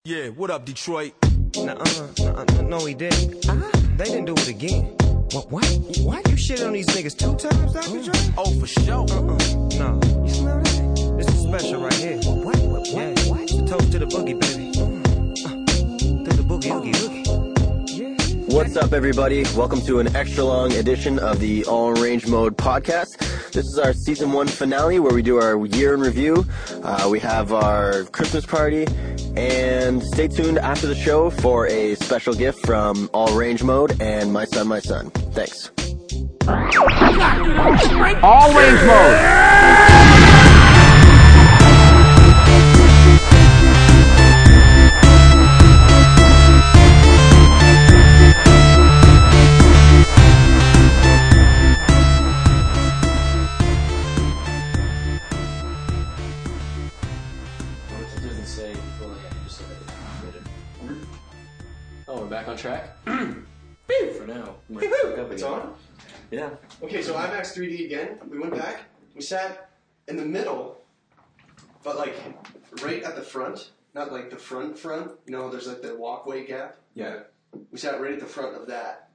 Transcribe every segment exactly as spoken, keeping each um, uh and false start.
Yeah, what up, Detroit? Nuh-uh, nuh-uh, no, he didn't. Uh-huh. They didn't do it again. What? What? What? You shit on these niggas two times, Doctor Dre? Oh, for sure. Uh-uh, no. You smell that? This is special right here. What? What? What? Yeah. What? It's a toast to the boogie, baby. Uh, to the boogie, oogie, oogie. What's up, everybody? Welcome to an extra-long edition of the All Range Mode podcast. This is our season one finale where we do our year in review. Uh, we have our Christmas party, and stay tuned after the show for a special gift from All Range Mode and My Son, My Son. Thanks. All Range Mode! Oh, we're back on track? For now. It's on? Yeah. Okay, so IMAX three D again. We went back. We sat in the middle, but like right at the front. Not like the front front. You know, there's like the walkway gap. Yeah. We sat right at the front of that.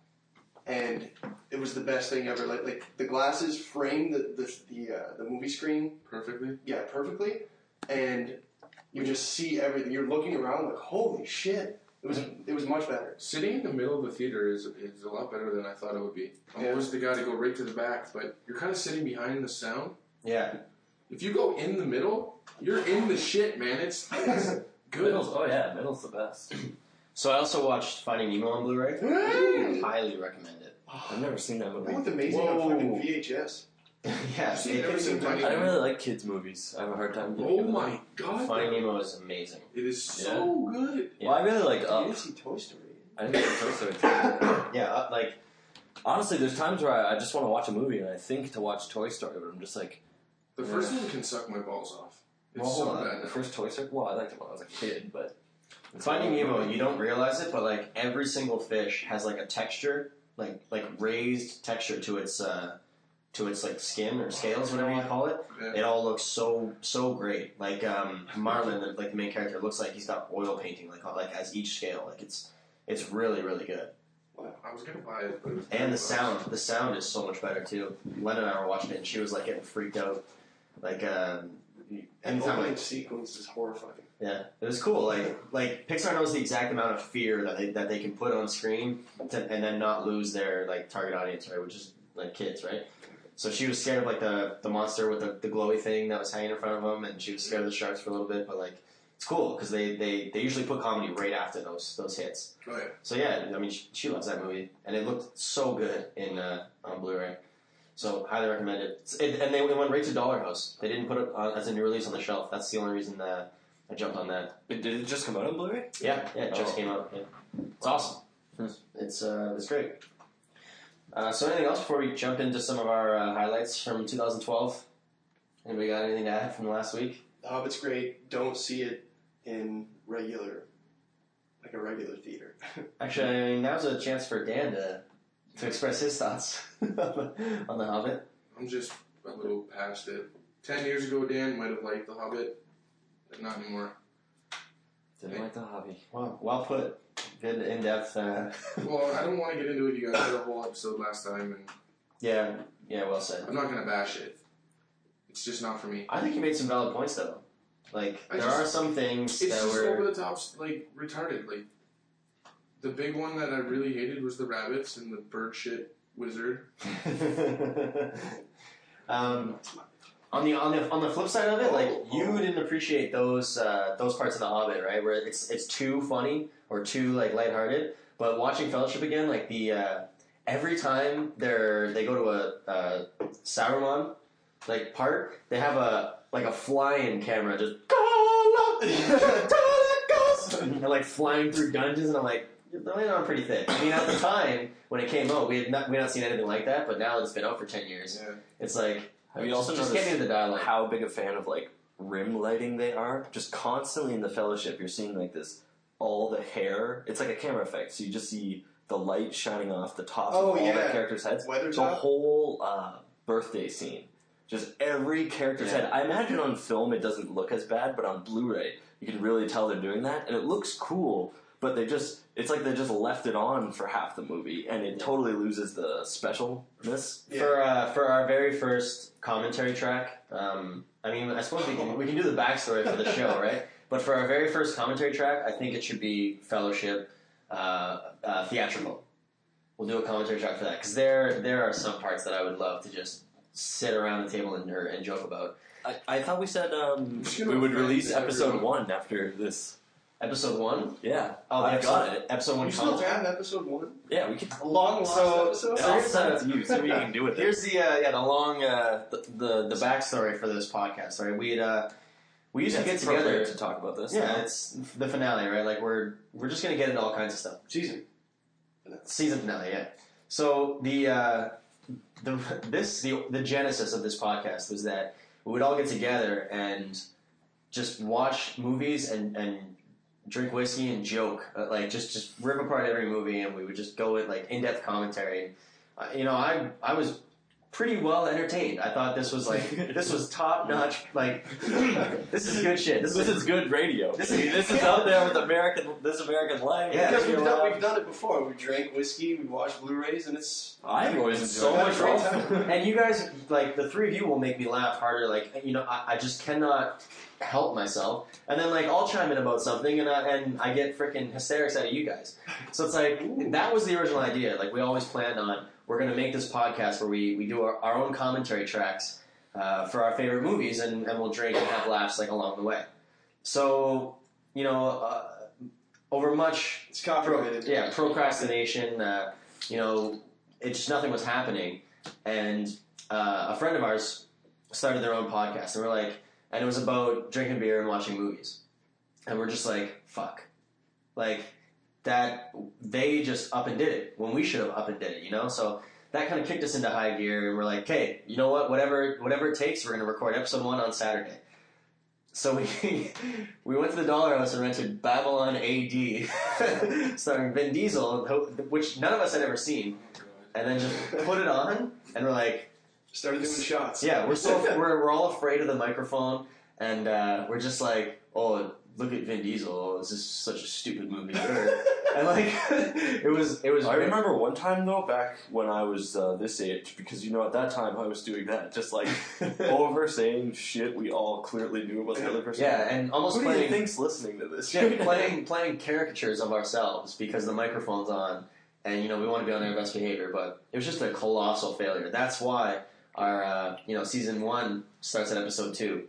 And it was the best thing ever. Like like the glasses framed the the the, uh, the movie screen Perfectly? Yeah, perfectly. And you just see everything. You're looking around like, holy shit. It was it was much better. Sitting in the middle of the theater is is a lot better than I thought it would be. I'm Yeah. always the guy to go right to the back, but you're kind of sitting behind the sound. Yeah. If you go in the middle, you're in the shit, man. It's, it's good. Middle's, oh yeah, middle's the best. So I also watched Finding Nemo on Blu-ray. Highly recommend it. I've never seen that movie. That looked amazing Whoa. on fucking V H S. Yeah, See, it- never it's seen funny. I don't really like kids' movies. I have a hard time getting Oh into my them. god. Finding Nemo is amazing. It is so good. Well, I really like You Up. didn't see Toy Story. I didn't see Toy Story. Yeah, uh, like, Honestly, there's times where I, I just want to watch a movie and I think to watch Toy Story, but I'm just like, The first one can suck my balls off. It's well, hold so on. bad. The first Toy Story. Well, I liked it when I was a kid, but Finding Nemo, you don't realize it, but like every single fish has like a texture, like like raised texture to its uh, to its like skin or scales, whatever you call it. Yeah. It all looks so so great. Like um, Marlin, the, like the main character, looks like he's got oil painting, like like as each scale. Like it's it's really really good. Wow. I was gonna buy it, but it was And the sound, the sound is so much better too. Len and I were watching it, and she was like getting freaked out. Like um, And anytime, opening like, sequence is horrifying. yeah, it was cool. Like, like Pixar knows the exact amount of fear that they that they can put on screen, to, and then not lose their like target audience, right? Which is like kids, right? So she was scared of like the, the monster with the, the glowy thing that was hanging in front of them, and she was scared of the sharks for a little bit. But like, it's cool because they, they, they usually put comedy right after those those hits. Oh, yeah. So yeah, I mean, she, she loves that movie, and it looked so good in uh, on Blu-ray. So highly recommend it. It's- it and they went right to Dollar House. They didn't put it on, as a new release on the shelf. That's the only reason that I jumped on that. But did it just come out on Blu-ray? Yeah, yeah, it just Oh. came out. Yeah. It's awesome. Hmm. It's uh, it's great. Uh, so anything else before we jump into some of our uh, highlights from two thousand twelve? Anybody got anything to add from last week? The Hobbit's great. Don't see it in regular, like a regular theater. Actually, I mean, now's a chance for Dan to to express his thoughts on The Hobbit. I'm just a little past it. Ten years ago, Dan might have liked The Hobbit, but not anymore. Didn't like the hobby. Well, well put. Good in-depth. Uh, Well, I don't want to get into it. You guys had a whole episode last time, and yeah, yeah, well said. I'm not going to bash it. It's just not for me. I think you made some valid points, though. Like, I there just- are some things It's that just were... over the top, like, retarded. Like, the big one that I really hated was the rabbits and the bird shit wizard. um, on the on the on the flip side of it, like you didn't appreciate those uh, those parts of The Hobbit, right? Where it's it's too funny or too like lighthearted. But watching Fellowship again, like the uh, every time they're they go to a uh, Saruman like part, they have a like a flying camera just and like flying through dungeons, and I'm like, they're laying on pretty thick. I mean, at the time when it came out, we had not we had not seen anything like that. But now it's been out for ten years. Yeah. It's like, Have you also just noticed get me to the dialogue? how big a fan of like rim lighting they are? Just constantly in the Fellowship, you're seeing like this, all the hair. It's like a camera effect, so you just see the light shining off the tops Oh, of all yeah. the characters' heads. Weather the top? whole uh, birthday scene, just every character's Yeah. head. I imagine on film it doesn't look as bad, but on Blu-ray, You can really tell they're doing that, and it looks cool. But they just, it's like they just left it on for half the movie, and it totally loses the specialness. Yeah. For uh, for our very first commentary track, um, I mean, I suppose we can we can do the backstory for the show, right? But for our very first commentary track, I think it should be Fellowship uh, uh, theatrical. We'll do a commentary track for that because there there are some parts that I would love to just sit around the table and or, and joke about. I, I thought we said um, Should we would have release friends, episode everyone. one after this. Episode one. Yeah. Oh, I've episode, got it. Episode one. You still commentary? have episode one? Yeah, we can. A long lost So- episode? so- I'll send it to you. See what you can do with it. Here's the uh, yeah the long uh, the, the the backstory for this podcast. Right, we uh, we used Yeah, to get it's appropriate together to talk about this. Yeah, it's the finale, right? Like we're we're just gonna get into all kinds of stuff. Season. Season finale, yeah. So the uh, the this the the genesis of this podcast was that we would all get together and just watch movies and and drink whiskey and joke, uh, like just just rip apart every movie, and we would just go with like in depth commentary. Uh, you know, I I was pretty well entertained. I thought this was like this was top notch. Like this is good shit. This, This is is good radio. This This is- is, this is out there with American, this American life. Yeah, Because you we've know, done, we've done it before. We drank whiskey, we watched Blu-rays, and it's I've always enjoyed so it. much Great fun. time. And you guys, like the three of you, will make me laugh harder. Like you know, I, I just cannot help myself. And then like I'll chime in about something, and I, and I get freaking hysterics out of you guys. So it's like that was the original idea. Like we always planned on. We're going to make this podcast where we, we do our, our own commentary tracks uh, for our favorite movies, and, and we'll drink and have laughs like along the way. So, you know, uh, over much it's copyrighted. yeah procrastination, uh, you know, it just nothing was happening, and uh, a friend of ours started their own podcast, and we're like, and it was about drinking beer and watching movies, and we're just like, fuck, like. That they just up and did it when we should have up and did it, you know. So that kind of kicked us into high gear, and we're like, "Okay, you know what? Whatever, whatever it takes, we're going to record episode one on Saturday." So we we went to the Dollar House and rented Babylon A D, starring Vin Diesel, which none of us had ever seen, and then just put it on, and we're like, Started doing shots. "Yeah, we're so we're we're all afraid of the microphone, and uh, we're just like, oh." Look at Vin Diesel. Oh, this is such a stupid movie. And like, it was, it was. I remember one time though, back when I was uh, this age, because you know at that time I was doing that, just like over saying shit we all clearly knew about the other person. Yeah, and almost Who do you playing, think's listening to this? yeah, playing, playing caricatures of ourselves because the microphone's on, and you know we want to be on our best behavior, but it was just a colossal failure. That's why our, uh, you know, season one starts at episode two.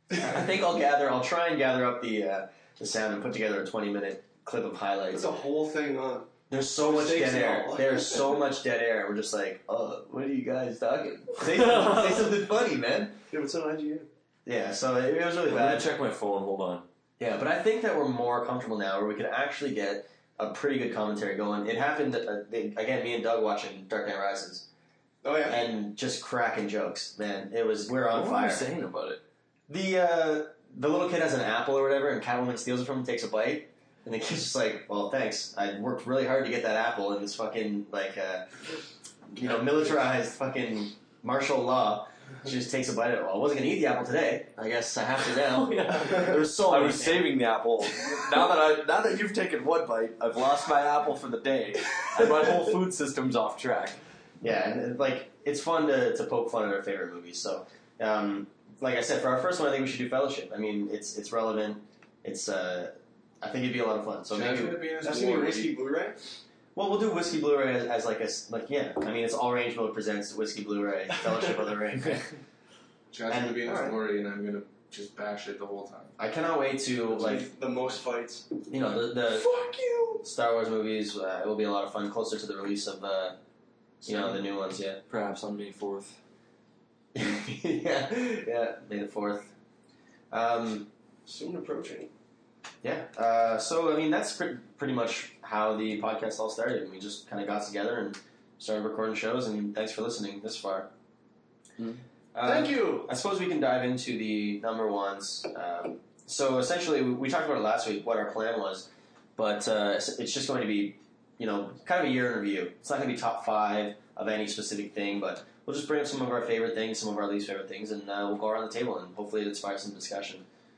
I think I'll gather. I'll try and gather up the uh, the sound and put together a twenty minute clip of highlights. There's a whole thing on. There's so much Mistakes dead and air. all. There's so much dead air. We're just like, oh, what are you guys talking? Say something, say something funny, man. Yeah, what's on I G N? Yeah, so it, it was really I'm gonna bad. check my phone. Hold on. Yeah, but I think that we're more comfortable now, where we could actually get a pretty good commentary going. It happened uh, they, again. Me and Doug watching Dark Knight Rises, Oh yeah. and just cracking jokes. Man, it was we're on What fire. were you saying about it? The uh, the little kid has an apple or whatever, and Catwoman steals it from him, takes a bite, and the kid's just like, "Well, thanks. I worked really hard to get that apple in this fucking like, uh, you know, militarized fucking martial law." She just takes a bite of it. Well, I wasn't gonna eat the apple today. I guess I have to now. There was so I many was things. saving the apple. Now that I now that you've taken one bite, I've lost my apple for the day, and my whole food system's off track. Yeah, and, and like it's fun to, to poke fun at our favorite movies. So, um, like I said, for our first one, I think we should do Fellowship. I mean, it's it's relevant. It's uh, I think it'd be a lot of fun. So Imagine maybe it being a That's gonna be Blu-ray. whiskey Blu-ray. well, we'll do Whiskey Blu-ray as, as like a s- like yeah. I mean, it's All Range Mode presents Whiskey Blu-ray Fellowship of the Ring. Chad's And- gonna be in his alright. glory, and I'm gonna just bash it the whole time. I cannot wait to like the most fights. you know the the Fuck you. Star Wars movies. Uh, it will be a lot of fun closer to the release of uh, you know the new ones. Yeah. Perhaps on May fourth. yeah, yeah, May the fourth. Um, Soon approaching. yeah, uh, so I mean that's pre- pretty much how the podcast all started. We just kind of got together and started recording shows. And thanks for listening this far. Mhm. Uh, Thank you. I suppose we can dive into the number ones. Um, so essentially, we, we talked about it last week, what our plan was, but uh, it's it's just going to be, you know, kind of a year in review. It's not going to be top five of any specific thing, but we'll just bring up some of our favorite things, some of our least favorite things, and uh, we'll go around the table and hopefully it inspires some discussion.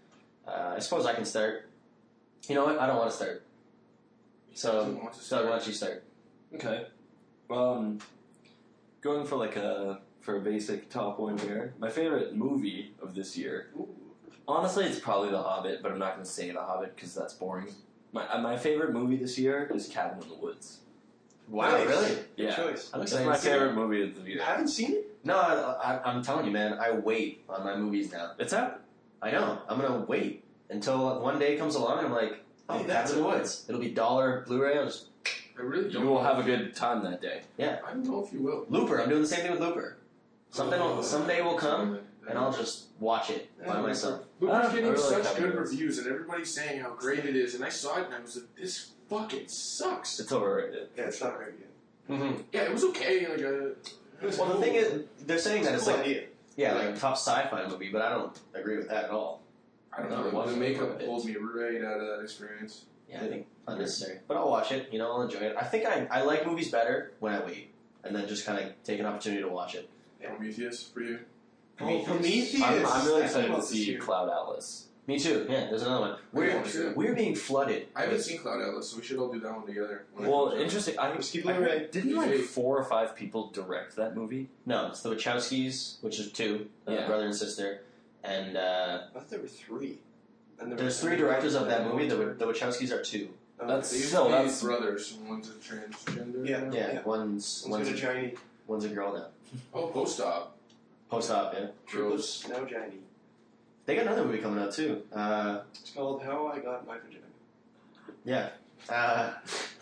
Uh, I suppose I can start. You know what? I don't want to start. So, Doesn't want to Doug, start. why don't you start? Okay. Um, going for like a for a basic top one here. My favorite movie of this year. Honestly, it's probably The Hobbit, but I'm not going to say The Hobbit because that's boring. My uh, my favorite movie this year is Cabin in the Woods. Wow, Nice. really? Good Yeah, choice. I'm It's excited my to see favorite it. movie of the You year. haven't seen it? No, I, I, I'm telling you, man. I wait on my movies now. It's out. I know. I'm gonna wait until one day comes along and I'm like, oh, Hey, Cabin that's in the a- Woods. It'll be dollar Blu-ray. I'll just I really don't. You will know have a if you- good time that day. yeah. I don't know if you will. Looper. I'm doing the same thing with Looper. Something will, someday will come and I'll just watch it by Yeah, myself. Looper's Ah, I getting really like such Cabin good in the Woods. reviews, and everybody's saying how great it is. And I saw it, and I was like, "This fucking sucks." It's overrated. Yeah, it's not very good. Mm-hmm. Yeah, it was okay. Like, uh, it was Well, the cool. thing is, they're saying that it's Cool like idea. yeah, like a top sci-fi movie, but I don't agree with that at all. I don't No, know. it wasn't The makeup good. pulled me right out of that experience. Yeah, I think unnecessary. But I'll watch it. You know, I'll enjoy it. I think I, I like movies better when I wait and then just kind of take an opportunity to watch it. Prometheus for you. Oh, Prometheus. I'm, I'm really That excited came to out this see year. Cloud Atlas. Me too. Yeah, there's another one. We're Yeah, sure. we're being flooded. I haven't seen Cloud Atlas, so we should all do that one together. When it Well, comes out. interesting. I, Let's keep I it heard- right. didn't Yeah. like four or five people direct that movie? No, it's the Wachowskis, which is two, uh, Yeah. brother and sister, and uh, I thought there were three. And there there's were- three directors of that movie. The, the Wachowskis are two. Oh, That's- They used So to be that's- brothers. One's a transgender. Yeah. Yeah, Yeah. one's One's one's got a a, Johnny. one's a girl now. Oh, post-op. Post op, yeah. Gross. Now Johnny. They got another movie coming out too. Uh, It's called How I Got My Vagina. yeah. Uh,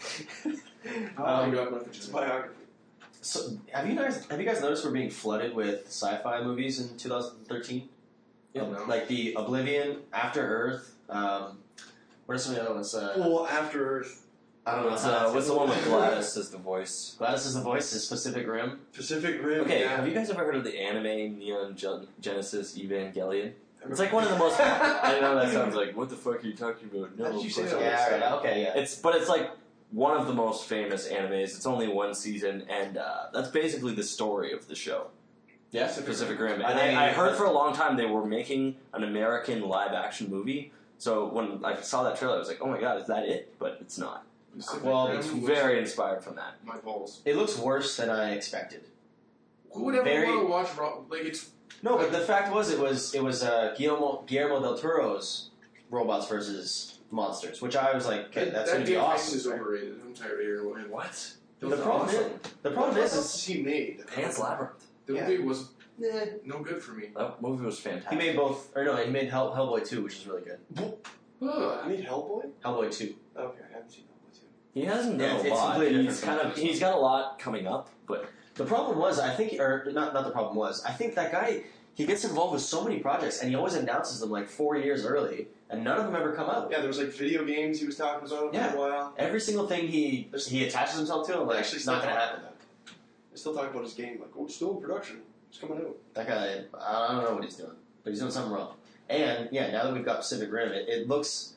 Oh, I um, got my It's a vagina. biography. so have you guys have you guys noticed we're being flooded with sci-fi movies in two thousand thirteen? Yeah, no. Like the Oblivion, After Earth. Um, what are some of the other ones? Uh, Well, After Earth, I don't know. What's, uh, what's the one with Gladys as the voice? Gladys is the voice. Is Pacific Rim. Pacific Rim. Okay, yeah. have you guys ever heard of the anime Neon Gen- Genesis Evangelion? I It's like one of the most. I know that sounds like, what the fuck are you talking about? No, How did you of say course that? not. Yeah, right. Okay, yeah. It's but it's like one of the most famous animes. It's only one season, and uh, that's basically the story of the show. Yeah. Pacific Rim. I And mean, I, I heard for a long time they were making an American live action movie. So when I saw that trailer, I was like, oh my god, is that it? But it's not. Pacific Well, Rim It's was very inspired from that. my balls. It looks worse than I expected. Who would ever Very- want to watch Ro- like it's No, but the fact was, it was it was uh, Guillermo Guillermo del Toro's Robots versus Monsters, which I was like, okay, that, that's that going to be damn thing awesome. is overrated. I'm tired of hearing it. What? The problem is, the problem What is, else is has he made? Pan's Labyrinth. The Yeah. movie was Nah. no good for me. That movie was fantastic. he made both, or no, he made Hell, Hellboy two, which is really good. I Ugh. need Hellboy? Hellboy two. Okay, I haven't seen Hellboy too. He hasn't Yeah, done it's a lot. completely He's different kind of from he's got a lot coming up, but The problem was, I think, or not, not the problem was, I think that guy, he gets involved with so many projects, and he always announces them like four years early, and none of them ever come out. Yeah, there was like video games he was talking about Yeah. for a while. Every single thing he he attaches himself to, I'm like, Actually, it's not going to still happen. They still talk about his game, like, oh, it's still in production. It's coming out. That guy, I don't know what he's doing, but he's doing something wrong. And yeah, now that we've got Pacific Rim, it, it looks,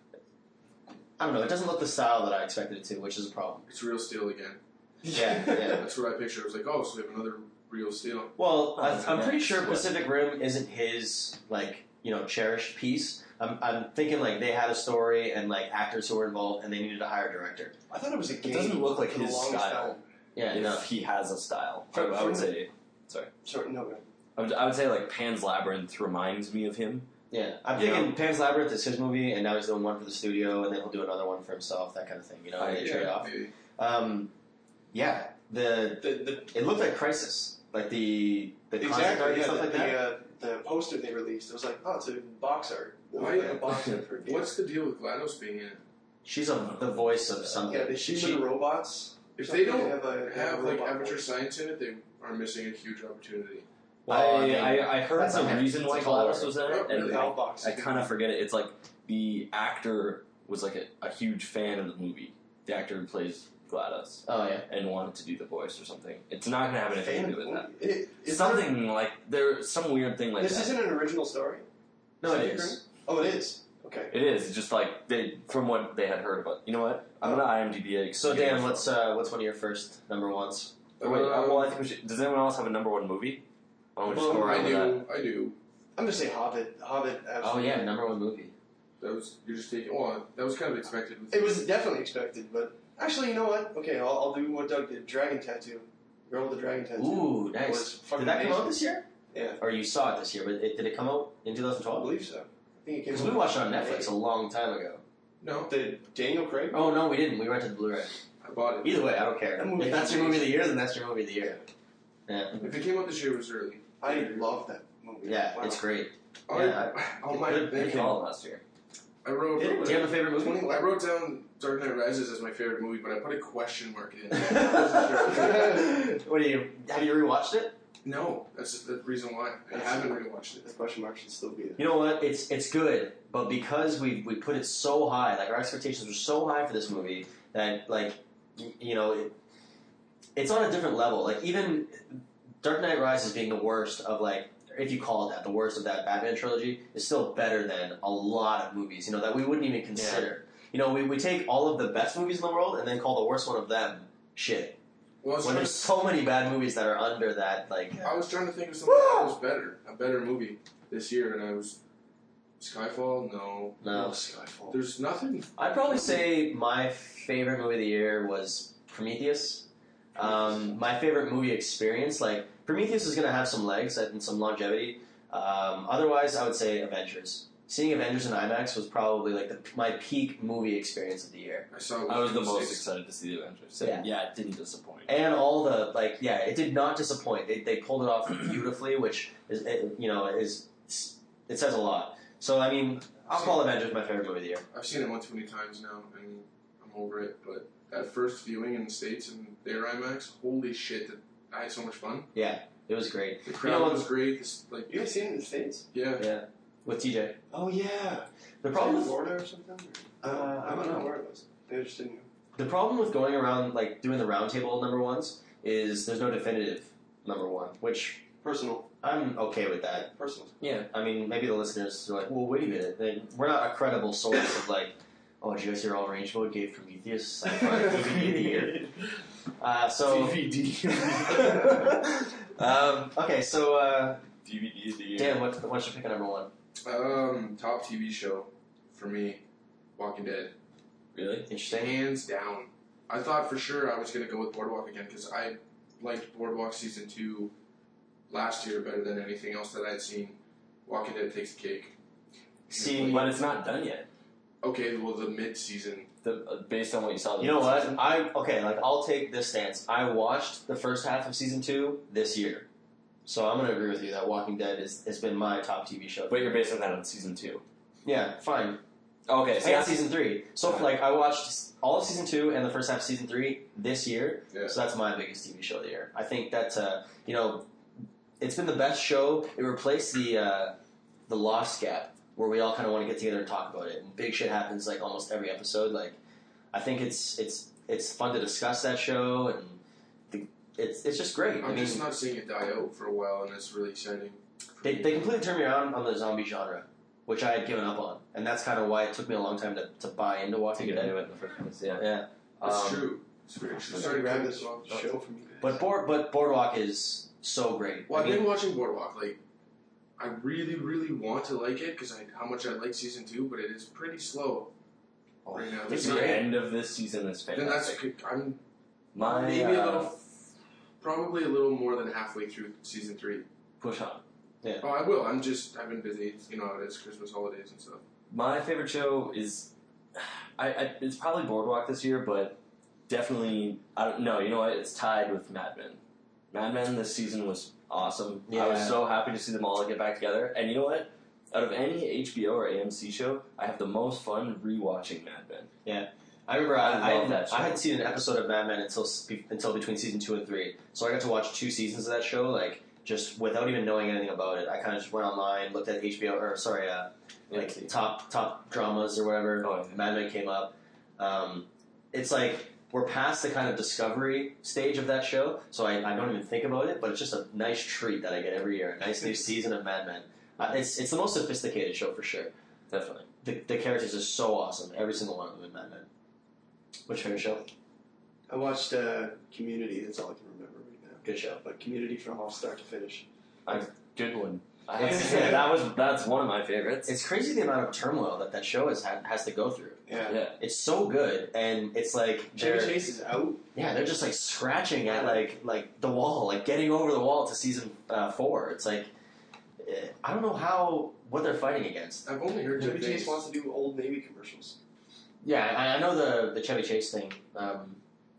I don't know, it doesn't look the style that I expected it to, which is a problem. It's Real Steel again. Yeah, yeah. That's what I pictured. I was like, oh, so we have another Real Steel. Well, I, Oh, I'm pretty yeah. sure Pacific Rim isn't his like you know cherished piece. I'm, I'm thinking like they had a story and like actors who were involved, and they needed to hire a director. I thought it was a game. doesn't look like for the his longest style. time. Yeah, if no. he has a style, I, From- I would from- say. Sorry, no, no. I would, I would say like Pan's Labyrinth reminds me of him. Yeah, I'm You thinking know? Pan's Labyrinth is his movie, and now he's doing one for the studio, and then he'll do another one for himself, that kind of thing. You know, I- and they trade off. Maybe. Um, yeah, the The, the, it looked like Crisis, like the the concept art exactly, and yeah, stuff the, like the, that. uh, the poster they released, it was like, oh, it's a box art. It was Why- like a box art for a game. What's the deal with GLaDOS being in it? She's a, the voice of something. Yeah, they she, human she, robots. If they don't have, a, have a like robot amateur voice. science in it, they are missing a huge opportunity. Well, I I, mean, I, I heard that's the not- reason why it's a tall Gladys order. was in Oh, it, and really? I, Outbox. I kind of forget it. It's like the actor was like a, a huge fan of the movie. The actor who plays Gladys oh yeah. and wanted to do the voice or something. It's not going to have anything Fan to do with that. It, is Something like there's some weird thing there- like This that. isn't an original story. No, it Pacific is. Rim? Oh, it is. Okay. It is. It's just like they from what they had heard about. You know what? I'm gonna IMDb it. So Dan, what's uh, what's one of your first number ones? Oh, wait, uh, Um, well, I think we should. Does anyone else have a number one movie? I want to just Well, go I around with that. do. I do. I'm gonna say Hobbit. Hobbit. Oh Absolutely. yeah, number one movie. That was you're just taking. Well, that was kind of expected. With It was definitely expected, but actually, you know what? Okay, I'll, I'll do what Doug did. Dragon tattoo. Girl with the dragon tattoo. Ooh, Was nice. fucking Did that come out amazing. this year? Yeah, Or you saw it this year, but it, did it come out in twenty I twelve? believe so. I think it came. Because out we watched it on in Netflix a May. long time ago. no. The Daniel Craig. Oh, no, we didn't. We rented the Blu-ray. I bought it. Either way, I don't care. That movie If that's is your movie of the amazing. year, then that's your movie of the year. Yeah, If it came out this year, it was early. I love that movie. yeah, Wow. it's great. Oh, Yeah, I, oh my! Good, good Thank call you. last year. I wrote. Do you have a favorite movie? I wrote down Dark Knight Rises as my favorite movie, but I put a question mark in. What do you? Have you rewatched it? No, that's the reason why I haven't rewatched it. The question mark should still be there. You know what? It's it's good, but because we we put it so high, like our expectations were so high for this movie that like y- you know it, it's on a different level. Like even Dark Knight Rises being the worst of like if you call it that, the worst of that Batman trilogy is still better than a lot of movies. You know that we wouldn't even consider. You know we we take all of the best movies in the world and then call the worst one of them shit. Well, I was, When trying there's so many bad movies that are under that like. to, I was trying to think of something that was better, a better movie this year, and I was Skyfall. No, No. Skyfall. there's nothing. I'd probably say my favorite movie of the year was Prometheus. Um, my favorite movie experience, like Prometheus, is going to have some legs and some longevity. Um, otherwise, I would say Avengers. Seeing Avengers in IMAX was probably like the, my peak movie experience of the year, I saw. It I was the with most six. excited to see the Avengers. So, Yeah. yeah. it didn't disappoint. and all the like, yeah, it did not disappoint. They, they pulled it off beautifully, which is it, you know is it says a lot. So I mean, I'll call Avengers my favorite movie of the year. I've seen it one too many times now, and I'm over it. But that first viewing in the States and their IMAX, holy shit! That I had so much fun. Yeah, it was great. The crowd You know what- was great. This, like, You guys seen it in the States? yeah. Yeah, with T J. Oh yeah. The Was problem it with Florida or something? Or? Uh, I I don't don't know know. where it was. They just didn't. The problem with going around like doing the roundtable number ones is there's no definitive number one, which Personal. I'm okay with that. Personal. Yeah, I mean maybe the listeners are like, well, wait a minute, they, we're not a credible source of like, oh, did you guys hear All Range Mode gave Prometheus sci-fi D V D of the year? Uh, so D V D. um, okay, so uh, D V D of the year. Dan, what, what's your pick at number one? um, top T V show for me, Walking Dead. Really? Interesting. Hands down. I thought for sure I was going to go with Boardwalk again because I liked Boardwalk season two last year better than anything else that I'd seen. Walking Dead takes the cake. See, But it's not done yet. Okay, well the mid season. The, uh, based on what you saw. you know what? I okay, like I'll take this stance. I watched the first half of season two this year, so I'm gonna agree with you that Walking Dead is, has been my top T V show. But you're basing that on season two. Yeah, fine. Okay, so And that's season three. So Alright. like I watched all of season two and the first half of season three this year. Yeah. So that's my biggest T V show of the year. I think that uh, you know, it's been the best show. It replaced the uh, the Lost Gap where we all kind of want to get together and talk about it. And big shit happens like almost every episode. Like I think it's it's it's fun to discuss that show and the, it's it's just great. I'm I mean, just not seeing it die out for a while, and it's really exciting. they they completely turned me around on the zombie genre, which I had given up on, and that's kind of why it took me a long time to, to buy into to Walking get Dead. into it in the first place. Yeah. Yeah. It's Um, true. It's very true. I'm Sorry to grab cut this this off. show from you guys. But board, but Boardwalk is so great. Well, I I've mean, been watching Boardwalk. Like, I really, really want to like it because I how much I like season two, but it is pretty slow right now. It's the great. end of this season is Then that's fantastic. I'm My maybe uh, a little, probably a little more than halfway through season three. push on. Oh, I will. I'm just I've been busy. You know how it is, Christmas holidays and stuff. My favorite show is, I, I it's probably Boardwalk this year, but definitely I don't know. You know what? It's tied with Mad Men. Mad Men this season was awesome. I was Yeah. so happy to see them all get back together. And you know what? Out of any H B O or A M C show, I have the most fun rewatching Mad Men. I remember I, I I, love had, that show. I hadn't seen an episode of Mad Men until until between season two and three, so I got to watch two seasons of that show, like just without even knowing anything about it. I kind of just went online, looked at H B O or sorry, uh, like A M C. top top dramas or whatever. Oh, yeah. Mad Men came up. Um, it's like we're past the kind of discovery stage of that show, so I, I don't even think about it. But it's just a nice treat that I get every year. A nice new season of Mad Men. Uh, it's it's the most sophisticated show for sure. Definitely. The, the characters are so awesome. Every single one of them in Mad Men. What's your favorite show? I watched uh, Community. That's all I can remember right now. Good show. But Community from all start to finish. Good one. I It's- yeah, that was that's one of my favorites. It's crazy the amount of turmoil that that show has had, has to go through. Yeah. yeah. It's so good, and it's like Chevy they're Chase is out. yeah they're just like scratching at like like the wall, like getting over the wall to season uh, four. It's like eh, I don't know how what they're fighting against. I've only heard Chevy good Chase things. wants to do Old Navy commercials. Yeah, I, I know the the Chevy Chase thing. Um,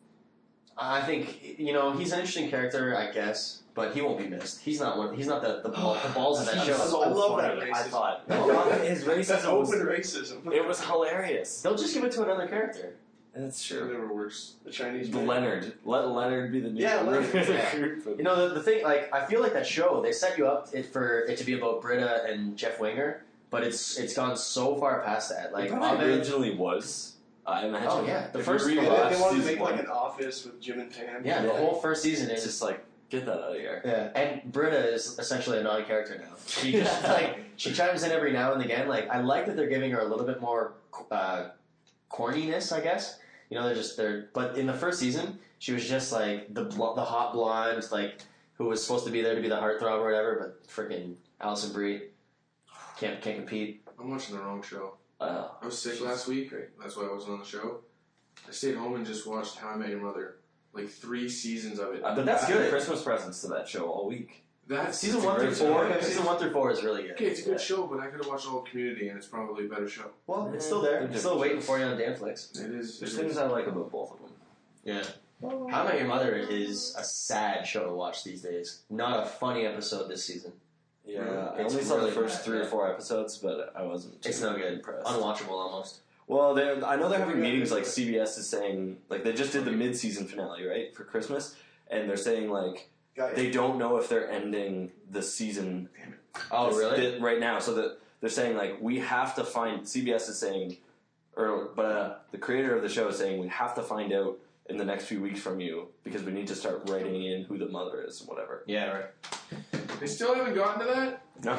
I think you know he's an interesting character, I guess, but he won't be missed. He's not one. He's not the the, ball, the balls of that He's show. so I love that funny, I racism. thought No, his That's racism was, open racism. it was hilarious. They'll just give it to another character. That's Sure, true. never works. The Chinese man. Leonard, let Leonard be the new Yeah, member Leonard, of the yeah. group. You know the, the thing, like I feel like that show they set you up it for it to be about Britta and Jeff Winger, but it's it's gone so far past that. Like It probably Abed- originally was. I imagine. Oh, yeah. The If first- you They, rewatch they wanted to season make like one, an office with Jim and Pam. yeah, the Yeah. whole first season it's is just like get that out of here. yeah, and Britta is essentially a non-character now. She just like she chimes in every now and again. Like I like that they're giving her a little bit more uh, corniness, I guess. You know, they're just they're. But in the first season, she was just like the bl- the hot blonde, like who was supposed to be there to be the heartthrob or whatever. But freaking Alison Brie can't can't compete. I'm watching the wrong show. Uh, I was sick last week. That's why I wasn't on the show. I stayed home and just watched How I Met Your Mother. Like three seasons of it. I've been that's buying good. Christmas presents to that show all week. That's Season it's a one through great four. show. Season one through four is really good. Okay, it's a good Yeah. show, but I could have watched all of Community, and it's probably a better show. Well, it's still there. They're It's still different waiting shows. for you on Danflix. It is. There's it things is. I like about both of them. Yeah. How I Met Your Mother is a sad show to watch these days. Not a funny episode this season. Yeah, I It's only saw really the first bad, three or yeah. four episodes, but I wasn't. Too It's no good. impressed. Unwatchable almost. Well, they're, I know they're having meetings like C B S is saying, like they just did the mid-season finale, right, for Christmas, and they're saying like Guys, they don't know if they're ending the season. Oh, this- really? thi- right now, so that they're saying like we have to find. C B S is saying, or but uh, the creator of the show is saying we have to find out in the next few weeks from you because we need to start writing in who the mother is and whatever. Yeah, right. They still haven't gotten to that? No,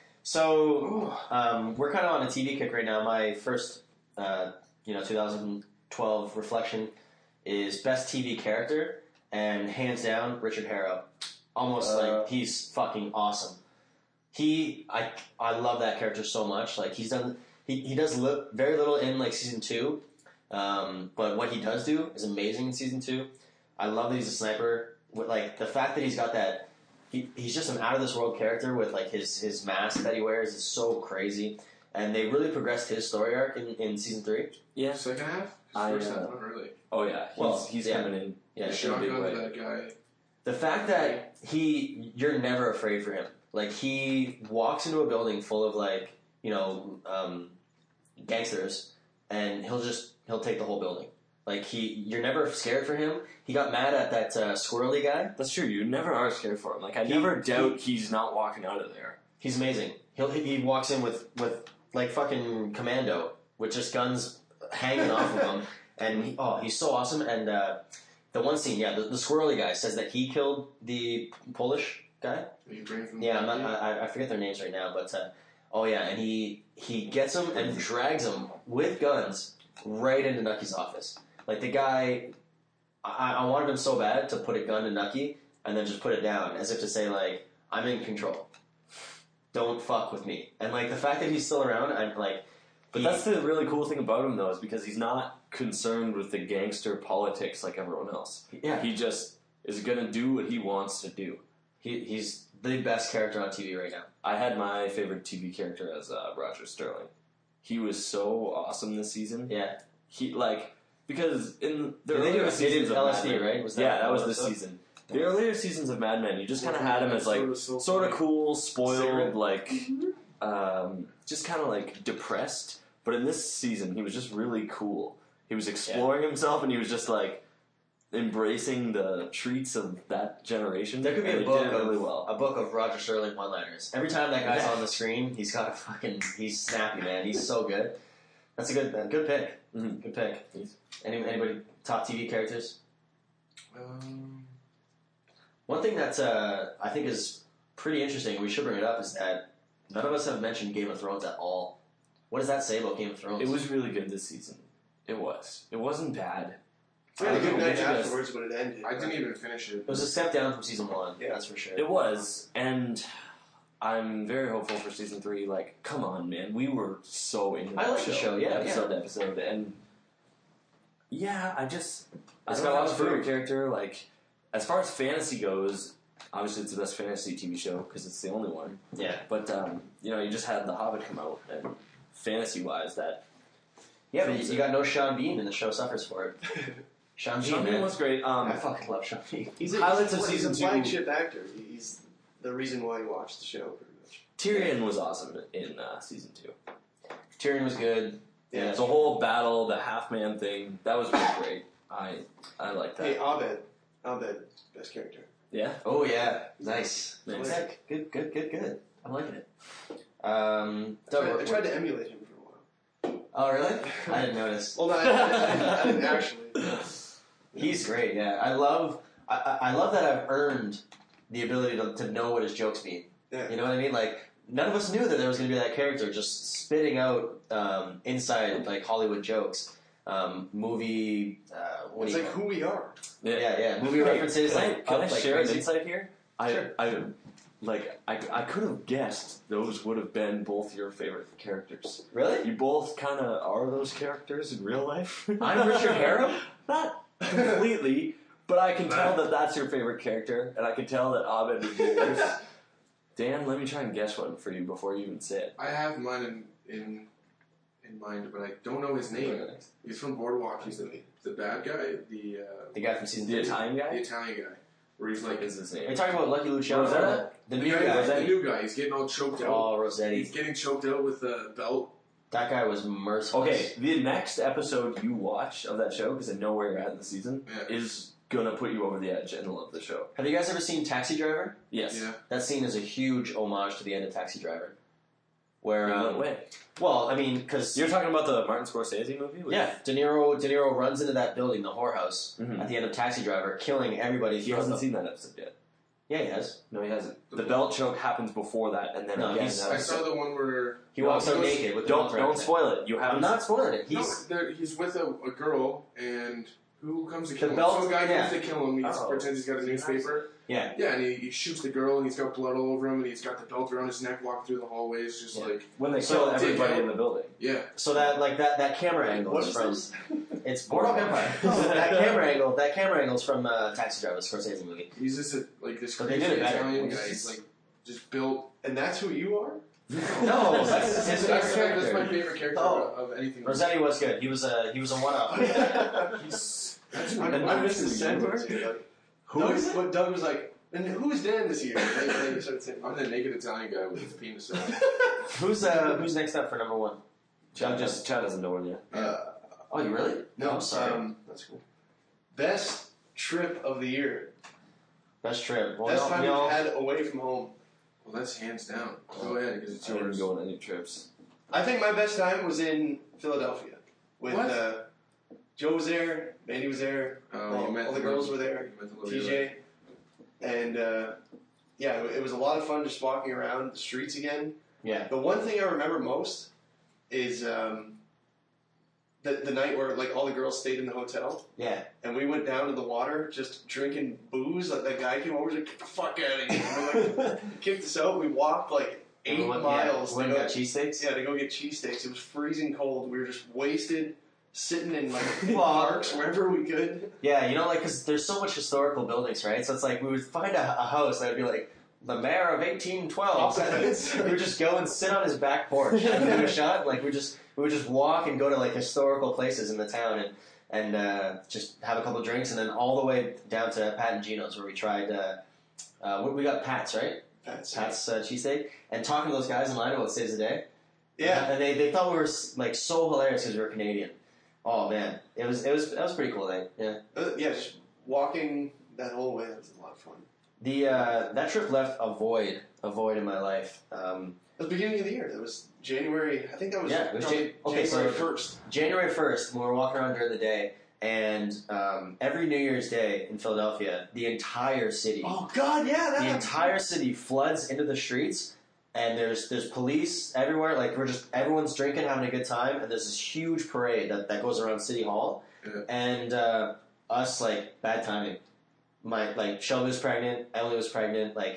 So Oh. um, we're kind of on a T V kick right now. My first, uh, you know, twenty twelve reflection is best T V character, and hands down, Richard Harrow. Almost Uh, like he's fucking awesome. He, I, I love that character so much. Like he's done, he, he does li- very little in like season two, um, but what he does do is amazing in season two. I love that he's a sniper. With like the fact that he's got that, he, he's just an out of this world character with like his his mask that he wears is so crazy. And they really progressed his story arc in, in season three. yeah. Second half? 'Cause I, First uh, half, not really. Oh yeah, he's, Well, he's yeah. coming in. Yeah, The it's in a big shotgun way. to that guy. The fact that he, you're never afraid for him. Like he walks into a building full of like, you know, um, gangsters, and he'll just he'll take the whole building. Like he, you're never scared for him. He got mad at that uh, squirrely guy. That's true. You never are scared for him. Like I He- never doubt he's not walking out of there. He's amazing. He'll he walks in with with like fucking commando with just guns hanging off of him, and he, oh, he's so awesome. And uh, the one scene, yeah, the, the squirrely guy says that he killed the Polish guy. Are you bringing from Yeah, I'm not, I, I forget their names right now, but uh, oh yeah, and he he gets him and drags him with guns right into Nucky's office. Like the guy, I, I wanted him so bad to put a gun to Nucky and then just put it down, as if to say like I'm in control. Don't fuck with me. And like the fact that he's still around, I'm like. But he- that's the really cool thing about him, though, is because he's not concerned with the gangster politics like everyone else. yeah, He just is going to do what he wants to do. he, he's the best character on T V right now. I had my favorite T V character as uh, Roger Sterling. He was so awesome this season. Yeah, He like because in the Did they do earlier a- they did seasons of L S D, Mad Men- right? Was that yeah, that one was this episode? season. The earlier seasons of Mad Men, you just kind of had him as like Sort of so sort of funny. cool, spoiled, Cigarette. like um, just kind of like depressed. But in this season, he was just really cool. He was exploring himself, and he was just like embracing the treats of that generation. There could be and a he book did it of really well. a book of Roger Sterling one-liners. Every time that guy's Yeah. on the screen, he's got a fucking he's snappy, man. He's so good. That's a good good pick. Mhm. Good pick. He's- Any anybody top T V characters? Um, One thing that uh, I think is pretty interesting, we should bring it up, is that none of us have mentioned Game of Thrones at all. What does that say about Game of Thrones? It was really good this season. It was. It wasn't bad. we had a I good don't night know, you guys- afterwards, but it ended. I didn't even finish it. It was a step down from season one. Yeah. That's for sure. It was, and I'm very hopeful for season three. Like, come on, man, we were so into I that like the show, yeah, episode yeah. to episode, and yeah, I just I It's don't got have a lots of favorite food. character. Like, as far as fantasy goes, obviously it's the best fantasy T V show because it's the only one. Yeah. But um, you know, you just had The Hobbit come out, and fantasy-wise, that Yeah, but you, you got no Sean Bean, and the show suffers for it. Sean Bean, Sean Bean man. was great. Um, I fucking love Sean Bean. He's a, Highlights he's of a, season he's two. a flagship actor. He's the reason why you watch the show, pretty much. Tyrion was awesome in uh, season two. Tyrion was good. Yeah. The whole battle, the half-man thing, that was really great. I I like that. Hey, Abed. Abed, best character. Yeah? Oh yeah, nice. Nice. Okay, Good, good, good, good. I'm liking it. Um, I Doug, tried, I what- tried to emulate him for a while. oh really? I didn't notice. Well, no, I, I, I didn't actually. He's great. Yeah, I love. I, I I love that I've earned the ability to, to know what his jokes mean. Yeah. You know what I mean? Like none of us knew that there was going to be that character just spitting out um, inside like Hollywood jokes, um, movie. Uh, what It's do you like who we are. Yeah, yeah. Movie Hey, references. Can I, like, can I up like share an crazy. insight here? I, Sure. I, like, I, I could have guessed those would have been both your favorite characters. Really? You both kind of are those characters in real life. I'm Richard Harrow? Not completely, but I can tell that that's your favorite character, and I can tell that Abed would be yours. Dan, let me try and guess one for you before you even say it. I have mine in in in mind, but I don't know his name. He's from Boardwalk. He's the the bad guy, the uh, The guy from season The two. Italian the guy? Italian guy, where he's like What is his Are you name? talking about Lucky Luciano? Rosetta? The the, new guy, guy. the new guy. He's getting all choked out. Oh, Rossetti. He's getting choked out with a belt. That guy was merciless. Okay, the next episode you watch of that show, because I know where you're at in the season, Yeah. is gonna put you over the edge and love the show. Have you guys ever seen Taxi Driver? Yes. Yeah. That scene is a huge homage to the end of Taxi Driver. Where, In what um, way? well, I mean, because You're talking about the Martin Scorsese movie? With- yeah, De Niro, De Niro runs into that building, the whorehouse, Mhm. at the end of Taxi Driver, killing everybody. He from hasn't the- seen that episode yet. Yeah, he has. No, he hasn't. The belt choke happens before that, and then No, again. he's- that I episode. saw the one where He No, walks he out goes- naked with the Don't belt around don't his spoil it. You neck. haven't. I'm not spoiling it. no, He's there- he's with a, a girl, and who comes to kill The him? belt- Some guy yeah. comes to kill him. He Oh. pretends he's got a newspaper. yeah. Yeah, and he, he shoots the girl, and he's got blood all over him, and he's got the belt around his neck, walking through the hallways, just Yeah. like When they So, kill everybody did- in the building. yeah. So that like that that camera angle What is is from this? it's Boardwalk Empire. that camera angle that camera angle is from uh, Taxi Driver, the Scorsese movie. He's just a, like this But they crazy did it better. Italian It's guy. just- He's like just built. And that's who you are? No, that's his That's, favorite that's, character. my favorite character Oh. of, of anything. Rossetti was good. He was a he was a one up. He's, that's who I, I And I that's missed the who you sentence are? here. Like, Who Doug, is it? But Doug was like, and who's Dan this year? And then you started saying, I'm the naked Italian guy with his penis out. Who's uh who's next up for number one? Chad just Chad doesn't know one yet. uh, Oh, you really? no, I'm sorry. Um, that's cool. Best trip of the year. Best trip. Well, Best no, time we all- we've had away from home. Well, that's hands down. Go ahead, because it's I didn't yours. go on any trips. I think my best time was in Philadelphia with What? uh, Joe was there, Mandy was there, Oh, all, you meant all the the girls little- were there, you meant the little T J, and uh, yeah, it, it was a lot of fun just walking around the streets again. Yeah. The one thing I remember most is um, the the night where like all the girls stayed in the hotel. Yeah. And we went down to the water just drinking booze. Like that guy came over, was like, "Get the fuck out of here!" And we like kicked us out. We walked like eight We went- miles. Yeah, to went and go, got cheesesteaks. yeah, to go get cheesesteaks. It was freezing cold. We were just wasted, sitting in like parks wherever we could. Yeah, you know, like, because there's so much historical buildings, right? So it's like we would find a, a house that would be like, the mayor of eighteen twelve. We would just go and sit on his back porch and do a shot. Like, we just we would just walk and go to, like, historical places in the town and, and uh, just have a couple of drinks, and then all the way down to Pat and Gino's, where we tried, uh, uh, we got Pat's, right? That's Pat's uh, cheesesteak. And talking to those guys in line about Saves a Day. yeah. And they, they thought we were, like, so hilarious because we were Canadian. Oh, man. It was, it was, that was a pretty cool day. Yeah. Uh, yeah, just walking that whole way. That was a lot of fun. The uh, that trip left a void, a void in my life. Um, It was the beginning of the year. That was January. I think that was, Yeah, it was no, Jan- okay, January so- first. January first, when we were walking around during the day, and um, every New Year's Day in Philadelphia, the entire city, Oh God, yeah, that the entire city floods into the streets, and there's there's police everywhere. Like we're just everyone's drinking, having a good time, and there's this huge parade that, that goes around City Hall, Yeah. and uh, us like bad timing. My like Shelby was pregnant, Emily was pregnant, like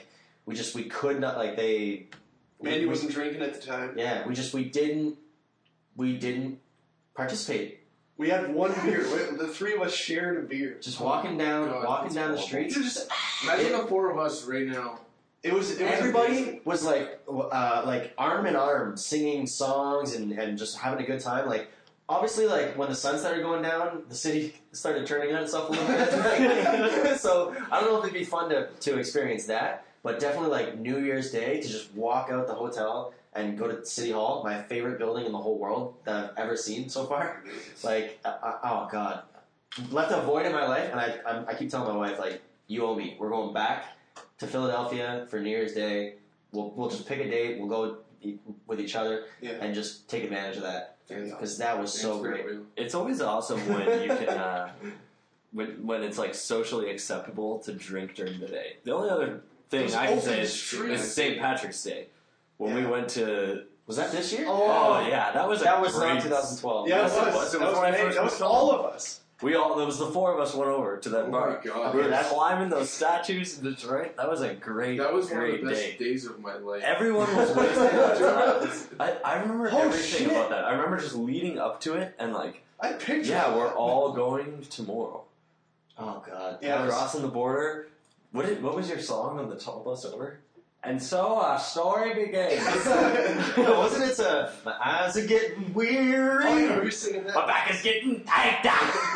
we just we could not like they. Mandy we, wasn't drinking at the time. Yeah, we just we didn't we didn't participate. We had one beer. We- The three of us shared a beer. Just walking down, God, walking that's down the awful. street. Dude, just, Imagine It- the four of us right now. it was. It was Everybody amazing. was like, uh, like arm in arm, singing songs and, and just having a good time. Like, obviously, like when the sun started going down, the city started turning on itself a little bit. So I don't know if it'd be fun to, to experience that, but definitely like New Year's Day to just walk out the hotel and go to City Hall, my favorite building in the whole world that I've ever seen so far. Like, uh, uh, oh god, left a void in my life, and I I'm, I keep telling my wife like, you owe me. We're going back to Philadelphia for New Year's Day. We'll we'll just pick a date. We'll go eat with each other Yeah. and just take advantage of that Thanks. because that was so Thanks for great. that, Will. It's always awesome when you can, uh, when when it's like socially acceptable to drink during the day. The only other thing Those I can open say is, streets. is Saint Patrick's Day when we Yeah. went to. Was that this year? Oh yeah, that was a that was great, not twenty twelve. Yeah, it Yes, it was. was. It That was was, when I hey, first that was went all home. of us. We all there was the four of us went over to that Oh bar. my god. We were that's- climbing those statues in Detroit. That was a great, That was one of great the best day. days of my life. Everyone was wasted. I, I remember Oh, everything shit. about that. I remember just leading up to it and like, I pictured. yeah, we're that. all going tomorrow. Oh god. Yeah, it was- Crossing the border. What did, what was your song on the tall bus over? And so our story began. No, wasn't it? Uh, my eyes are getting weary. Oh, yeah, we were singing that. My back is getting tight.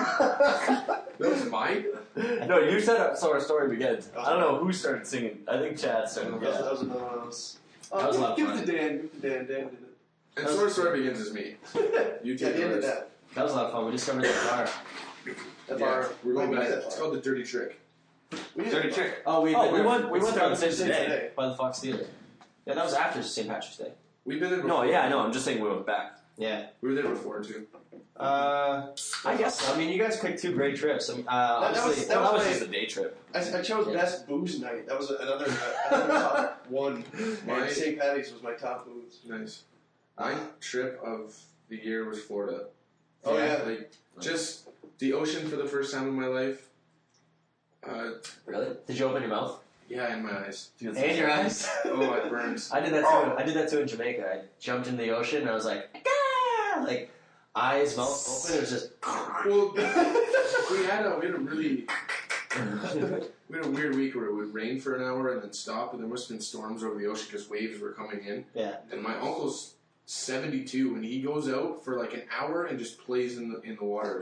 That was mine? No, you said uh, so our story begins. I don't know who started singing. I think Chad started. That was, Yeah. that was another one of those. That was a lot of give fun. it to Dan. Give it to Dan. Dan did it. And Sword Story Begins is me. You Yeah, take the end of the that. That was a lot of fun. We discovered that bar. That Yeah, bar. we're going Wait, we back. did that It's bar. called the Dirty Trick. We did Dirty that bar. trick. Oh, we Oh, we been there. went- we went there on the same Thursday day. by the Fox Theater. Yeah, that was after Saint Patrick's Day. We've been there before. No, yeah, I know. I'm just saying we went back. Yeah. We were there before too. Uh, I guess. I mean, you guys picked two great trips. I mean, uh, That- that obviously, was- That, was was my- just a day trip. I, I chose Yeah. best booze night. That was another, uh, another top one. My- And Saint Patty's was my top booze. Nice. My trip of the year was Florida. Oh yeah. Like just the ocean for the first time in my life. Uh, really? Did you open your mouth yeah, in my eyes. and your eyes? Oh, it burns. I did that too. I did that too in Jamaica. I jumped into the ocean and I was like, ah! like eyes, mouth open. It was just. Well, we had a we had a really we had a weird week where it would rain for an hour and then stop, and there must have been storms over the ocean because waves were coming in. Yeah. And my uncle's seventy-two, and he goes out for like an hour and just plays in the in the water.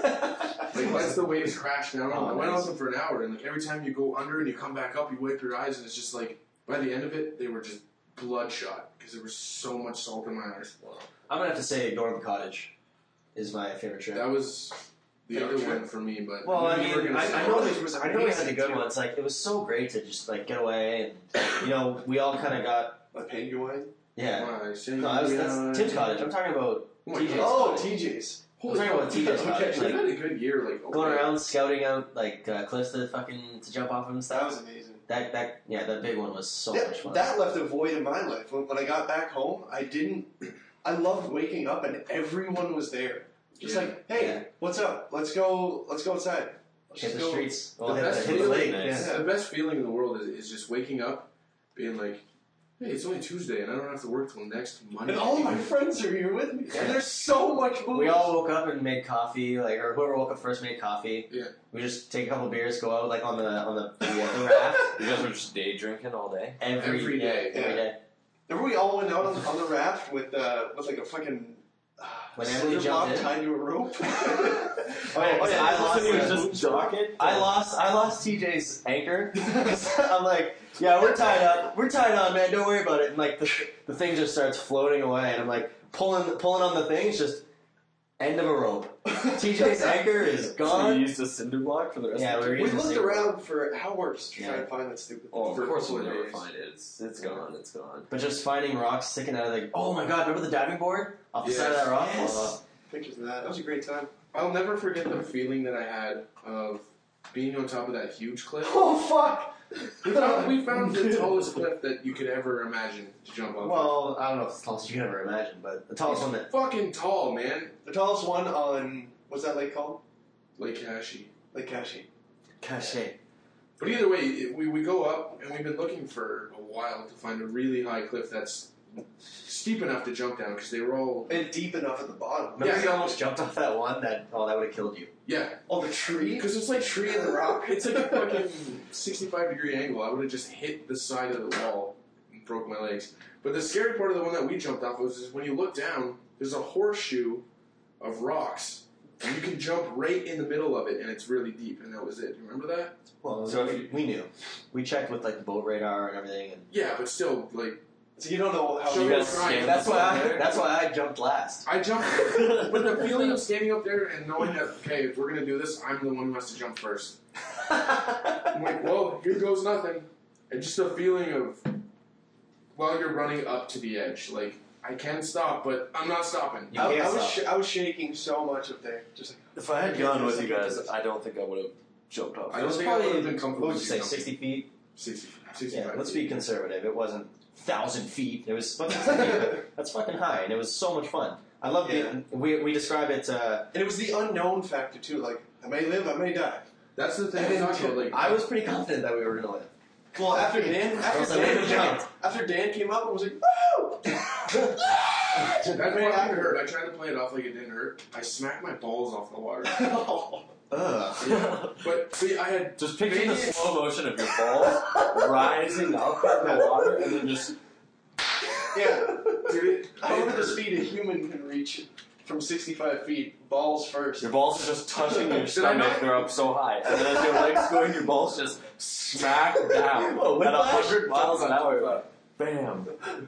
Like lets the waves crash down. Oh, I went nice. out with him for an hour, and like every time you go under and you come back up, you wipe your eyes, and it's just like by the end of it, they were just bloodshot because there was so much salt in my eyes. I'm gonna have to say Northern Cottage is my favorite trip. That was the Favorite other trip? one for me, but Well, I you mean, were gonna I, say- I know Cottage that was I know we had the amazing, good too. ones. Like it was so great to just like get away, and you know, we all kind of got My penguin. yeah. Why, say No, that's, yeah, that's Tim's Cottage. I'm talking about Oh my T J's. God. Oh, Cottage. T J's. I'm talking about T J's Okay. Cottage. We've Like, had a good year, like okay. going around scouting out like uh, cliffs to fucking to jump off of and That stuff. was amazing. That that yeah, that big one was so Yeah, much fun. that left a void in my life. When, when I got back home, I didn't. I loved waking up and everyone was there. Just Yeah. like, hey, Yeah. what's up? Let's go. Let's go outside. Let's hit just the go. streets. The Well, hit, best the, hit the feeling- lake. Nice. Yeah. The best feeling in the world is, is just waking up, being like, hey, it's only Tuesday and I don't have to work till next Monday. And all my friends are here with me. Yeah. And there's so much booze. We all woke up and made coffee, like or whoever woke up first made coffee. Yeah. We just take a couple beers, go out like on the on the, the, uh, the raft You guys were just day drinking all day. every, Every day, yeah, every yeah. day. Remember we all went out on, on the raft with uh, with like a fucking uh, When cinder Emily block jumped in? tied to a rope. Oh yeah, Oh, yeah, I lost. He was uh, just jogging. I lost. I lost T J's anchor. I'm like, yeah, we're tied up. We're tied on, man. Don't worry about it. And like the the thing just starts floating away, and I'm like pulling pulling on the thing. It's just end of a rope. T J's anchor is So you gone. used a cinder block for the rest Yeah, of the we were trip? We using looked cinder around for hours to try Yeah. and find that stupid Oh, thing. of course for we'll a couple never of days. find it. It's, it's gone. It's gone. But just finding rocks sticking out of the. Oh my god! Remember the diving board off the Yes. side of that rock? Yes. Oh, Pictures of that. That was a great time. I'll never forget the feeling that I had of being on top of that huge cliff. Oh fuck! We found, we found the tallest cliff that you could ever imagine to jump off. well, I don't know if it's the tallest you can ever imagine, but the tallest one that. It's fucking tall, man. The tallest one on what's that lake called? Lake Hashi. Lake Kashi. Cache. But either way, it- we, we go up, and we've been looking for a while to find a really high cliff that's steep enough to jump down, because they were all... And deep enough at the bottom. Remember Yeah. you almost jumped off that one? That oh, that would have killed you. Yeah, Oh, the tree? because it's like Tree in the rock? It's like a fucking sixty-five degree angle. I would have just hit the side of the wall and broke my legs. But the scary part of the one that we jumped off was is when you look down, there's a horseshoe of rocks. And you can jump right in the middle of it, and it's really deep, and that was it. You remember that? Well, So we, if you- we knew. We checked with like the boat radar and everything, and Yeah, but still, like, So you don't know how So You you guys Right. stand that's up why I, there? that's why I jumped last. I jumped. But the feeling of standing up there and knowing that, okay, if we're going to do this, I'm the one who has to jump first. I'm like, well, here goes nothing. And just a feeling of, while you're running up to the edge, like, I can stop, but I'm not stopping. You I, can't I was stop. sh- I was shaking so much up there. Just like, If I had I gone can't with do you this, I guys, can't do I don't think I would have jumped off. I It don't was think I would probably, have been what comfortable would you with say, jumping. sixty feet? sixty, sixty-five. Yeah, let's be feet. conservative. It wasn't thousand feet. It was but that's that's fucking high, and it was so much fun. I love Yeah. the we we describe it. Uh, and it was the unknown factor too. Like, I may live, I may die. That's the thing I I'm didn't talking about. tell- Like, I was pretty confident that we were gonna live. Well, after Dan, I after was like, Dan, "Let me jump." after Dan came up, I was like, woo! that I made fucking it hurt. I tried to play it off like it didn't hurt. I smacked my balls off the water. Ugh. Yeah. But see, I had Just picture the Maybe- slow motion of your balls rising up out of the water and then just. Yeah. dude, it, I wonder it the hurt. speed a human can reach from sixty-five feet, balls first. Your balls are just touching your Did I stomach, not- they're up so high. And then as your legs go in, your balls just smack down Oh, at whiplash? one hundred miles an hour. Bam.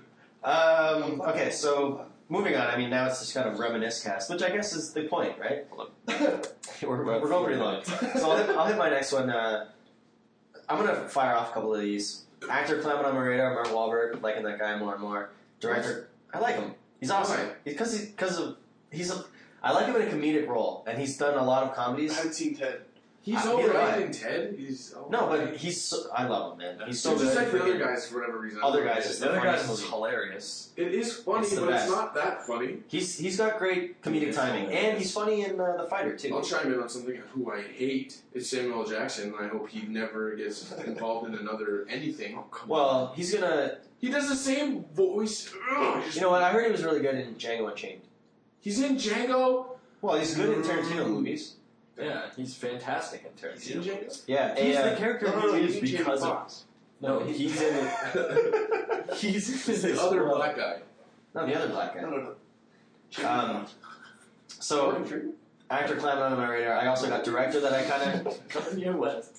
Um, okay, so moving on. I mean, now it's just kind of reminisce cast, which I guess is the point, right? we're, we're going pretty long. So I'll hit, I'll hit my next one. Uh, I'm gonna fire off a couple of these. Actor climbing on my radar, Mark Wahlberg, liking that guy more and more. Director, I like him. He's awesome. Why? Because he, because of he's a. I like him in a comedic role, and he's done a lot of I comedies. haven't seen Ted. He's Uh, neither alright I. in Ted. He's oh, No, but he's. So, I love him, man. He's so just good. like the Freaking- other guys for whatever reason. Other guys is The other funniest guy is movie. hilarious. It is funny, It's the but best. it's not that funny. He's he's got great comedic It's timing, hilarious. and he's funny in uh, The Fighter too. I'll chime in on something who I hate. It's Samuel L. Jackson, and I hope he never gets involved in another anything. Well, he's gonna. He does the same voice. Ugh, You know what? I heard he was really good in Django Unchained. He's in Django. Well, he's good in Tarantino movies. Yeah, he's fantastic in He's in Tarantino. Django? Yeah, He's uh, the character No, no, no, he you is mean Jamie because of. Foxx. No, he's in it. He's in He's this the other world. black guy. no, the other black No, guy. no, no. Um, so Morgan Freeman? actor climbing on my radar. I also got director that I kind of. Kanye West.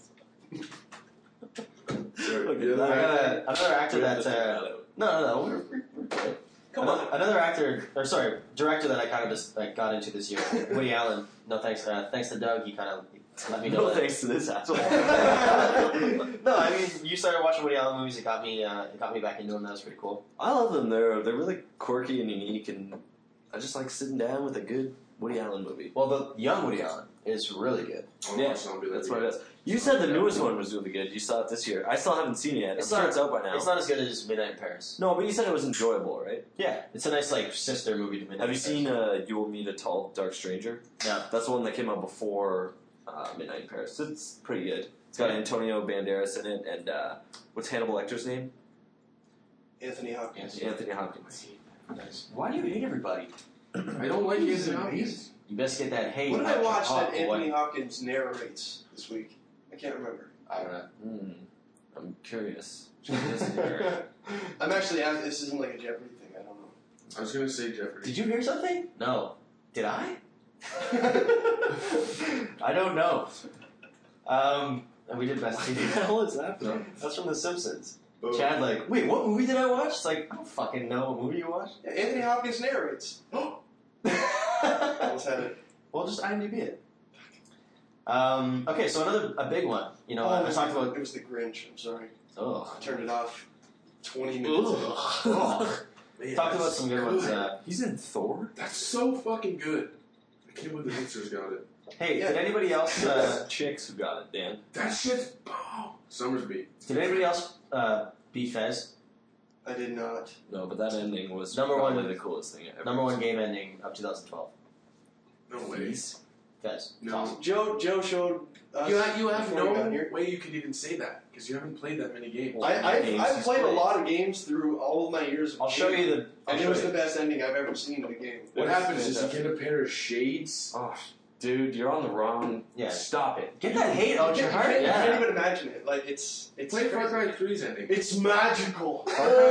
Look at Yeah, I that. got a, another actor that. Uh, no, no, no. We're, we're, we're good. Come Ano- on. Another actor, or sorry, director that I kind of just like got into this year, Woody Allen. No thanks, uh, thanks to Doug. He kind of let me know. No that. thanks to this asshole. No, I mean you started watching Woody Allen movies. It got me. Uh, it got me back into them. That was pretty cool. I love them. They're they're really quirky and unique, and I just like sitting down with a good Woody Allen movie. Well, the young Woody Allen is really good. I'll Yeah, watch Zombie That's Land what it is. You said the newest one was really good. You saw it this year. I still haven't seen it yet. It's I'm sure not- it's out by now. It's not as good as Midnight in Paris. No, but you said it was enjoyable, right? Yeah, it's a nice like sister movie to Midnight. Have you in seen Paris. uh, You Will Meet a Tall Dark Stranger? No. That's the one that came out before uh, Midnight in Paris. It's pretty good. It's got Antonio Banderas in it, and uh, what's Hannibal Lecter's name? Anthony Hopkins. Anthony Hopkins. Nice. Why do you hate everybody? I don't like He's Anthony amazing. Hopkins. You best get that hate. What did out I your watch heart, that boy. Anthony Hopkins narrates this week? I can't remember. I don't know. Hmm. I'm curious. I'm actually asking, this isn't like a Jeopardy thing, I don't know. I was gonna say Jeopardy. Did you hear something? No. Did I? I don't know. Um, and we did best. What the hell is that from? That's from The Simpsons. Boom. Chad, like, wait, what movie did I watch? It's like, I don't fucking know what movie you watched. Yeah, Anthony Hopkins narrates. I almost had it. Well, just IMDb it. Um, okay, so another a big one. You know, Oh, I, it I was talked the- about. It was the Grinch, I'm sorry. Ugh. I turned it off twenty minutes ago. Ugh. Man, Talked about that's some good ones. Uh, He's in Thor? That's so fucking good. I can't believe the Mixers got it. hey, Yeah. did anybody else? Uh, Chicks who got it, Dan. That shit's oh, Summersby. did anybody else uh, beat Fez? I did not. No, but that ending was Number one- probably the coolest thing ever. Number one game ending of twenty twelve. No way. Please. Fez. No. Joe Joe showed us You have, you have before we got no here. way you could even say that because you haven't played that many games. I, I've, games I've he's played a played. lot of games through all of my years. Of I'll show gaming, you the. I'll and it show was you. the best ending I've ever seen in a game. What It's happens is you fantastic. get a pair of shades. Oh, dude, you're on the wrong. Yeah. Stop it. Get that hate out You your can't, heart. you can't Yeah. even imagine it. Like it's it's Play Far crazy. Cry three's ending. It's magical.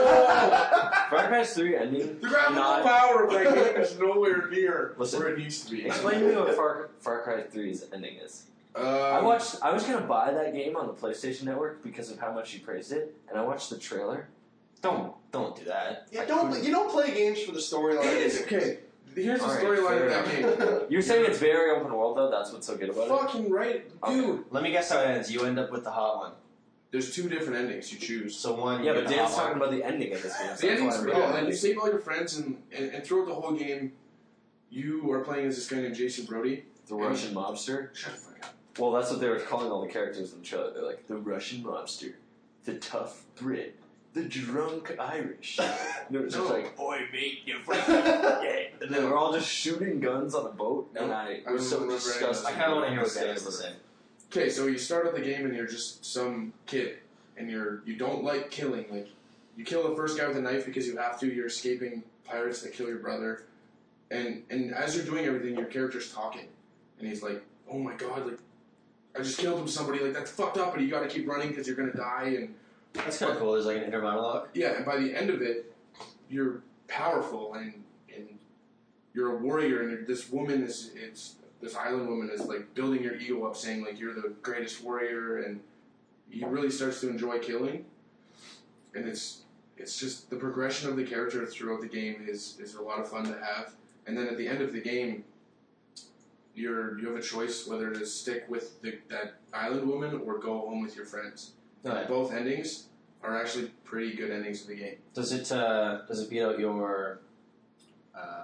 Far Cry three ending. The graphical not- power of that game is nowhere near Listen, where it needs to be. Explain to me what Far, Far Cry three's ending is. Um, I watched. I was gonna buy that game on the PlayStation Network because of how much you praised it, and I watched the trailer. Don't don't do that. Yeah, don't you don't play games for the storyline. It is okay. Here's the All right, storyline of fair that game. You're saying it's very open world though. That's what's so good about it. Fucking right, dude. Let me guess how it ends. You end up with the hot one. There's two different endings you choose. So one. Yeah, you but get the Dan's hot talking one. about the ending of this game. So The that's ending's why I'm pretty really good. And you like save all your friends, and, and, and throughout the whole game, you are playing as this guy named Jason Brody. the Russian mobster. Shut the fuck up. Well, that's what they were calling all the characters in the trailer. They're like the Russian mobster, the tough Brit, the drunk Irish. And it was just No. like, boy, mate, you're fucking yeah. And they were all just shooting guns on a boat, and No, I I was so don't remember any of disgusted. I kind of want to hear what with Dan the has to stand say. Okay, so you start out the game and you're just some kid, and you're you don't like killing. Like you kill the first guy with a knife because you have to. You're escaping pirates that kill your brother, and and as you're doing everything, your character's talking, and he's like, "Oh my god, like I just killed him somebody. Like that's fucked up, but you got to keep running because you're gonna die." And That's kind of cool. There's like an inner monologue. yeah, and by the end of it, you're powerful and and you're a warrior, and you're, this woman is it's this island woman is like building your ego up, saying like you're the greatest warrior, and he really starts to enjoy killing, and it's it's just the progression of the character throughout the game is is a lot of fun to have, and then at the end of the game, you're you have a choice whether to stick with the, that island woman or go home with your friends. Alright. Both endings are actually pretty good endings of the game. Does it uh, does it beat out your um,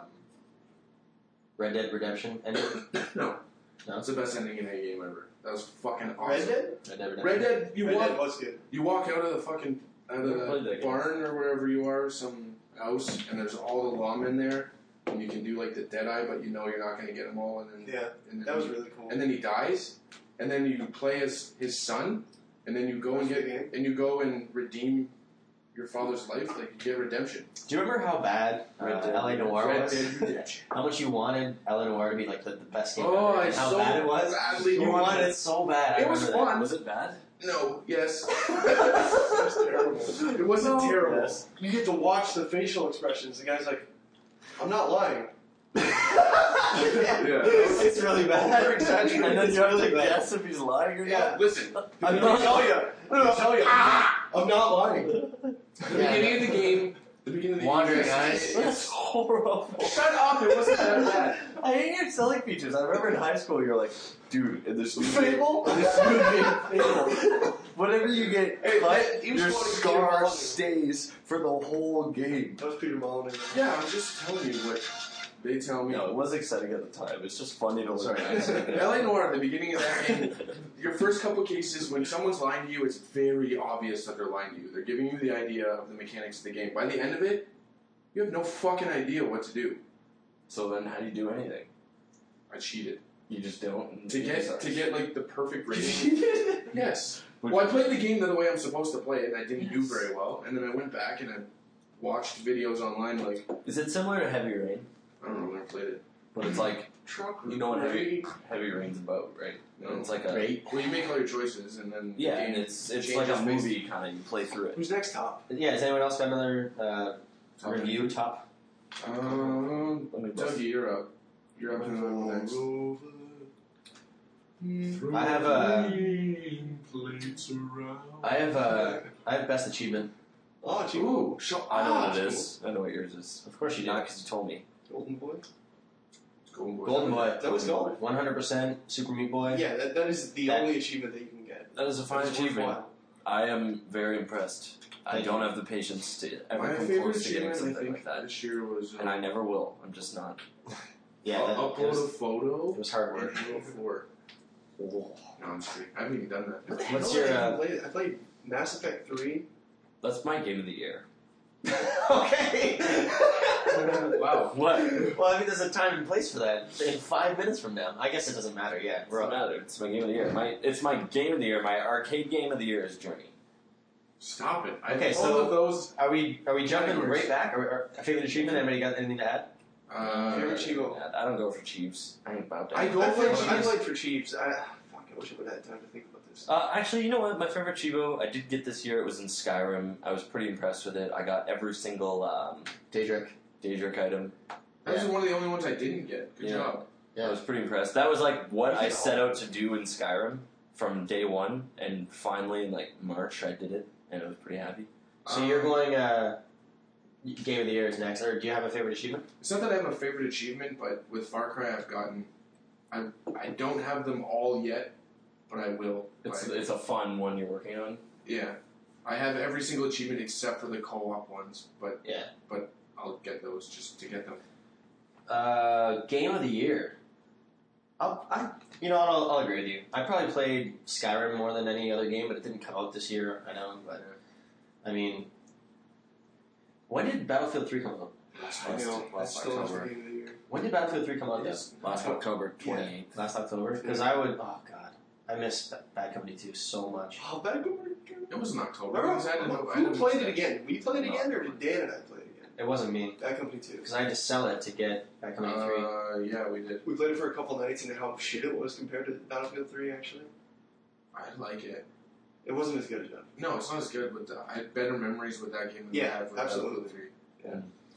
Red Dead Redemption ending? No. No? That's the best ending in a game ever. That was fucking awesome. Red Dead? Red Dead Redemption. Red Dead, you Red walk Dead was good. you walk out of the fucking out of Never played the that game. barn or wherever you are, some house, and there's all the lawmen there, and you can do like the Deadeye, but you know you're not going to get them all, and then Yeah, and then that was you- really cool. and then he dies, and then you play as his son, and then you go and That's a get good game. and you go and redeem your father's life, like you get redemption. Do you remember how bad uh, Red Dead L A Noire Red was? Dead Redemption. How much you wanted L A Noire to be like the, the best game Oh, ever, I and how so bad it was? badly You wanted wanted it. it so bad. I It was remember that. fun. Was it bad? No, yes, it was terrible. It wasn't No. terrible. Yes. You get to watch the facial expressions. The guy's like, I'm not lying. Yeah. It's really bad. Over exaggerated. And then It's you have really to bad. guess if he's lying or not. Listen, I'm not tell you. I'm tell you. I'm not lying. the beginning of the game, the beginning of the Wandering game, eyes. That's horrible. Shut up! It wasn't that bad. I hate your selling features. I remember in high school, you're like, dude, in this new Fable? game, in this new game, Fable, whatever you get Hey, cut, that- he was your quoting Peter scar Molyneux. stays for the whole game. That was Peter Molyneux. Yeah, I'm just telling you what they tell me. No, it was exciting at the time. It's just funny to look Sorry. at. L A Noire, at the beginning of that game, your first couple cases, when someone's lying to you, it's very obvious that they're lying to you. They're giving you the idea of the mechanics of the game. By the end of it, you have no fucking idea what to do. So then, how do you do anything? I cheated You just don't. and to you get just- to get like the perfect rating. Yes. Well, I played the game the way I'm supposed to play it, and I didn't do very well. And then I went back and I watched videos online. Like Is it similar to Heavy Rain? I don't know when I played it. But it's like Truck. you know what Heavy Heavy Rain's about, right? No. It's like a Great. Well, you make all your choices, and then yeah, the game and it's it's changes like a based- movie kind of. You play through it. Who's next top? Yeah, has anyone else got another uh, Top review top? Um, Let me Dougie, you're up. You're up and going next. I have a- I have uh, I have best achievement. Oh, gee. Ooh, show, I know ah, what it is. I know what yours is. Of course you do. Not because you told me. Golden Boy? Golden Boy. Golden Boy. That was gold. one hundred percent Super Meat Boy. Yeah, that, that is the That- only achievement that you can get. That is a fine It's achievement. worthwhile. I am very impressed. I Thank don't you. have the patience to ever My come favorite close to getting achievement, I something think, like that, this year was uh, and I never will. I'm just not. Yeah, u- that, it, upload was, a photo. it was hard work. in Halo four. No, I'm just kidding. I haven't even done that. What the What's hell your, did I uh, play? I played Mass Effect three. That's my game of the year. Okay. Wow. What? Well, I mean, there's a time and place for that. In five minutes from now, I guess it doesn't matter yet. We're Doesn't up. matter. It's my game of the year. My it's my game of the year. My arcade game of the year is Journey. Stop it. I, Okay, both so- of those. Are we are we jumping Categories. right back? Or, or a favorite achievement? Anybody got anything to add? Uh, Favorite Chivo. I don't go for Chiefs. I ain't about that. I go I for played, Chiefs. I played for Chiefs. I, fuck, I wish I would have had time to think about this. Uh, actually, you know what? My favorite Chivo I did get this year. It was in Skyrim. I was pretty impressed with it. I got every single um, Daedric. Daedric item. That was one of the only ones I didn't get. Good Yeah. job. I was pretty impressed. That was like what You I did set all- out to do in Skyrim from day one, and finally in like March I did it, and I was pretty happy. So you're going. Uh, game of the year is next. Or do you have a favorite achievement? It's not that I have a favorite achievement, but with Far Cry, I've gotten. I I don't have them all yet, but I will. It's I- it's a fun one you're working on. yeah, I have every single achievement except for the co-op ones, but Yeah. I'll get those just to get them. Uh, game of the year. I'll, I, you know, what, I'll, I'll agree with you. I probably played Skyrim more than any other game, but it didn't come out this year. I know, but I mean, when did Battlefield three come out? I know. That's last still October. the game of the year. When did Battlefield three come out? Yes, last October twenty-eighth. Last October. Because I would. Oh God, I miss Bad Company two so much. Oh, Bad Company. It was in October. Remember, because I didn't know- I who didn't played know it that. again? We played it again, or did Dan and I play it again? It wasn't me Bad Company two. because I had to sell it to get Bad Company three. Uh, yeah, we did. We played it for a couple nights, and how shit it was compared to Battlefield three. Actually, I like it. it wasn't as good as Battlefield. No, it's not as good, but uh, I had better memories with that game than Yeah, I have with absolutely. Battlefield three.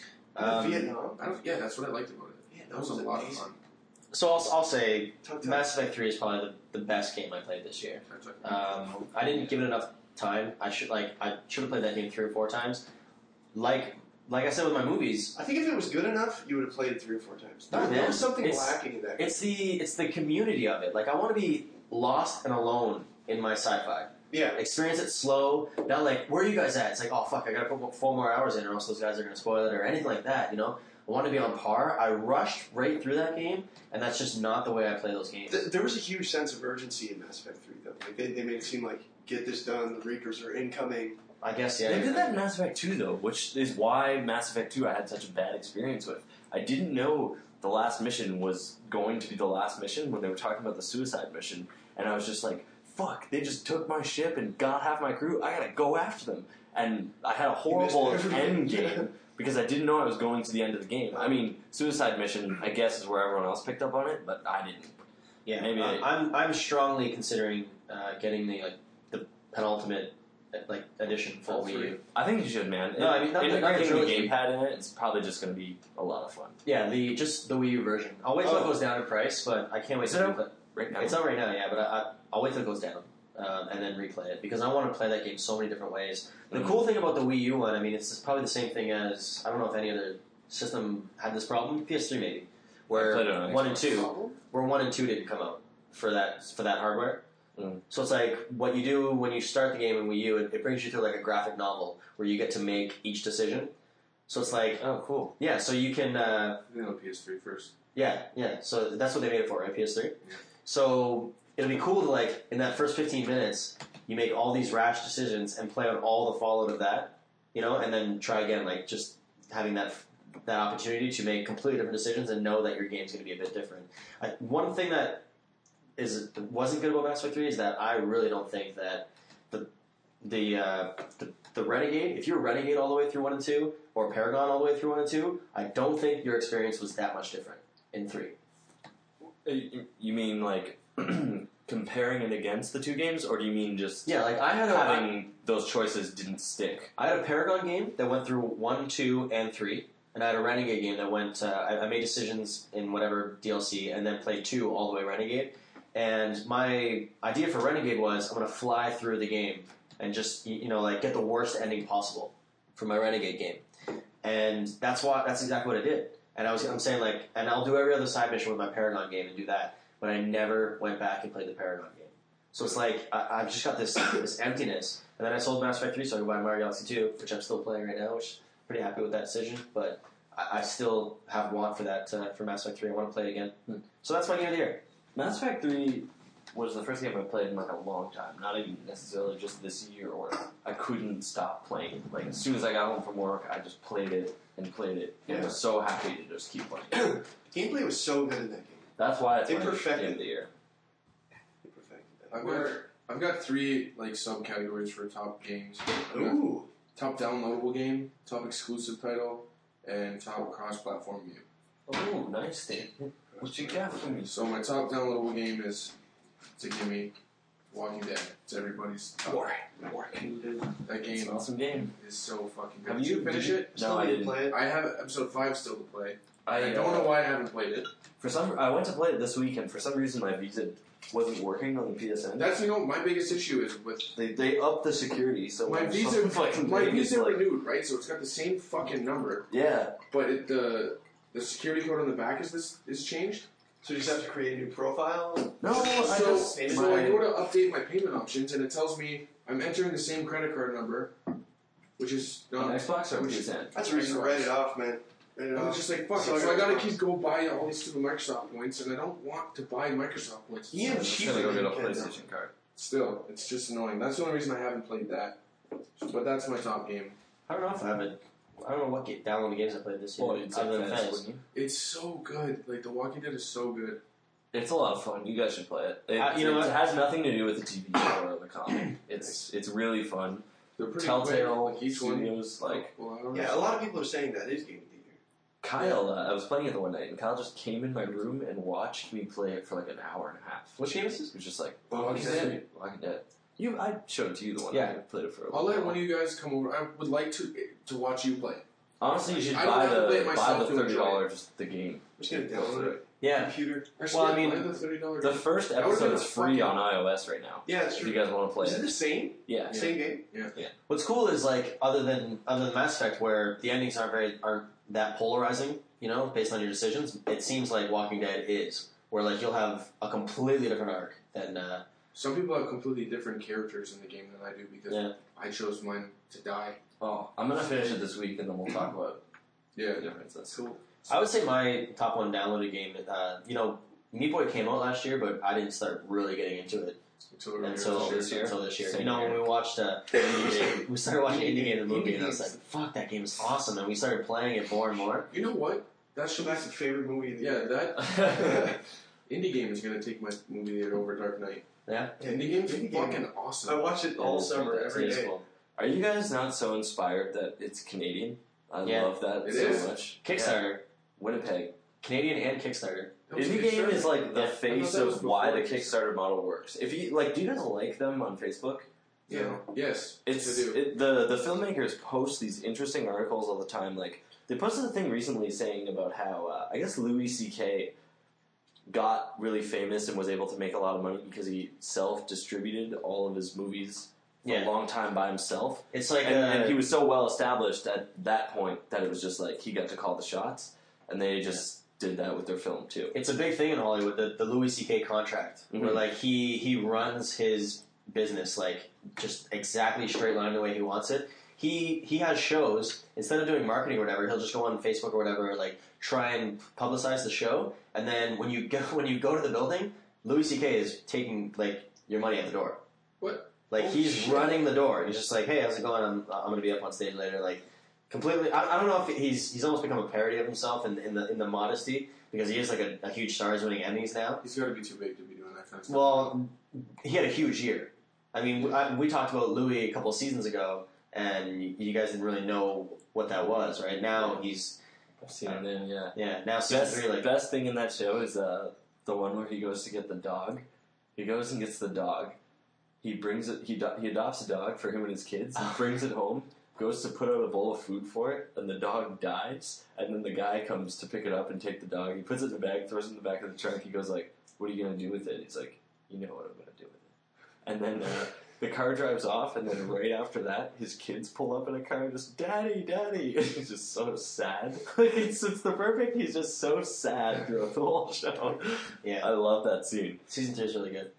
Um, Vietnam. I don't, yeah, that's what I liked about it. Yeah, That was a lot of amazing. fun. So I'll, I'll say Tug Tug. Mass Effect three is probably the, the best game I played this year. That's like- Um, I didn't give it enough time. I should like I should have played that game three or four times. Like like I said with my movies, I think if it was good enough, you would have played it three or four times. There, No, there man. was something It's- lacking in that. game. it's the it's the community of it. Like I want to be lost and alone in my sci-fi. Yeah, Experience it slow. Not like where are you guys at? It's like oh fuck, I gotta put four more hours in, or else those guys are gonna spoil it, or anything like that. You know, I want to be on par. I rushed right through that game, and that's just not the way I play those games. Th- there was a huge sense of urgency in Mass Effect three, though. Like they, they made it seem like get this done. The Reapers are incoming. I guess yeah. They you're did that right. in Mass Effect two, though, which is why Mass Effect two I had such a bad experience with. I didn't know the last mission was going to be the last mission when they were talking about the suicide mission, and I was just like, fuck, they just took my ship and got half my crew, I gotta go after them. And I had a horrible missed everything. end game because I didn't know I was going to the end of the game. I mean, suicide mission, I guess, is where everyone else picked up on it, but I didn't. Yeah, Maybe uh, they- I'm I'm strongly considering uh, getting the like the penultimate uh, like edition for All Wii three. U. I think you should, man. No, I mean, not the- not the Integrating the trilogy. gamepad in it, it's probably just going to be a lot of fun. Yeah, the just the Wii U version. I'll wait till Oh. it goes down in price, but I can't wait Is to it replay. Right now. It's out right now, yeah, but I, I, I'll wait till it goes down um, and then replay it because I want to play that game so many different ways. The Mhm. cool thing about the Wii U one, I mean, it's probably the same thing as I don't know if any other system had this problem. P S three maybe, where played it on one and Xbox. two, where one and two didn't come out for that for that hardware. Mm. So it's like what you do when you start the game in Wii U, it, it brings you through like a graphic novel where you get to make each decision. So it's like, Oh, cool. yeah, so you can, uh, I think on P S three first. yeah, yeah. So that's what they made it for, right? P S three. Yeah. So it'll be cool to like in that first fifteen minutes, you make all these rash decisions and play on all the fallout of that, you know, and then try again, like just having that that opportunity to make completely different decisions and know that your game's going to be a bit different. I, one thing that is wasn't good about Mass Effect three is that I really don't think that the the, uh, the the Renegade, if you're Renegade all the way through one and two, or Paragon all the way through one and two, I don't think your experience was that much different in three. Uh, You you mean like comparing it against the two games, or do you mean just Yeah, like I had a having those choices didn't stick? I had a Paragon game that went through one, two, and three, and I had a Renegade game that went. Uh, I, I made decisions in whatever D L C, and then played two all the way Renegade. And my idea for Renegade was I'm going to fly through the game and just y- you know like get the worst ending possible for my Renegade game, and that's why that's exactly what I did. And I was I'm saying like, and I'll do every other side mission with my Paragon game and do that, but I never went back and played the Paragon game. So it's like I, I've just got this this emptiness. And then I sold Mass Effect three, so I could buy Mario Galaxy two, which I'm still playing right now, which I'm pretty happy with that decision. But I, I still have want for that uh, for Mass Effect three. I want to play it again. So that's my game of the year. Mass Effect three, was the first game I played in like a long time. Not even necessarily just this year, or I couldn't stop playing it. Like as soon as I got home from work, I just played it and played it, and Yeah. was so happy to just keep playing it. Gameplay was so good in that game. That's why it's They my perfected game of the year. They perfected that. I've got I've got three like subcategories for top games. I've got Ooh. top downloadable game, top exclusive title, and top cross-platform game. Oh, nice, Dave. What you got for me? So my top downloadable game is, to give me, Walking Dead. It's everybody's top. War. Walking Dead. That It's game an awesome game. is so fucking good. Have Did you- you finish did you- it? Still No, I need to didn't. play it. I have episode five still to play. I, I don't uh, know why I haven't played it. For some, I went to play it this week, and for some reason, my Visa wasn't working on the P S N. That's, you know, my biggest issue is with They they upped the security, so my when Visa. someone fucking My rings, Visa like, renewed, right? So it's got the same fucking number, yeah. but it, the the security code on the back is this is changed. So you just have to create a new profile? No, I So, just so I my- go to update my payment options, and it tells me I'm entering the same credit card number, which is on not. Xbox or which- P S N. That's the reason to write it off, man. Write it I off. was just like, fuck So it. So I I gotta gotta- keep go buy all these stupid Microsoft points, and I don't want to buy Microsoft points. Yeah, I'm just cheaper gonna go than get a you can, though. PlayStation card. Still, it's just annoying. That's the only reason I haven't played that. But that's my top game. I don't know if I have it. I don't know what get downloaded games I played this year. Well, you'd say other than Fez, Fez. wouldn't you? It's so good. Like The Walking Dead is so good. It's a lot of fun. You guys should play it. It, Uh, you know it what? has nothing to do with the T V show or the comic. It's it's really fun. They're pretty Telltale quick. Like each one. Studios, like Well, I don't Yeah, a lot of people are saying that is Game of the Year. Kyle. Uh, I was playing it the one night, and Kyle just came in my room and watched me play it for like an hour and a half. Which game is this? It was just like Walking oh, Dead. Walking Dead. You, I showed it to you the one Yeah. night. I played it for. A I'll little let while. one of you guys come over. I would like to to watch you play. Honestly, you should I don't buy have to play it the buy myself the to thirty enjoy dollars just the game. I'm just gonna Go download for it. Yeah. Computer. Well, I mean, Buy the thirty dollars. The first That would've episode been is a free fucking- on iOS right now. Yeah, it's If true. you guys want to play Is it it, the same? yeah. Same game? What's cool is like other than other than Mass Effect, where the endings aren't very aren't that polarizing, you know, based on your decisions. It seems like Walking Dead is, where like you'll have a completely different arc than. Uh, Some people have completely different characters in the game than I do because Yeah. I chose mine to die. Oh, I'm gonna finish it this week, and then we'll talk about Yeah. the differences. Cool. I would say my top one downloaded game. Uh, you know, Meat Boy came out last year, but I didn't start really getting into it Until earlier until this year. Until this year. Same You know, here. when we watched uh, Indie Game, we started watching Indie Game the movie, Indie and I was like, Games. "Fuck, that game is awesome!" And we started playing it more and more. You know what? That So should that's the favorite movie of the Yeah, year. that indie game is gonna take my movie theater over Dark Knight. Yeah, Yeah, Indie game's Indie Game. fucking I awesome. watch it all It is summer, fantastic. every it is day. cool. Are you guys not so inspired that it's Canadian? I Yeah. love that It so is. much. Kickstarter, Yeah. Winnipeg. Canadian and Kickstarter. That was Indie Game Kickstarter? is like the Yeah. I face thought that was of why the before Kickstarter model works. If you like, do you guys like them on Facebook? Yeah. Yes. It's I do. it, the the filmmakers post these interesting articles all the time. Like they posted a thing recently saying about how uh, I guess Louis C K got really famous and was able to make a lot of money because he self distributed all of his movies for Yeah. a long time by himself. It's like And, uh, and he was so well established at that point that it was just like he got to call the shots, and they just did that with their film too. it's a big thing in Hollywood, the, the Louis C K contract, where Mhm. like he he runs his business like just exactly straight line the way he wants it. He he has shows, instead of doing marketing or whatever, he'll just go on Facebook or whatever, like try and publicize the show, and then when you go when you go to the building, Louis C K is taking like your money at the door. What? Like Oh, he's shit. running the door. He's just like, hey, how's it going? I'm I'm gonna be up on stage later. Like completely. I, I don't know if he's he's almost become a parody of himself in in the in the modesty because he is like a, a huge star. He's winning Emmys now. He's got to be too big to be doing that kind of stuff. Well, he had a huge year. I mean, I, we talked about Louis a couple seasons ago, and you, you guys didn't really know what that was, right? Now he's I've seen it in, yeah. yeah. Now season Best, three, like best thing in that show is uh, the one where he goes to get the dog. He goes and gets the dog. He brings it. He do, he adopts a dog for him and his kids. He brings it home. Goes to put out a bowl of food for it, and the dog dies. And then the guy comes to pick it up and take the dog. He puts it in the bag, throws it in the back of the trunk. He goes like, "What are you gonna do with it?" He's like, "You know what I'm gonna do with it." And then uh, the car drives off, and then right after that, his kids pull up in a car and just, "Daddy, Daddy!" And he's just so sad. Like it's, it's the perfect. He's just so sad throughout the whole show. yeah. I love that scene. Season three is really good.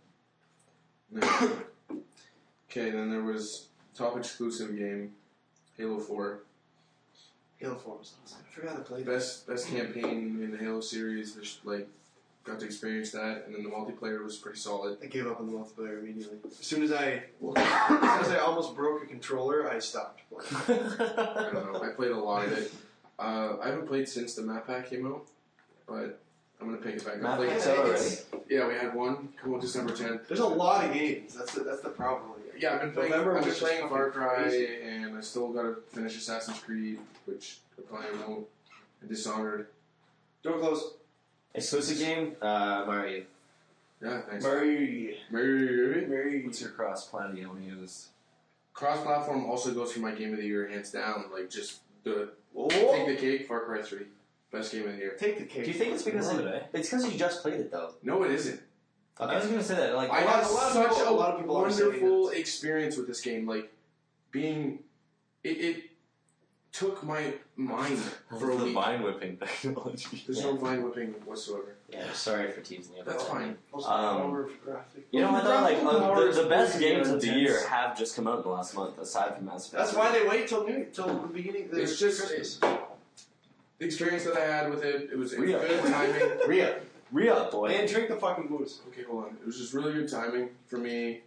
Okay, then there was top exclusive game, Halo four. Halo four was awesome. I forgot to play that. Best best campaign in the Halo series. There's like got to experience that, and then the multiplayer was pretty solid. I gave up on the multiplayer immediately. As soon as I, as soon as I almost broke a controller, I stopped playing. I don't know. I played a lot of it. Uh, I haven't played since the map pack came out, but I'm gonna pick it back up. Map Played- pack's out already. Yeah, we had one come out December tenth. There's a lot of games. That's the, that's the problem. Yeah, I've been playing. November I've been was just playing Far fucking Cry, crazy. and I still gotta finish Assassin's Creed, which I'm playing out. And Dishonored. Door close. Exclusive game, uh, Mario. Yeah, thanks. Murray. Mary. Murray. What's your cross-plan you want to use? Cross-platform also goes for my game of the year, hands down. Like just the Oh. take the cake. Far Cry three, best game of the year. Take the cake. Do you think it's because Nor it, did I. it's because you just played it though? No, it isn't. I was gonna say that. Like, I lot- had a lot of such people- a a lot of people are saying wonderful that. experience with this game. Like being, it, it took my mind for a the week. vine whipping technology. There's no vine whipping whatsoever. Yeah, sorry for teasing you. That's fine. Most Um, power of graphic. You know what though? Like Graphical uh, power the, is the best pretty games of the intense. year have just come out in the last month, aside from Mass Effect. That's why they wait till new, till the beginning. The It's just Christmas. the experience that I had with it. It was, it was Rhea. good timing. Rhea. Re-up, boy. Man, drink the fucking booze. Okay, hold on. It was just really good timing for me.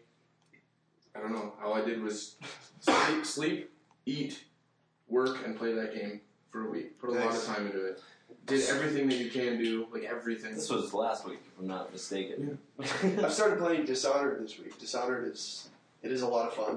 I don't know. All I did was sleep, sleep, eat, work, and play that game for a week. Put a lot of Nice. time into it. Did everything that you can do, like everything. This was last week, if I'm not mistaken. I've started playing Dishonored this week. Dishonored is it is a lot of fun.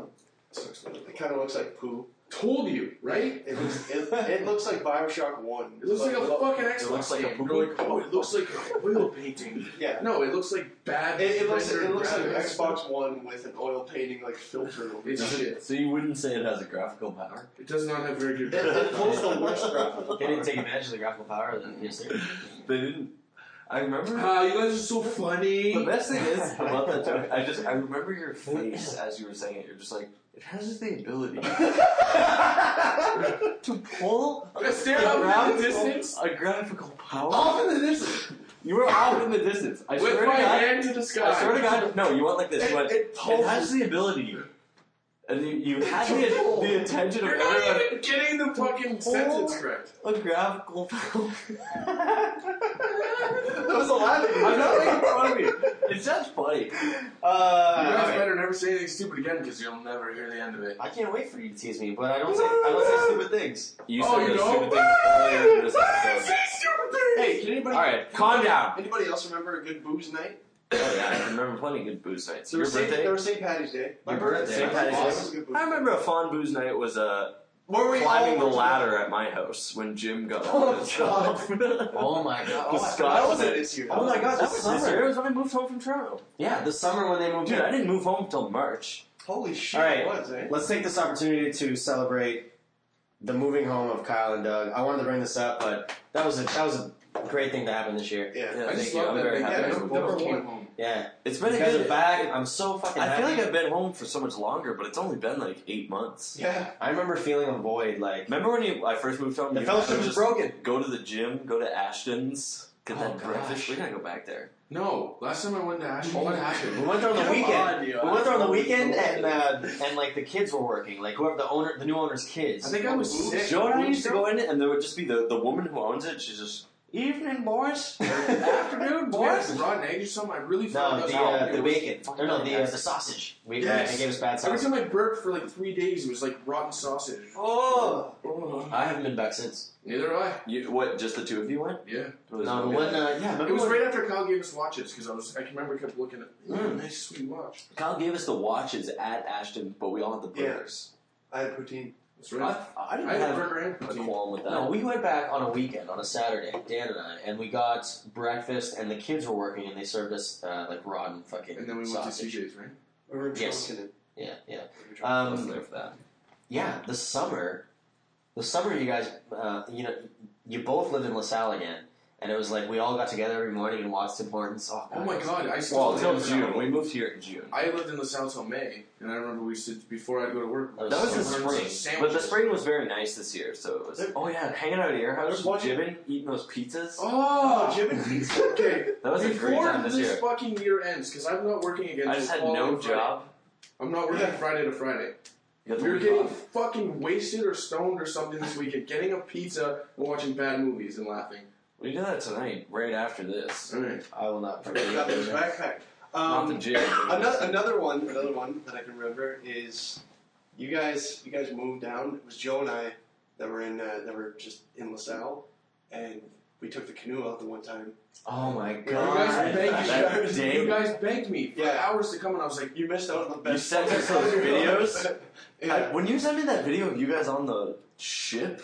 It kind of looks like poo. Told you, right? It looks it, it looks like Bioshock One. It looks like a fucking Xbox looks like a game. poopy- You're like, oh, it looks like an oil painting. Yeah. No, it looks like bad. It, it looks it rendered looks like graphics. Xbox One with an oil painting like filter over it. It's shit. So you wouldn't say it has a graphical power? It does not have very good. It, it pulls the worst graphical. They didn't take advantage of the graphical power of the P S three. They didn't. I remember. Ah, you guys are so funny. The best thing is about that joke. I just I remember your face as you were saying it. You're just like, it has the ability to pull I stared a out in the graphical, distance. a graphical power. Off in the distance. You were off in the distance. I With swear my to God. hand to the sky. I swear to God. No, you went like this. It- You went, it it, pulls- has the ability, and you, you had the, the attention of You're not everyone. even getting the fucking Pull sentence correct. A graphical power. That was a laughing. I'm not making fun of you. It's just funny. You Uh, guys alright. better never say anything stupid again because you'll never hear the end of it. I can't wait for you to tease me, but I don't say I don't say stupid things. You Oh, said you those know? stupid things earlier in this episode. Hey, can anybody? All right, calm down. Anybody else remember a good booze night? Oh yeah, I remember plenty of good booze nights. There Your was Saint, birthday? there was Saint Patty's Day. Your birthday. Saint Patty's Day. Awesome, good booze I remember a fun booze night was uh, Where were we climbing the all- ladder at my house when Jim got Oh, on his God. job. Oh my god! The Oh, my- Scotch- That wasn't this year. Oh my God, That that's was summer. this year. It was when I moved home from Toronto. Yeah, the summer when they moved Dude, in. I didn't move home until March. Holy shit! All right. It was, eh? Let's take this opportunity to celebrate the moving home of Kyle and Doug. I wanted to bring this up, but that was a that was a great thing to happen this year. Yeah. Yeah, I thank just you. love I'm that very they happy. yeah, guys number both one. came home. Yeah, It's been you a guys good. are back. I'm so fucking I happy. feel like I've been home for so much longer, but it's only been like eight months. Yeah. I remember feeling a void. Like Remember when you, I first moved home? the you fellowship would was just broken. Go to the gym, go to Ashton's, get Oh, that gosh. breakfast. We gotta go back there. No, last time I went to Ashton, what happened? We went there on the Come weekend. on, you. we went there on the I- weekend, and uh, and like the kids were working. Like whoever the owner, the new owner's kids. I think I was sick. Joe and I used to go in, and there would just be the, the woman who owns it. She's just evening, boys, afternoon, boys. Boys, raw eggs or something. I really thought no, that's the how uh, it the was. bacon. Or no, the uh, the sausage. We Yes. they gave us bad Every sausage. time I burped for like three days, it was like rotten sausage. Oh. Oh. I haven't been back since. Neither do I. You, what? Just the two of you went? Yeah. Or was No, it- but when uh, yeah, remember It was when- right after Kyle gave us watches because I was I can remember I kept looking at Mm. mm, nice sweet watch. Kyle gave us the watches at Ashton, but we all had the Yeah. burgers. I had poutine. That's right. I, I didn't I had a have burger and a poutine. qualm with that. No, we went back on a weekend, on a Saturday, Dan and I, and we got breakfast, and the kids were working, and they served us uh, like rotten fucking And then we went sausage. to C J's, right? We were Yes. drunk in it. Yeah, yeah. We were drunk. I wasn't Um, there for that. yeah, the summer, the summer, you guys, uh, you know, you both lived in LaSalle again, and it was like we all got together every morning and watched Tim Hortons. Oh, Oh my god, I still Well, live until in LaSalle. June. We moved here in June. I lived in LaSalle till May, and I remember we used to, before I'd go to work. That That was the Tim Hortons spring, sandwiches. but the spring was very nice this year. So it was. Oh yeah, hanging out at your house, There's one- jibbing, eating those pizzas. Oh, Oh, Jim and Pizza. okay. That was a Before great time this this year. fucking year ends, because I'm not working again. I just till had no following Friday. job. I'm not working Friday to Friday. You got the We were week getting off. fucking wasted or stoned or something this weekend, getting a pizza and watching bad movies and laughing. We do that tonight, right after this. Alright. I will not I forget. got this backpack. Not the Um, gym. another another one, another one that I can remember is you guys. You guys moved down. It was Joe and I that were in uh, that were just in LaSalle, and we took the canoe out the one time. Oh my You god. guys begged That me. day. You guys begged me for Yeah. hours to come, and I was like, You missed out on the best. You sent part. us those videos? Yeah. I, when you sent me that video of you guys on the ship,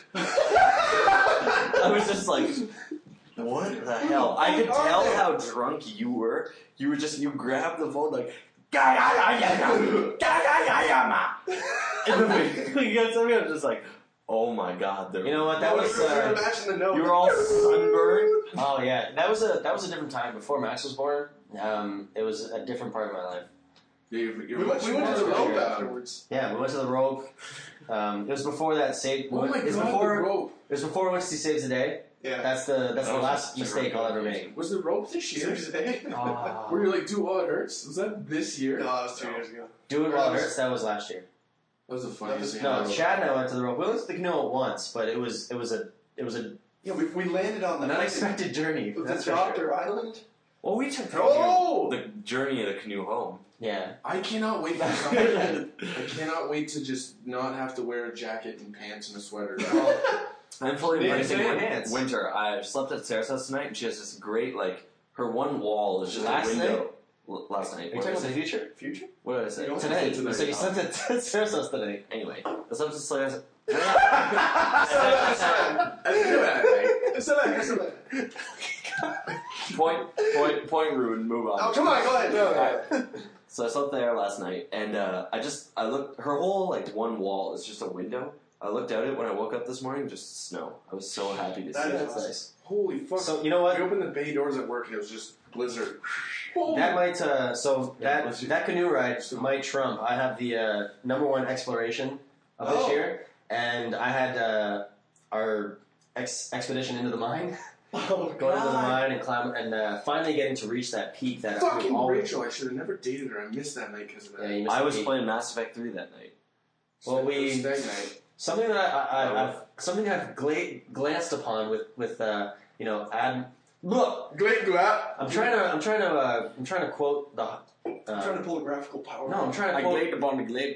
I was just like, what the hell? I could tell how drunk you were. You were just, you grabbed the phone like, "Ga ya ya ya ya, ga ya ya ya ma." And the video you guys sent me, I was just like, oh my god. You know what? That was. Uh, Imagine the note. You were all sunburned. oh yeah, that was a that was a different time before Max was born. Um, it was a different part of my life. Yeah, you, you We went, we went to the That's rope for sure. afterwards. Yeah, we went to the Rope. Um, it was before that save. Oh my it was god, before. the rope. It was before we went to see Saves the Day. Yeah. That's the that's That the was last a mistake I'll ever terrible make. Was the rope this year? Oh. Were you like, do all it hurts? Was that this year? No, that was two years ago. Do it while it hurts. That was last year. That was the funniest thing. No, ever. Chad and I went to the Rope. We went to the canoe once, but it was it was a it was a, Yeah, we, we landed on the an unexpected journey. the That's for Doctor sure. Island. Well, we took Oh! the journey of the canoe home. Yeah. I cannot wait. To I cannot wait to just not have to wear a jacket and pants and a sweater. I'm fully Yeah, embracing same win- pants. winter. I slept at Sarah's house tonight, and she has this great, like, her one wall is just Last a window. L- last night. Are you What talking did I about the say? future? Future? What did I say? You don't Today. Tonight. You said you slept at Sarah's house today. Anyway, I slept at Sarah's. I didn't do that. It's a lot, it's a lot. point, point, point ruined. Move on. Oh, come on, go ahead. No, So I slept there last night, and uh, I just I looked. Her whole like one wall is just a window. I looked out it when I woke up this morning, just snow. I was so happy to That see is it. That's nice. Holy fuck! So you know we what? opened the bay doors at work and it was just blizzard. That might uh, so Yeah, that let's do- that canoe ride might trump. I have the uh, number one exploration of this Oh. year, and I had uh, our ex- expedition into the mine, Oh, going into the God. mine and climb, and uh, finally getting to reach that peak that Fucking we always. Rachel! I should have never dated her. I missed that night because of that. Yeah, you missed I the was peak. playing Mass Effect three that night. Well, we- Stag night. Something that I, I, Oh. I've something I've gla- glanced upon with with uh, you know ad. Look, Great, go out. I'm trying to I'm trying to uh, I'm trying to quote the. I'm Uh, trying to pull a graphical power. no, I'm trying to I quote. gladed upon the glade.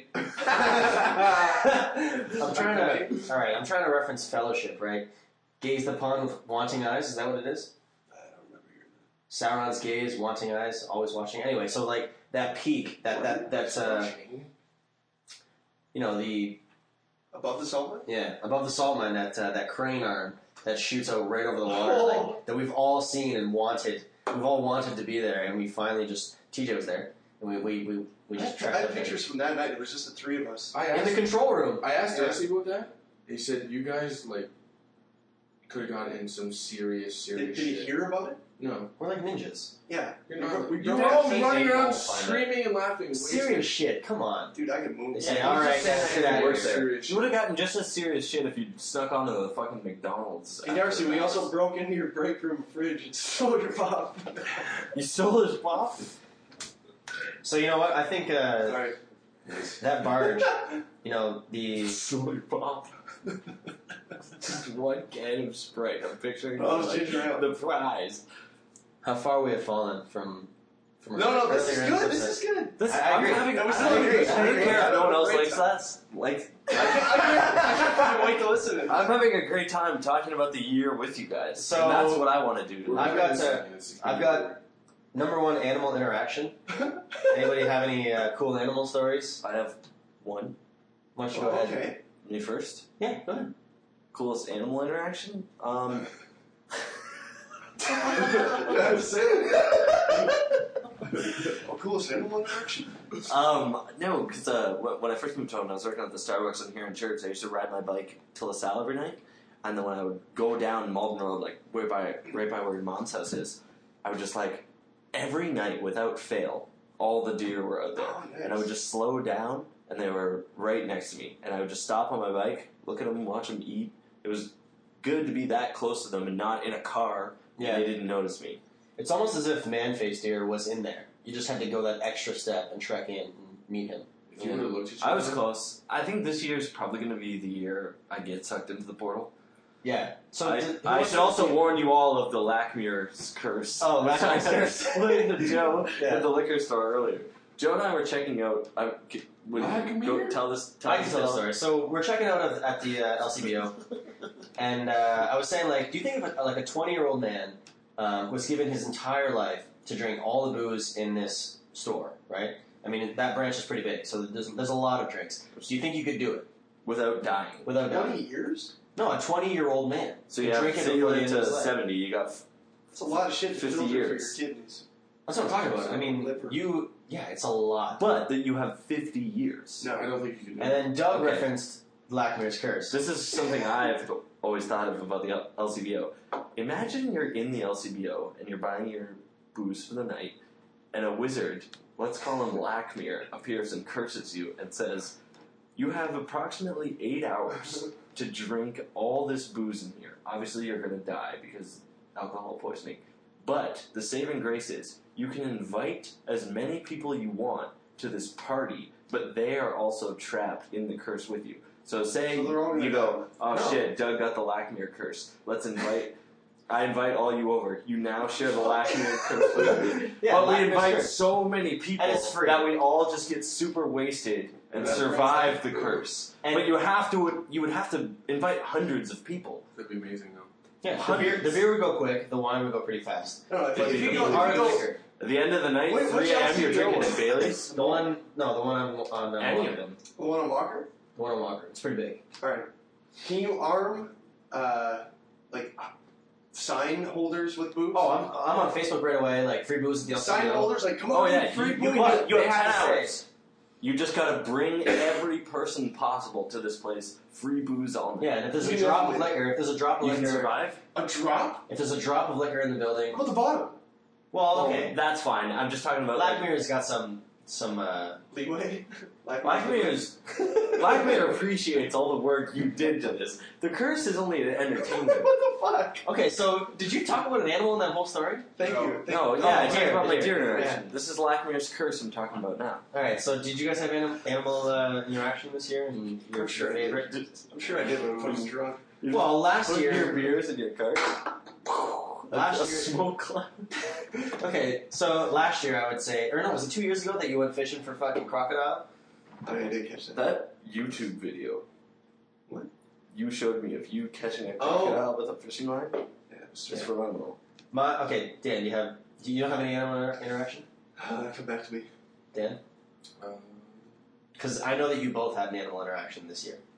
I'm trying to. All right, I'm trying to reference Fellowship, right? Gazed upon with wanting eyes. Is that what it is? I don't remember hearing Sauron's gaze, wanting eyes, always watching. Anyway, so like that peak, that that that uh, you know the that. Above the salt mine? yeah above the salt mine, that uh, that crane arm that shoots out right over the water, Oh. like, that we've all seen and wanted. We've all wanted to be there, and we finally just T J was there, and we we we, we I just had, I tracked had up there. pictures from that night. It was just the three of us. I in the asked. control room. I asked Yeah. Jesse about that. He said you guys like could have gotten in some serious, Did, serious did you shit. hear about it? No, We're like ninjas. Yeah. you're We not. were- we you were were all actually running able around to find screaming and laughing. Serious shit. Come on. Dude, I could move. They say, Yeah, all you right, just say guys, that get out of Worse here. serious You would have gotten just as serious shit if you snuck onto the fucking McDonald's. Hey, Darcy, we also broke into your break room fridge and stole your pop. You stole his pop? So you know what? I think uh, Sorry. that barge. You know the. Stole your pop. Just one can of Sprite. I'm picturing Oh, it's like, ginger ale. the prize. How far we have fallen from. from No, no, this is earlier in good. the This is good. This, I- I I'm agree. having. That was I, so agree. great. I don't care if no one else Great likes time. that. Like, I can't, I can't, I can't fucking wait to listen to this. I'm having a great time talking about the year with you guys. So- and that's what I want to do. We're I've gonna got listen to- to this. I've got number one animal interaction. Anybody have any uh, cool animal stories? I have one. Why don't you Oh, go ahead? okay. Me first. Yeah, go ahead. Coolest animal interaction? Um, I was saying. Oh, coolest animal interaction. um, no, because uh, wh- when I first moved home, and I was working at the Starbucks in here in church. I used to ride my bike to LaSalle every night, and then when I would go down Malden Road, like right by right by where your mom's house is, I would just like every night without fail, all the deer were out there, Oh, nice. and I would just slow down, and they were right next to me, and I would just stop on my bike, look at them, watch them eat. It was good to be that close to them and not in a car. Yeah. And they didn't notice me. It's almost as if man-faced deer was in there. You just had to go that extra step and trek in and meet him. If you would have looked at you, I was close. I think this year is probably going to be the year I get sucked into the portal. Yeah. So I, did- who I wants should to- also warn you all of the Lackmuir's curse. Oh, which I Lackmuir's curse. explained to Joe Yeah. at the liquor store earlier. Joe and I were checking out. I, would you go Lackmuir? tell this? Tell I can this tell the tale? story. So we're checking out at, at the uh, L C B O, and uh, I was saying, like, do you think of a, like a twenty-year-old man um, was given his entire life to drink all the booze in this store, right? I mean, that branch is pretty big, so there's, there's a lot of drinks. Do you think you could do it Without dying. without dying? Twenty years? No, a twenty-year-old man. So you Can have, drink it say you before the live end of to his life. seventy, you got That's a lot of shit to fifty filter years. for your kidneys. That's what I'm talking about. I mean, Liver. you, yeah, it's a lot. but that you have fifty years. No, I don't think you can do And it. then Doug Okay. referenced Lackmuir's curse. This is something I've always thought of about the L C B O. Imagine you're in the L C B O and you're buying your booze for the night, and a wizard, let's call him Lackmuir, appears and curses you and says, "You have approximately eight hours to drink all this booze in here. Obviously, you're going to die because alcohol poisoning. But the saving grace is you can invite as many people you want to this party, but they are also trapped in the curse with you. So say So they're all gonna you go, oh No. shit, Doug got the Lackmuir curse. Let's invite, I invite all you over. You now share the Lackmuir curse with me. Yeah, but we Lackmuir's invite curse. so many people And it's free. that we all just get super wasted and That's survive right. the curse. And- but you have to, you would have to invite hundreds of people. That'd be amazing, though. Yeah, the beer, the beer would go quick, the wine would go pretty fast. No, if, But if you you go- go, Hard if you go, liquor. At the end of the night, Wait, which three a.m. L C you're B O drinking was at Bailey's. The one, no, the one on, on uh, Any Walker. of them. the one on Walker. The one on Walker. It's pretty big. All right. Can you arm uh, like sign holders with booze? Oh, I'm, I'm on Facebook right away, like free booze at the L C B O. sign holders like come Oh on, yeah, free you, booze. you, have- you They have have ten to hours. You just gotta bring every person possible to this place. Free booze all night. Yeah, and if there's a You drop of can- liquor, if there's a drop of You can liquor, survive. A drop? if there's a drop of liquor in the building, How about the bottom? well, okay. That's fine. I'm just talking about like, Lackmuir's got some, some, uh, Leeway? Blackmir's Blackmir appreciates all the work you did to this. The curse is only an entertainment. what the fuck? Okay, so did you talk about an animal in that whole story? Thank No. you. Thank No, you. yeah, Oh, I talking deer, about my deer. deer interaction. This is Blackmir's curse I'm talking about now. Alright, so did you guys have anim- animal uh, interaction this year? And your, I'm sure your I did. favorite? I'm sure I did when I was drunk. Well, last Put your year. beers in your cart. Last a year- smoke cloud. Okay, so last year I would say, or no, was it two years ago that you went fishing for fucking crocodile? I mean, I did catch that. That YouTube video. What? You showed me of you catching a Oh. crocodile with a fishing line. Yeah, it was Just just for Limo. My, okay, Dan, you have, do you don't have any animal inter- interaction? uh, come back to me. Dan? Um, Because I know that you both had an animal interaction this year.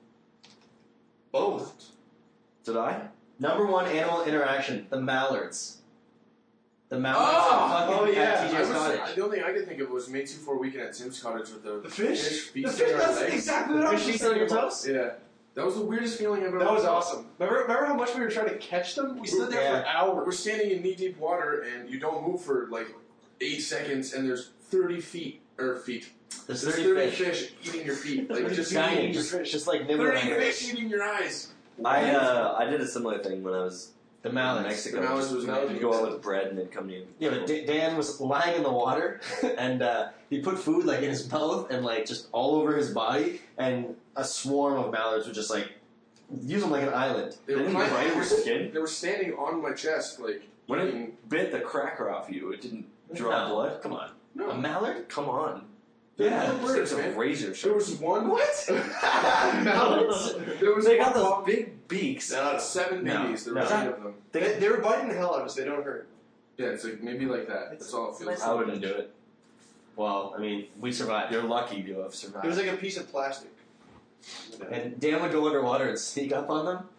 Both. Did I? Number one animal interaction, the mallards. The mallards Oh! at fucking Oh, yeah. at T I J's was, cottage. the only thing I could think of was May two for a weekend at Tim's cottage with the, The fish? feasting The fish, on our that's legs. exactly what I was Fish just feast on your thinking about. toes? Yeah. That was the weirdest feeling I've ever That was felt. awesome. Remember, remember how much we were trying to catch them? We stood there Yeah. for hours. We're standing in knee deep water and you don't move for like eight seconds and there's thirty feet or feet. There's There's thirty thirty fish. fish eating your feet. Like Thirty just giant eating your just, fish. just like nibbling Thirty on your fish eating your eyes. I uh, I did a similar thing when I was The in mallards. Mexico. The mallards Just- was I'd amazing. go out with bread and they'd come to you. Yeah, but D- Dan was lying in the water, and uh, he put food like in his mouth and like just all over his body, and a swarm of mallards would just like use him like an island. They were, Didn't kind bite they, your were, skin? they were standing on my chest, like When eating. it bit the cracker off you, it didn't draw No, blood. Come on, No. a mallard? Come on. Yeah, It's birds, a man. razor There sharp. was one. What? Mallards. There was They one got those mom- big beaks. uh, seven No, babies. There no. were eight of them. They, they were biting the hell out of us. They don't hurt. Yeah, it's like maybe like that. That's all it feels I like. wouldn't do it. Well, I mean, we survived. You're lucky to have survived. It was like a piece of plastic. And Dan would go underwater and sneak up on them.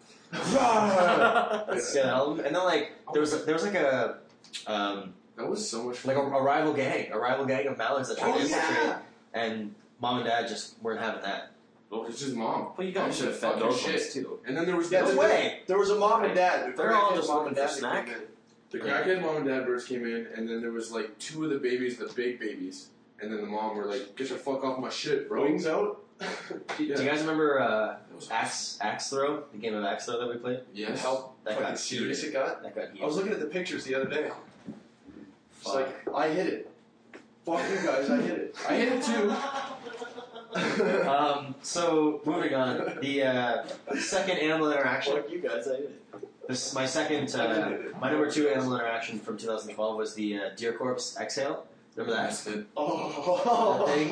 Scared out of them. And then like there was there was like a um, That was so much like fun. a, a rival gang, a rival gang of mallards that tried Oh, to infiltrate, yeah. and mom and dad just weren't having that. Oh, it's just mom. Well, you guys should have fed Fuck your those ones shit. too. And then there was Yeah, the, No there- way. There was a mom and dad. They're all crackhead just mom looking and for dad snack. that came in. the crackhead mom and dad birds came in, and then there was like two of the babies, the big babies, and then the mom were like, "Get your fuck off my shit, bro." Wings out. Do, Yeah. do you guys remember uh, That was axe axe throw? The game of axe throw that we played. Yes. How That fucking got serious heated. it got. That got I was heated. looking at the pictures the other day. It's Fuck. like, I hit it. Fuck you guys, I hit it. I hit it too. Um, so moving on, the uh, second animal interaction. Fuck you guys, I did it. This my second, uh, my number two animal interaction from two thousand twelve was the uh, Deer Corpse Exhale. Remember that? Oh. That thing?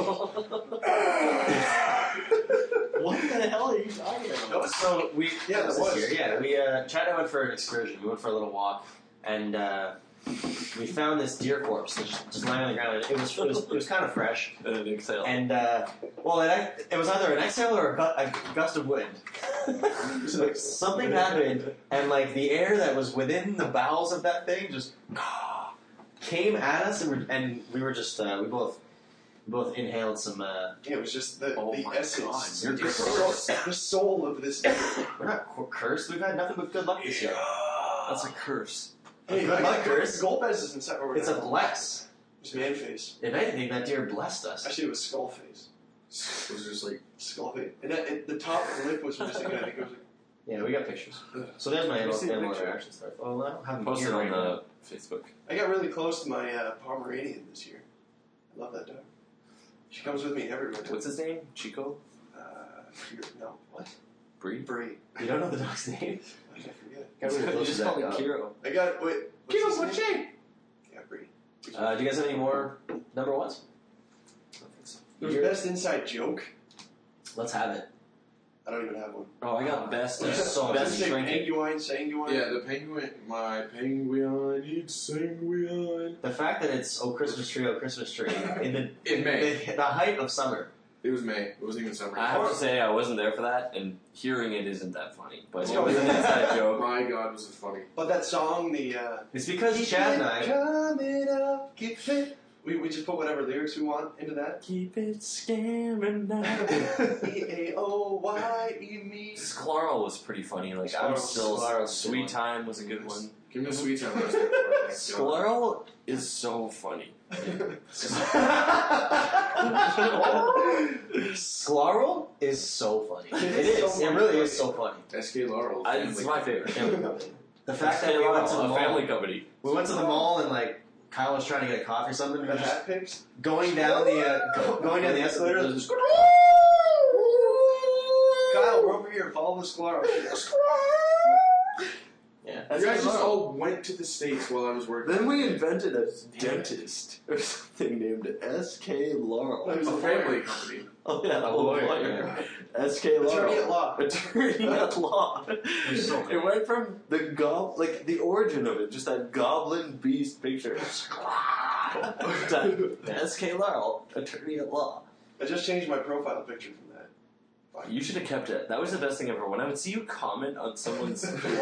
What the hell are you talking about? So we Yeah, that was that this was. year. Yeah, we uh, Chad and I went for an excursion. We went for a little walk, and uh, we found this deer corpse just, just lying on the ground. It was it was, it was kind of fresh, And an exhale. and uh, well, it, it was either an exhale or a, gu- a gust of wind. Something happened, and like the air that was within the bowels of that thing just came at us, and, we're, and we were just uh, we both we both inhaled some. Uh, Yeah, it was just the, Oh the my essence, God, the, you're soul, the soul of this. we're not cu- cursed. We've had nothing but good luck this year. That's a curse. Hey, Good I luck, got Chris. Gold Bez is inside. Or It's a bless. It's man face. If anything, that deer blessed us. Actually, it was skull face. It was just like, Skull face. And that, it, the top lip was missing. I think it was like, Yeah, we got pictures. So there's my Let me animal, see the animal picture. interaction stuff. Oh, I don't have them Post it here on right now. the Facebook. I got really close to my uh, Pomeranian this year. I love that dog. She comes with me everywhere. What's his name? Chico? Uh, no, what? Bree? Brie. You don't know the dog's name? I forget. Got really You close just to call that him dog. Kiro. I got wait. Kiro, what's his what name? Yeah, Brie. Uh, do you guys have any more number ones? I don't think so. Your You're- best inside joke? Let's have it. I don't even have one. Oh, I got best, You're so best Say trinket. Penguin, sanguine. yeah, the penguin, my penguin needs sanguine. The fact that it's Oh Christmas Tree, Oh Christmas Tree in the In May. the, the height of summer. It was May. It wasn't even summer. I have to say, I wasn't there for that, and hearing it isn't that funny. But Let's it go was with an it. inside Oh joke. my god, was it funny. But that song, the uh, It's because Chad and I. coming up, keep it. We, we just put whatever lyrics we want into that. Keep it scamming now. E A O Y E me. Sklarl was pretty funny. Like, I'm Sklarl- still. Sklarl was a good Sweet one. Time was a good one. Give me the sweet time. last night before Thanksgiving. Sklarl is so funny. Sklarl is so funny. It It is. is so It really funny. is so funny. S K Laurel. I, it's my favorite. The fact that we went to the a mall, family company. we went to the mall and like Kyle was trying to get a coffee or something. And The we just hat picks. going down the uh, go, going down the escalator. and just- Kyle, we're over here. Follow the squirrel. Yeah. You guys just all went to the States while I was working. Then we invented a dentist or something named S K Laurel. It was a family company. Oh yeah, A a lawyer, lawyer. S K Laurel. Attorney at law. Attorney at law. so It went from the gob, like the origin of it, just that goblin beast picture. to S K Laurel, attorney at law. I just changed my profile picture from that. Fuck. You should have kept it. That was the best thing ever. When I would see you comment on someone's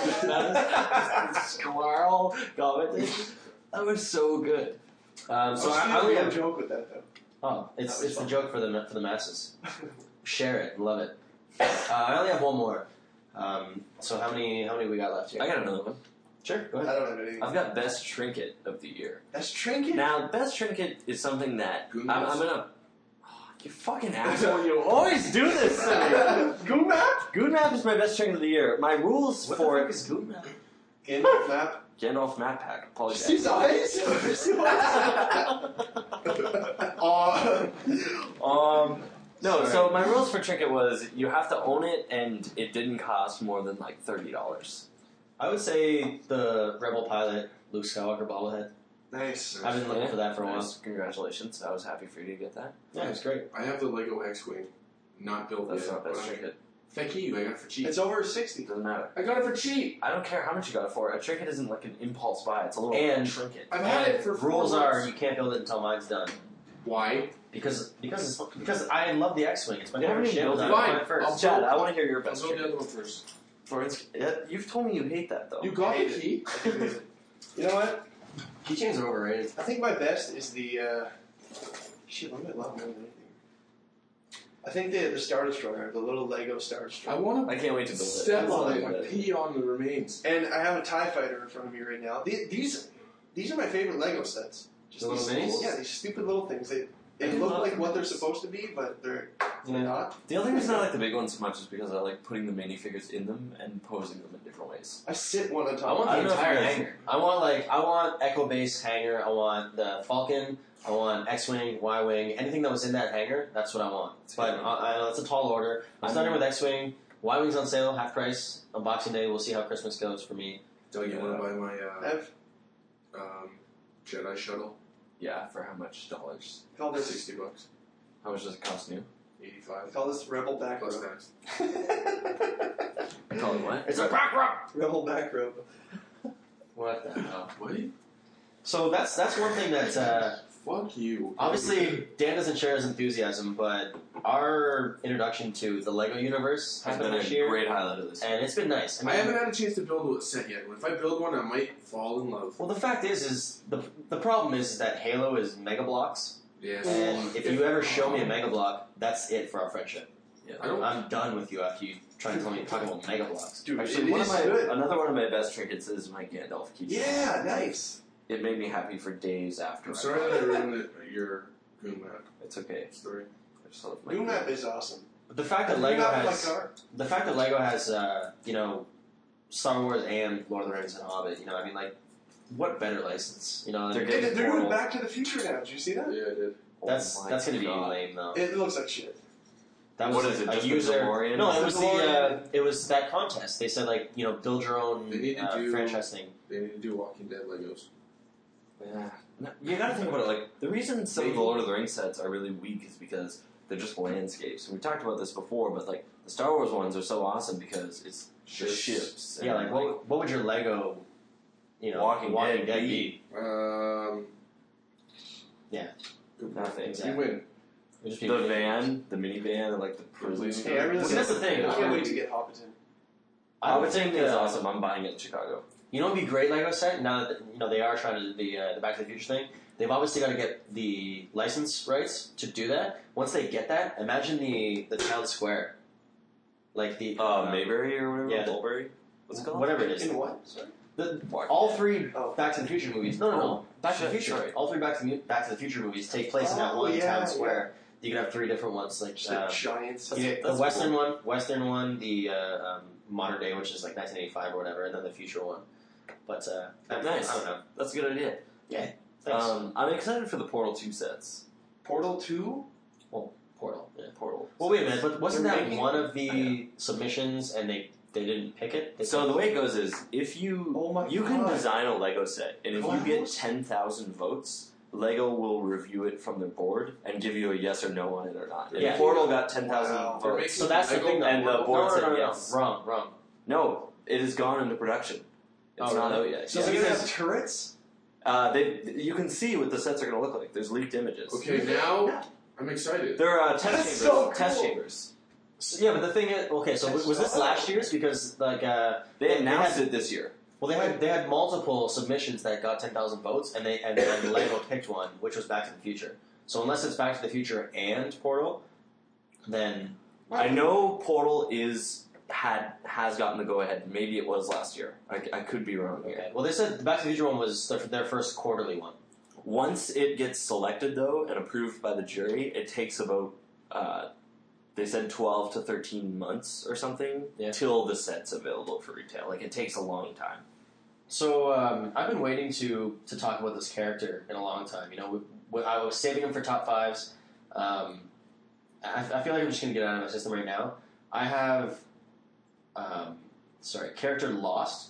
squirrel commenting, that was so good. Um, so I'll I, see I only a have joke with that though. oh, it's That was it's the fun. joke for the for the masses. Share it, love it. Uh, I only have one more. Um, so how many how many we got left here? I got another one. Sure, go I ahead. don't have anything. I've got best trinket of the year. That's trinket. Now, best trinket is something that I'm, Goonies. I'm gonna. Oh, you fucking asshole! You always do this to me. Goon map. Goon map is my best trinket of the year. My rules What for the it fuck is Goon Map? Gandalf map. Gandalf map pack. Apologize. See his eyes. Oh. um, no. Sorry. So my rules for trinket was you have to own it, and it didn't cost more than like thirty dollars. I would say the Rebel pilot Luke Skywalker bobblehead. Nice. I've been looking for that for a while. Nice. Congratulations! I was happy for you to get that. Yeah, it's great. I have the Lego X-Wing. Not built That's yet. not best but I- trinket. Thank you, I got it for cheap. It's over sixty. Doesn't matter. I got it for cheap. I don't care how much you got it for. A trinket isn't like an impulse buy. It's a little And- trinket. I've had it for four Rules months. are you can't build it until mine's done. Why? Because because it's, because I love the X-wing. It's my You haven't favorite even ship. built and it. I want Fine. it first. I'll- Chad, I want to hear your I'll best build the trinket. other one first. For instance, yeah, you've told me you hate that though. You got the Hate it. key? You know what? Keychains are overrated. I think my best is the. Uh, shit, what am I love more than anything? I think the the Star Destroyer, the little Lego Star I Destroyer. want I to can't wait to build it. step That's all on I it and wanted. pee on the remains. And I have a TIE Fighter in front of me right now. The- These these are my favorite Lego sets. Just The little these, minis? Yeah, these stupid little things. They I they do look love like what they're minis. supposed to be, but they're Yeah. not. The only reason I like the big ones so much is because I like putting the minifigures in them and posing them in different ways. I sit one on I top. want I the don't know if entire you guys- hangar. I want like I want Echo Base hangar. I want the Falcon. I want X-wing, Y-wing, anything that was in that hangar. That's what I want. But uh, I know it's a tall order. I'm starting with X-wing. Y-wing's on sale, half price on Boxing Day. We'll see how Christmas goes for me. Doug, you want to buy my uh, Ev, um, Jedi shuttle? Yeah, for how much dollars? call this Sixty bucks, How much does it cost new? eighty-five call this Rebel Back plus Rub. tax. Call it what? It's a back rub. Rebel Back Rub. What the hell? What? So that's that's one thing that uh, Fuck you. obviously Dan doesn't share his enthusiasm, but our introduction to the Lego universe Has happened been this a year, great highlight of this. and it's been nice. I haven't had a chance to build a set yet. If I build one, I might fall in love. Well, the fact is, is the the problem is that Halo is Mega Blocks, Yes. and if you ever show me a Mega Block, that's it for our friendship. Yeah. I don't. I'm done with you after you try and tell me talking about Mega Blocks. Dude, Actually, it one is of my good. another one of my best trinkets is my Gandalf keychain. Yeah, nice. It made me happy for days after. I'm I sorry bought that I it. ruined it, your Goon Map It's okay. story. I just love my New map is awesome. But the fact that New Lego map of has my car. the fact that Lego has uh, you know Star Wars and Lord of the Rings and Hobbit, you know, I mean, like, what better license? You know, They're Hey, getting they're doing Portal. Back to the Future now. Did you see that? Yeah, I did. that's Oh my that's gonna be God. lame though. It looks like shit. That What was is it, a just the user. DeLorean? No, It's it the was the uh, DeLorean. it was that contest. They said like you know build your own They need to uh, do- franchise thing. They need to do Walking Dead Legos. Yeah. No, you gotta think about it. Like the reason some of the Maybe. Lord of the Rings sets are really weak is because they're just landscapes. And we talked about this before, but like the Star Wars ones are so awesome because it's Ships. ships. ships Yeah, and, like what what would your Lego, you know, Walking Dead Dead be? be? Um. Yeah. nothing. Exactly. You win. It would just be The van, the minivan, and like the Please. prison. Hey, I really See, that's the thing. I I can't would- wait to get Hobbiton. I would think it's uh, awesome. I'm buying it in Chicago. You know, it'd be a great Lego set. Now that you know they are trying to do the uh, the Back to the Future thing, they've obviously got to get the license rights to do that. Once they get that, imagine the the town square, like the Uh, Mayberry or whatever. yeah. Mulberry. What's it called? whatever it is. In what? Sorry? The, Walking all Dead. three Oh. Back to the Future movies. No, no, no. Back to the Shit, Future. sorry. All three Back to the Back to the Future movies take place in that Oh, one yeah, town square. You could have three different ones, like Just like um, giants. you get the That's Western cool. one, Western one, the uh, um, modern day, which is like nineteen eighty-five or whatever, and then the future one. But uh, I, Nice. I don't know. That's a good idea. Yeah, thanks. Um, I'm excited for the Portal two sets. Portal two? Portal. Yeah. Portal. Well, wait a minute. But wasn't They're that making- one of I the submissions, and they they didn't pick it? They So picked- the way it goes is, if you Oh my you can God. design a Lego set, and if you get Clowns? ten thousand votes, Lego will review it from their board and give you a yes or no on it or not. And Yeah. Portal got ten thousand Wow. They're votes. making so that's the Lego thing, though. and the no, board no, said no, no, no, yes. wrong, wrong. No, it has gone into production. It's Oh, not really? out yet. So Yeah. they're gonna because- have turrets? Uh, they, you can see what the sets are going to look like. There's leaked images. Okay, now I'm excited. There are uh, test That's chambers. so cool. Test chambers. So, yeah, but the thing is, okay. So was this last year's? Because like uh, They announced had, it this year. Well, they had they had multiple submissions that got ten thousand votes, and they and, and Lego picked one, which was Back to the Future. So unless it's Back to the Future and Portal, then I know Portal is had has gotten the go ahead. Maybe it was last year. I, I could be wrong here. okay. Well, they said the Back to the Future one was their, their first quarterly one. Once it gets selected, though, and approved by the jury, it takes about, uh, they said twelve to thirteen months or something, Yeah. till the set's available for retail. Like, it takes a long time. So um, I've been waiting to to talk about this character in a long time. You know, we, we, I was saving him for top fives. Um, I, I feel like I'm just gonna get it out of my system right now. I have, um, sorry, character lost.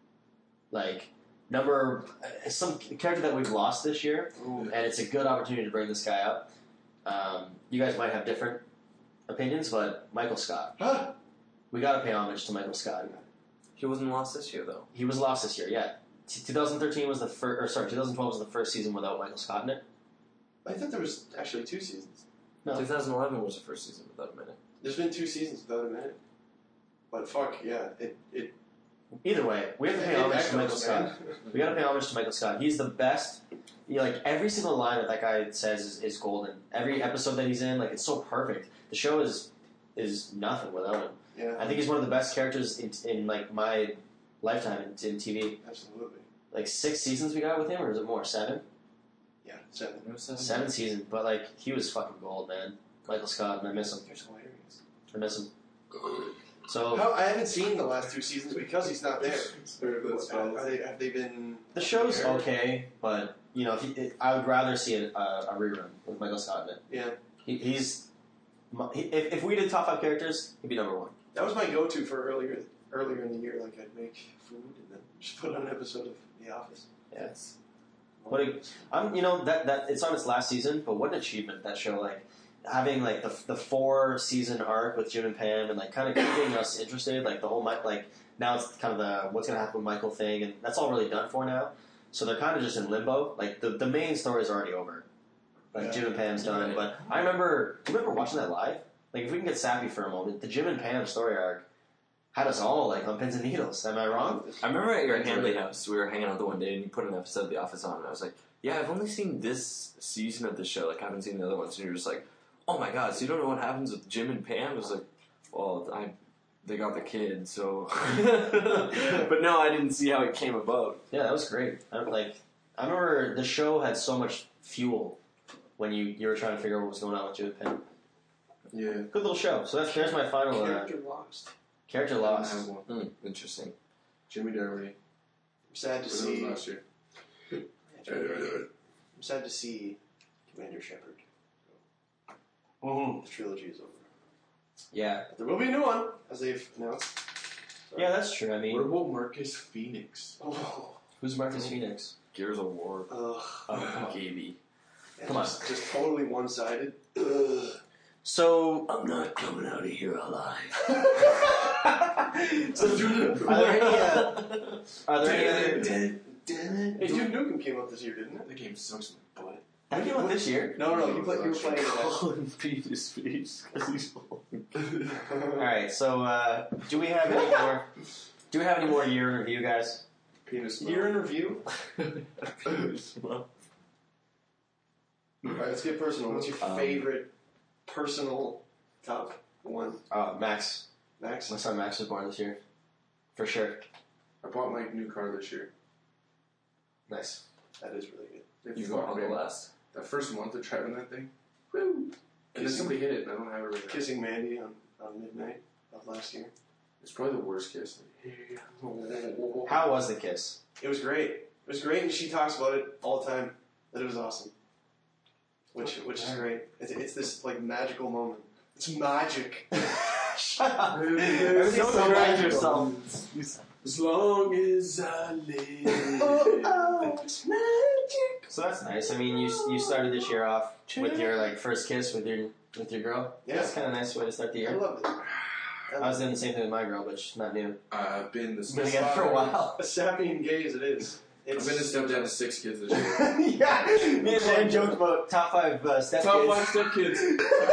Like number uh, some character that we've lost this year, Ooh. and it's a good opportunity to bring this guy up. Um, you guys might have different opinions, but Michael Scott. Huh? We got to pay homage to Michael Scott. He wasn't lost this year, though. He was lost this year, yeah. T- twenty thirteen was the first, or sorry, twenty twelve was the first season without Michael Scott in it. I thought there was actually two seasons. No. twenty eleven was the first season without a minute. There's been two seasons without a minute. But fuck, yeah, it it. Either way, we have to pay it homage echoes, to Michael Scott. man. We got to pay homage to Michael Scott. He's the best. You know, like every single line that that guy says is, is golden. Every episode that he's in, like it's so perfect. The show is is nothing without him. Yeah, I think he's one of the best characters in, in like my lifetime in, in T V. absolutely. Like six seasons we got with him, or is it more? Seven? Yeah, seven. It was seven. Seven seasons. But like he was fucking gold, man. Michael Scott, and I miss him. He's hilarious. I miss him. So How, I haven't seen the last two seasons because he's not there. That's Are they, have they been? the show's okay, but you know, if he, I would rather see a, a, a rerun with Michael Scott in it. Yeah. He, he's he, if, if we did top five characters, he'd be number one. That was my go-to for earlier earlier in the year. Like I'd make food and then just put on an episode of The Office. Yes. What a, I'm, you know, that, that it's on its last season, but what an achievement that show! Like having like the the four season arc with Jim and Pam, and like kind of keeping us interested. Like the whole like now it's kind of the what's going to happen with Michael thing, and that's all really done for now. So they're kind of just in limbo. Like the the main story is already over. Like Yeah. Jim and Pam's done, Right. but I remember. Do you remember watching that live? Like if we can get sappy for a moment, the Jim and Pam story arc had us all like on pins and needles. Am I wrong? I remember at your Hanley house, we were hanging out the one day, and you put an episode of The Office on, and I was like, "Yeah, I've only seen this season of the show. Like, I haven't seen the other ones." And you're just like, "Oh my god! So you don't know what happens with Jim and Pam?" I was like, "Well, I, they got the kid, so." But no, I didn't see how it came about. Yeah, that was great. I, like I remember the show had so much fuel when you, you were trying to figure out what was going on with Jim and Pam. Yeah. Good little show. So that's there's my final uh, Character lost. character I lost. have one. Hmm, interesting. Jimmy Doherty. I'm sad to That was see. last year. I'm sad to see Commander Shepard. Mm-hmm. The trilogy is over. Yeah, There will be a new one, as they've announced. So- yeah, that's true. I What mean, about Marcus Phoenix? Oh, who's Marcus Phoenix? Gears of War. ugh. Oh, Gaby. Yeah, Come on. just, just totally one-sided. Ugh. So, I'm not coming out of here alive. so are there any? Uh, are there any other? Damn it. Hey, Duke Nukem came out this year, didn't it? That game sucks my butt. That came out this year. No, no, you, play, you were playing it. Call him Penis Face because he's All right. So, uh, do we have any more? Do we have any more year in review, guys? Penis. Year in review. Penis. All right, let's get personal. What's your Um, favorite personal top one? Uh, Max. Max? My son Max was born this year, for sure. I bought my new car this year. Nice. That is really good. They You got fucked on the me. last. That first month of driving that thing. Woo! And then somebody hit it, and I don't have it right now. Kissing Mandy on, on midnight of last year. It's probably the worst kiss. How was the kiss? It was great. It was great, and she talks about it all the time. That it was awesome. Which which is great. It's, it's this like magical moment. It's magic. Shut up. Don't so drag magical. yourself. As long as I live. Oh, it's magic. So that's nice. I mean, you you started this year off with your like first kiss with your with your girl. Yeah. That's kind of a nice way to start the I year. love it. I was doing the same thing with my girl, but she's not new. I've been the Been together for a while. As sappy and gay as it is. I've It's been the stepdad of six kids this year. Yeah, me and Dan joked about top five uh, step Top kids. five step kids.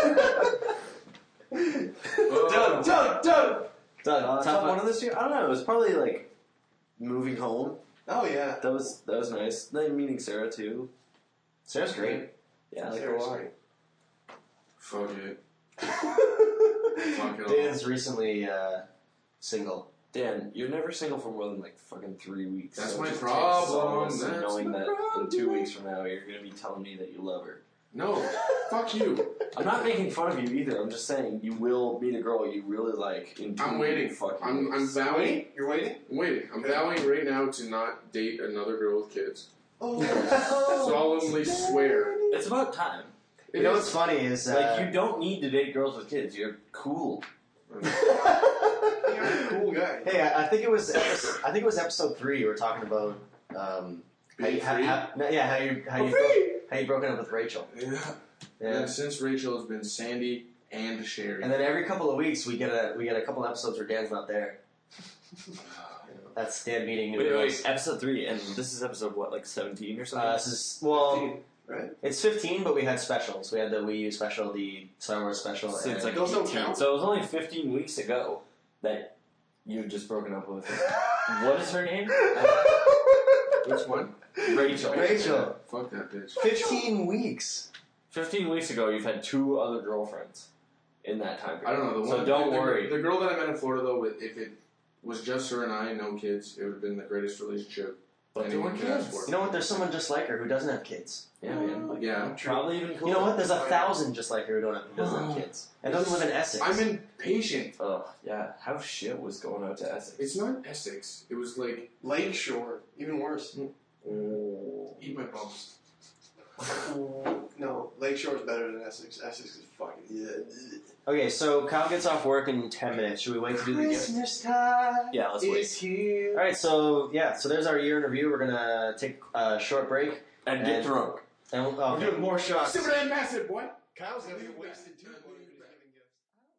Doug, Doug, Doug. Doug, Uh, top, top five. one of this year? I don't know. It was probably like moving home. Oh yeah. That was that was nice. Then meeting Sarah too. Sarah's great. Yeah, I like her a Sarah's lot. great. Fuck it. Fuck it all. Dan's recently uh, single. Dan, you're never single for more than like fucking three weeks. That's So my just problem. take solace in That's knowing my that in two problem. weeks from now you're gonna be telling me that you love her. No. Fuck you. I'm not making fun of you either. I'm just saying you will meet a girl you really like in two I'm waiting. fucking I'm, I'm weeks. vowing. Wait, you're waiting? I'm waiting. I'm vowing right now to not date another girl with kids. Oh. Solemnly swear. It's about time. You know what's funny is uh, Like you don't need to date girls with kids. You're cool. You're a cool guy. Hey, I, I think it was episode, I think it was episode three. You were talking about um, how Being you, how, free? how, no, yeah, how you how you Free. broke, how you broken up with Rachel. Yeah. Yeah. And since Rachel has been Sandy and Sherry. And then every couple of weeks we get a we get a couple episodes where Dan's not there. That's Dan meeting new Wait, girls. wait, episode three, and this is episode what, like seventeen or something? Uh, this is well, fifteen, right? it's fifteen, but we had specials. We had the Wii U special, the Star Wars special. So it's and- like Those don't eighteen. count. So it was only fifteen weeks ago that you've just broken up with her. What is her name? Which one? Rachel. Rachel. Fuck that bitch. fifteen weeks. Fifteen weeks ago, you've had two other girlfriends in that time I period. don't know. The So one, don't the, worry. The girl that I met in Florida, though, if it was just her and I, no kids, it would have been the greatest relationship But there anyone were could ask kids. for. You know what? There's someone just like her who doesn't have kids. Yeah, man. Yeah. Probably even cooler. You know what? There's a thousand just like her who don't have, who doesn't have kids and doesn't live in Essex. I'm impatient. Ugh, yeah. How shit was going out to Essex? It's not Essex. It was like, Lakeshore, even worse. Eat my bumps. No, Lakeshore's better than Essex. Essex is fucking yeah. Okay, so Kyle gets off work in ten minutes. Should we wait to do the gift? Christmas time Yeah, let's is wait. here. All right, so yeah, so there's our year in review. We're gonna take a short break And get And- drunk. and we'll, We're okay. doing more shots. Super and massive, boy. Kyle's gonna get wasted too. while he's giving gifts.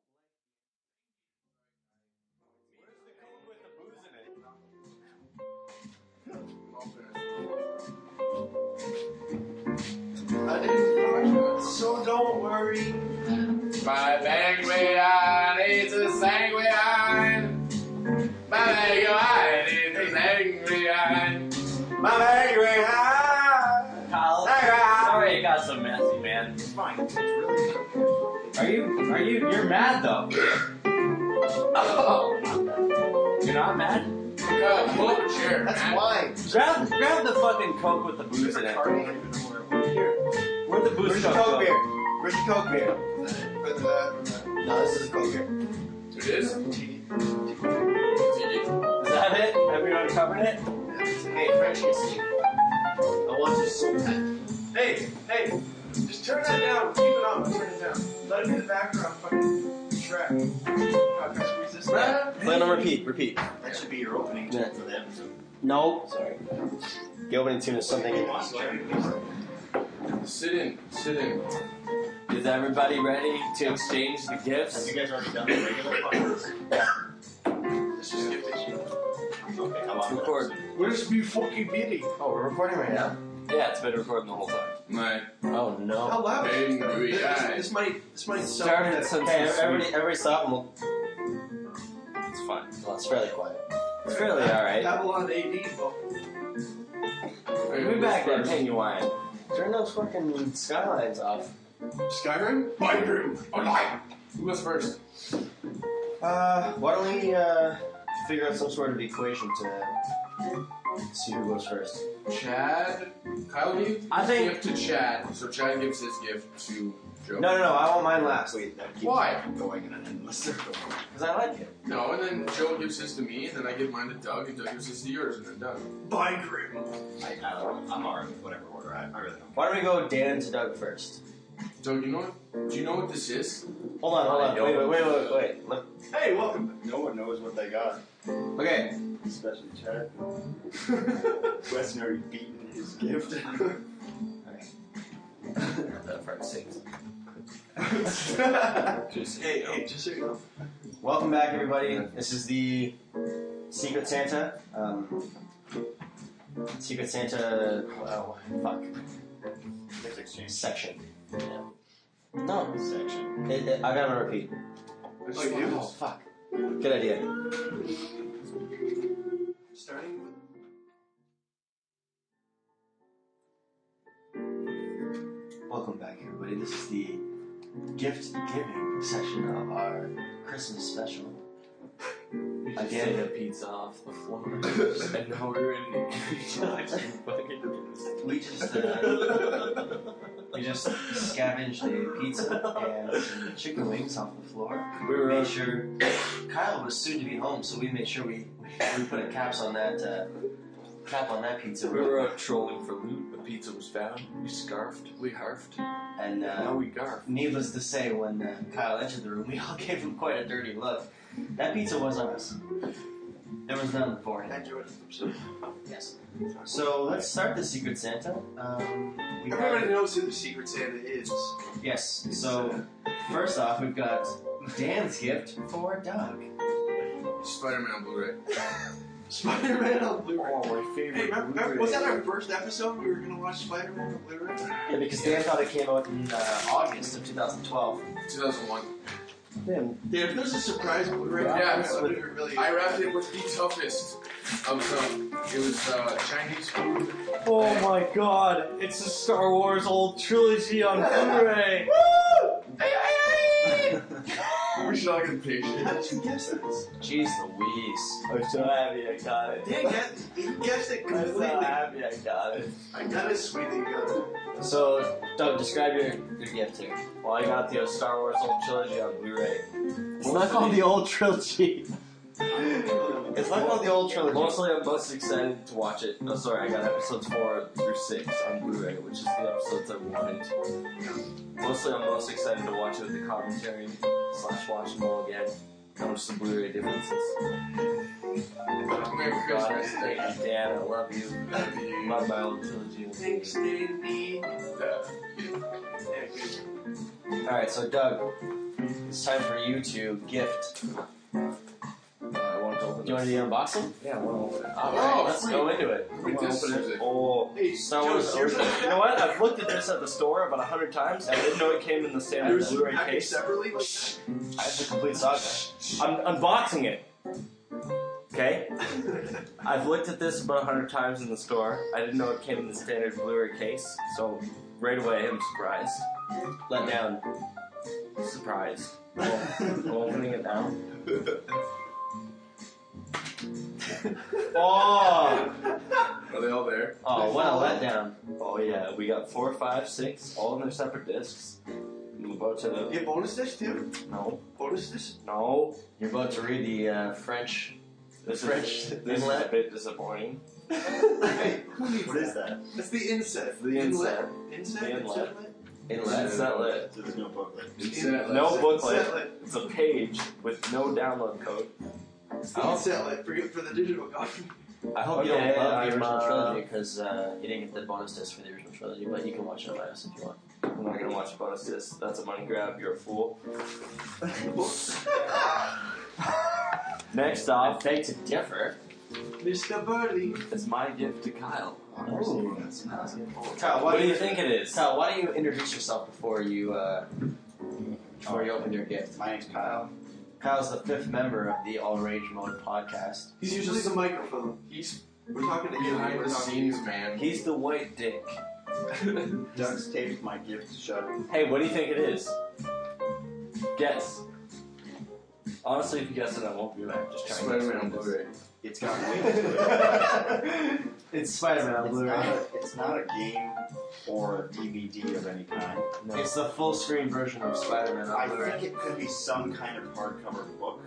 I didn't. So don't worry. My banquet is a sanguine. My banquet is a sanguine. My banquet Kyle, sorry it got so messy, man. It's fine. It's really okay. Are you, are you, you're mad though. Oh, You're not mad? God, pull up a chair, That's man. wine. Grab, grab the fucking Coke with the booze in it. Where'd the booze Where's your Coke Coke go? beer? Where's your Coke beer? Put that. No, this is a Coke beer. It is? Is that it? Have we uncovered it? Hey, French kissing. I want this so bad. Hey, hey, just turn that down. Keep it on. Turn it down. Let it be the background. Fucking Shrek. God, can I squeeze this down? Play it on repeat. Repeat. That should be your opening Yeah. tune for the episode. No, Sorry. the opening tune is something. Sit in, sit in. Is everybody ready to exchange the gifts? You guys already done the regular podcast? Let's just skip this shit. Okay, how long? Record. Where's me fucking meeting? Oh, we're recording right now. Yeah, it's been recording the whole time. My Oh no. How loud? angry This, eyes. this might, this might sound. Started since Okay, this everybody, week. everybody stop and we'll. It's fine. Well, it's fairly quiet. It's fairly alright. Babylon A D, though. We'll be back there, Genuine. Turn those fucking skylines off. Skyrim? Skyrim, alive. Who goes first? Uh, why don't we uh figure out some sort of equation to see who goes first? Chad. Kyle gave I his think- gift to Chad, so Chad gives his gift to Joe. No, no, no. I want mine last. Wait, that keeps Why? going in an endless circle. Because I like it. No, and then Joe gives his to me, and then I give mine to Doug, and Doug gives his to yours, and then done. Bye, Grim. I, I don't know. I'm alright with whatever order. I, I really don't. Why don't we go Dan to Doug first? Doug, you know what? Do you know what this is? Hold on, hold I on. don't. Wait, wait, wait, wait, wait. Let- Hey, welcome. No one knows what they got. Okay. Especially Chad. Weston already beaten his gift. That front six. Just hey, hey, just so you know. Welcome back, everybody. This is the Secret Santa. Um, Secret Santa. Oh, fuck. Gift exchange Section. No. section. It, it, I gotta repeat. Oh, you do? Oh, fuck. Good idea. Starting with. Welcome back, everybody. This is the gift giving section of our Christmas special. We just Again. ate a pizza off the floor. And now we're in fucking We just uh, we just scavenged a pizza and some chicken wings off the floor. We were made sure Kyle was soon to be home, so we made sure we we put a caps on that uh, cap on that pizza. We were out trolling for loot. The pizza was found. We scarfed. We harfed. And Now uh, we garf. needless to say, when uh, Kyle entered the room, we all gave him quite a dirty look. That pizza was ours. There was none beforehand. Enjoy it. Yes. So let's start the Secret Santa. Um, we Everybody have, knows who the Secret Santa is. yes. So first off, we've got Dan's gift for Doug. Spider-Man on Blu-ray. Spider-Man on Blu-ray. Oh, my Hey, favorite. remember, remember- was that our first episode? We were gonna watch Spider-Man on Blu-ray. Yeah, because Dan thought it came out in uh, August of two thousand twelve. two thousand one. Damn. Dude, if there's a surprise Blu-ray, Yeah, episode, we were really. I wrapped it with the toughest of some. It was uh, Chinese food. Oh my god, it's a Star Wars old trilogy on Blu-ray. We should all get a picture. How did you guess this? Jeez Louise. I'm so happy I got it. Dan get, he guessed it I'm so completely. happy I got it. I got it, sweet that you got it. So, Doug, describe your, your gift here. Well, I got the Star Wars old trilogy on Blu-ray. It's not called the old trilogy. It's It's like one of the old trilogies. Mostly, I'm most excited to watch it. No, sorry, I got episodes four through six on Blu-ray, which is the episodes I wanted. Mostly, I'm most excited to watch it with the commentary slash watch them all again. Notice the Blu-ray differences. Merry God, Christmas. thank you, Dan. I love you. Love you. Love my old trilogy. Thanks, Davey. All right, so Doug, it's time for you to gift. Uh, I want to open Do you want to do the unboxing? Yeah, I want to open it. All Oh, right, let's sweet. go into it. I Wait, wanna this open is it. it. Oh, Hey, Star Joe, Wars. seriously? You know what? I've looked at this at the store about a hundred times. I didn't know it came in the standard There's Blu-ray packaged case. separately. Like, It's a complete saga. I'm unboxing it. Okay? I've looked at this about a hundred times in the store. I didn't know it came in the standard Blu-ray case, so right away I'm surprised. Let down. Surprised. I'm opening it now. Oh! Are they all there? Oh, what a letdown. Oh yeah, we got four, five, six, all in their separate discs. I'm about to you get bonus disc too? no, Bonus disc? no. You're about to read the uh, French. This French is this is a inlet. bit disappointing. Hey, who needs What is that? that? That's the inset. The inset. Inset? The inlet. Inlet. Insetlet. So there's no booklet. It's that, No like, booklet. Insetlet. It's a page with no download code. It's the insetlet for, for the digital copy. I hope you Okay, don't love the I'm, original uh, trilogy because uh, you didn't get the bonus disc for the original trilogy, but you can watch it on us if you want. I'm not gonna watch bonus disc. That's a money grab. You're a fool. Next I off beg to differ. Mister Birdie. is my gift to Kyle. Ooh. That's amazing. Kyle, What do you think it is? Kyle, why don't you introduce yourself before you uh, before you open your gift? My name's Kyle. Kyle's the fifth member of the All Rage Mode podcast. He's usually the microphone. He's We're talking to you. behind We're the talking scenes, man. He's the white dick. Doug's taped my gift shut. Hey, what do you think it is? Guess. Honestly, if you guess it, I won't be back. Just trying to Spider-Man on guess. Blu-ray. It's got wings to it. It's Spider-Man on It's Blu-ray. not, a, it's not a game or a D V D of any kind. No. It's the full screen version of Spider-Man I on Blu-ray. think it could be some kind of hardcover book.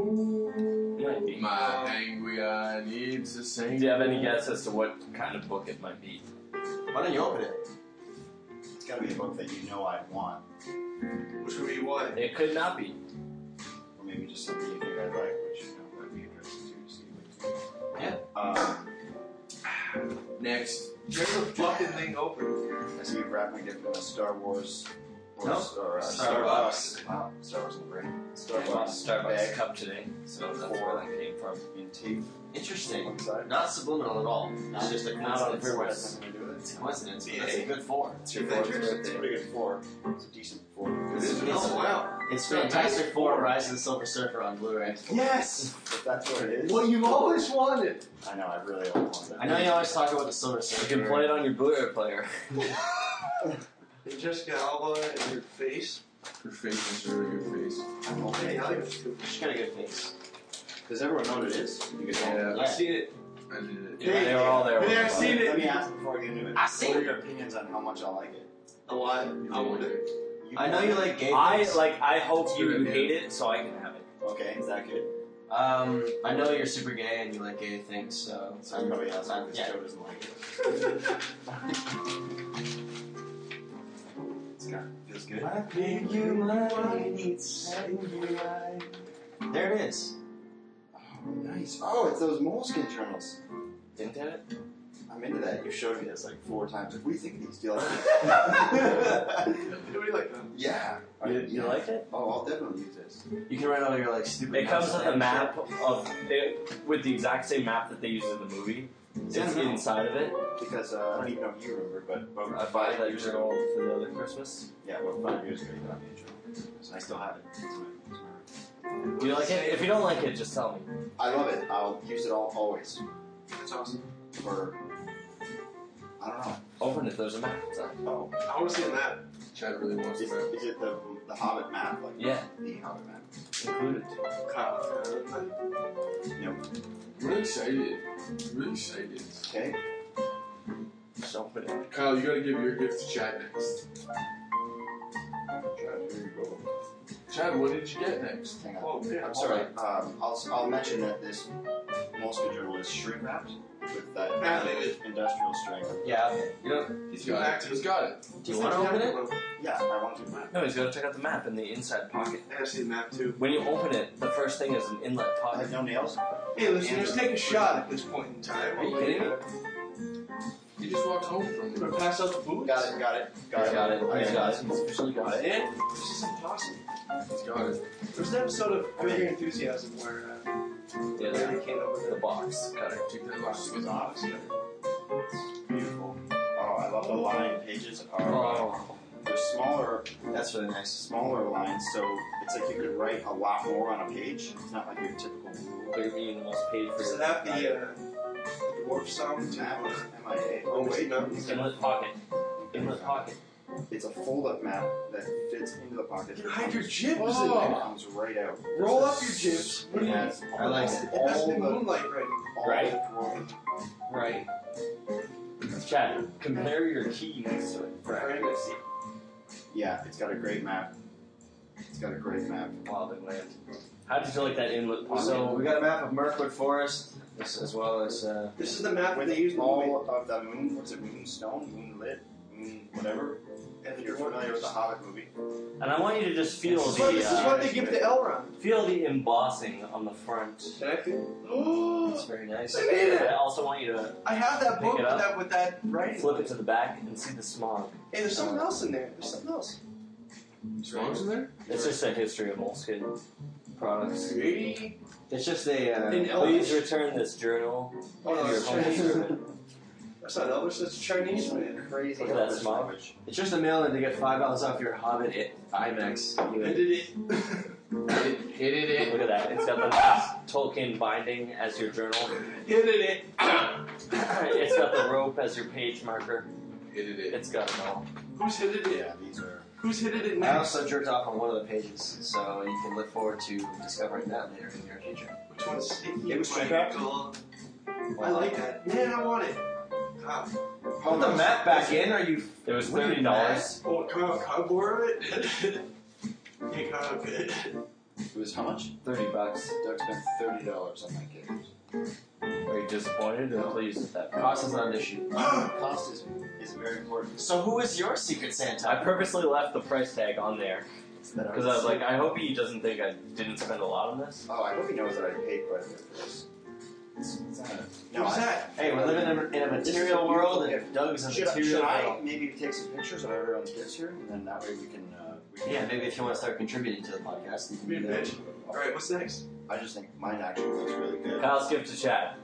Might be. My angry eye needs a sing. Do you have any guess as to what kind of book it might be? Why don't you open it? It's got to be a book that you know I'd want. Which would be what? It could not be. Or maybe just something you think I'd like, which you know, I'd be interested to see. Yeah. Um, Next. Get the fucking thing open. I see you wrap my gift in a Star Wars. Or, No. or uh, Starbucks. Wow, Star Wars in the brain. Starbucks, Starbucks. Starbucks bag cup today, so that's where that came from. in tape Interesting. on the side. Not subliminal at all. It's just a Not on coincidence. purpose. Nothing to do with It's it. a coincidence. Yeah. That's a good four. It's your Adventures? fourth birthday. It's a pretty good four. It's a decent four. It is. It's- Oh, wow. It's Fantastic Four: Rise of the Silver Surfer on Blu-ray. Yes! If that's what it is. What you've always wanted. I know, I really always wanted that. I know you always talk about the Silver You Surfer. can play it on your Blu-ray player. And Jessica Alba and her face. Her face is a really good face. I'm Hey, okay. I think it's stupid. She's got a good face. Does everyone know what it is? You guys know? Yeah. I've seen it. I did it. Yeah, they were all there. Hey, I've seen it. Let me ask before I get into it. I seen What are it. your opinions on how much I like it? A lot. I want it. You I know you like gay I things. like. I hope you Good, hate it, so I can have it. Okay, is that good? Um, I know you're super gay and you like gay things, so So everybody else on this yeah. show doesn't like it. It's got, feels good. I think you might need setting you right. There it is. Oh, nice. Oh, it's those Moleskine journals. Didn't it? I'm into that. You showed me this like four times. Like, what do you think of these? Do you like Nobody like them. Yeah. You, you like it? Oh, I'll definitely use this. You can write all your like stupid. It comes notes with on a it. map of it, with the exact same map that they use in the movie. It's Yeah, I know. inside of it. Because uh, I don't even know if you remember, but about I bought that years ago for the other Christmas. Yeah, about five years ago, you got me a journal. So I still have it. It's my, it's my... Do you like it? If you don't like it, just tell me. I love it. I'll use it all always. That's awesome. For I don't know. Open it. There's a map inside. Oh, I want to see a map. Chad really wants is, to know. is it the the Hobbit map? Like Yeah, the Hobbit map. included. Kyle. Nope. I'm really excited. I'm really excited. Okay. Just open it. Kyle, you gotta give your gift to Chad next. Here you go. Chad, what did you get next? Hang on. Oh, yeah. I'm sorry. Um, I'll, I'll mention that this Moleskine journal is shrink wrapped with that Ah, they did. industrial strength. Yeah. You know, He's got it. He's got it. do you want to open it? Yeah, I want to, man. No, he's got to check out the map in the inside pocket. I gotta see the map too. When you open it, the first thing is an inlet I pocket. have no nails. Hey, listeners, take a shot at this point in time. Are you kidding me? He just walked home from Gonna pass out the booze? Got it, got it, got it. Got it. I He's got it. He's officially got it. And this is impossible. He's got it. There was an episode of Curb Your Enthusiasm where uh, Yeah, the lady the, came over the the box cutter. Take that box. It's awesome. Beautiful. Oh, I love the line pages. Are, Oh. They're smaller, That's really nice. smaller lines, so it's like you could write a lot more on a page. It's not like your typical They're being the most paid for Does it have the uh, dwarf song too? map. M I A. Oh wait, no. inlet pocket. Inlet pocket. It's a fold-up map that fits into the pocket. You hide your jibs in It there. comes right out. Roll up your jibs. What do It you has I like it. It has all the the, moonlight writing. all Right. the drawing. Right. Chad, compare your key next to it. Right. I see. Yeah, it's got a great map. It's got a great map. Wilding Land. How did you like that inlet pocket? So we got a map of Mirkwood Forest, as, as well as uh, This is the map that With they use in the movie. all of the moon, what's it, moonstone, moonlit, moon, whatever. If you're familiar with the Hobbit movie. and I want you to just feel This is the what, this is uh, what they give to Elrond. feel the embossing on the front. Can I feel? Oh, it's very nice. I made I it! also want you to I have that Pick book it with up. that, with that writing. flip it to the back and see the smog. Hey, there's something else in there. There's something else. Songs in there? It's just a history of Moleskine products. Eighty. It's just a. Uh, In Please Elvish. return this journal. Oh no, to your it's home Chinese. servant. That's not Elvish. That's Chinese, man. Crazy. Look at that Elvish smog. language. it's just a mail in to get five dollars off your Hobbit at IMAX. I You did it. Hit it, it. Look at that. It's got the nice Tolkien binding as your journal. Hit it. It's got the rope as your page marker. Hit it, it. It's got it all. Who's hit it? Yeah, these are. Who's hit it I next? also jerked off on one of the pages, so you can look forward to discovering that later in your future. Which one's? It was straight up. I like that. Man, I want it. Ah. Put the map back in. Are you? It was What are you, thirty dollars. Oh, can I, can I borrow it? Hey, can I okay. It was how much? Thirty bucks. Doug spent thirty dollars on my games. Are you disappointed or pleased with that? Cost is not an issue. Cost is, is very important. So who is your Secret Santa? I purposely left the price tag on there because I was like, I hope he doesn't think I didn't spend a lot on this. Oh, I hope he knows that I paid quite a bit for this. It's, it's not a, no, Who's I- that? Hey, we're living in a, in a This is material a world, beautiful and Doug's a Should, I- material should I world. maybe take some pictures of everyone's gifts here, and then that way we can. Uh, we can Yeah, maybe if you want to start contributing to the podcast, you can Be a do that. bitch. Alright, what's next? I just think mine actually looks really good. Kyle's gift to Chad.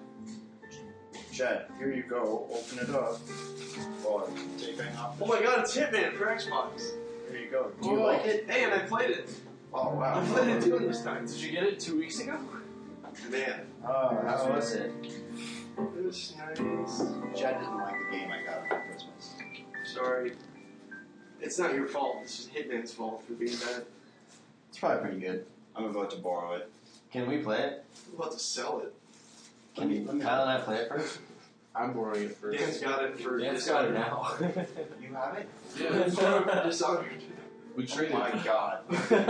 Chad, here you go. Open it up. Oh, taping off. Oh my god, it's Hitman for Xbox. Here you go. Do you Oh, like it? Hey, and I played it. Oh wow. I played it too this time. Did you get it two weeks ago? Man, Oh, How was it? it was nice. Chad didn't like the game I got him for Christmas. Sorry. It's not your fault. It's just Hitman's fault for being bad. It's probably pretty good. I'm about to borrow it. Can we play it? I'm about to sell it. Can you, Kyle and I play it first? I'm borrowing it first. Dan's got it for Dan's got it Dishonored. now. You have it? Yeah, For Dishonored. we Oh traded. my god.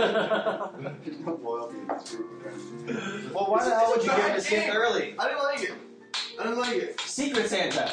There's no loyalty in this group. Well, why the hell would you It's a give bad us gift game. early? I didn't like it. I didn't like it. Secret Santa!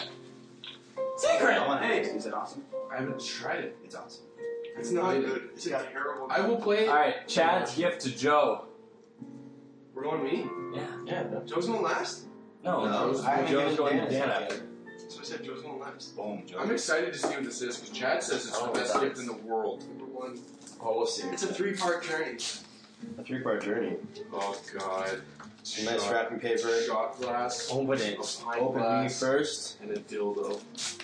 I Secret! want to Hey. ask, is it awesome? I haven't tried it. It's awesome. It's not good. It's a terrible I will play it. Alright, Chad's gift to Joe. We're going me? Yeah. Yeah, no. Joe's going last? No, No, Joe's, I haven't Joe's given going Dan to Dan a after. gift So I said Joe's going last. Boom, Joe. I'm excited to see what this is because Chad says it's Oh, the best that's- gift in the world. Number one. Oh, we'll see. It's a three-part journey. A three-part journey. Oh god. Some nice Shot- wrapping paper. Shot glass. Open it. A pint Open me glass. first. And a dildo.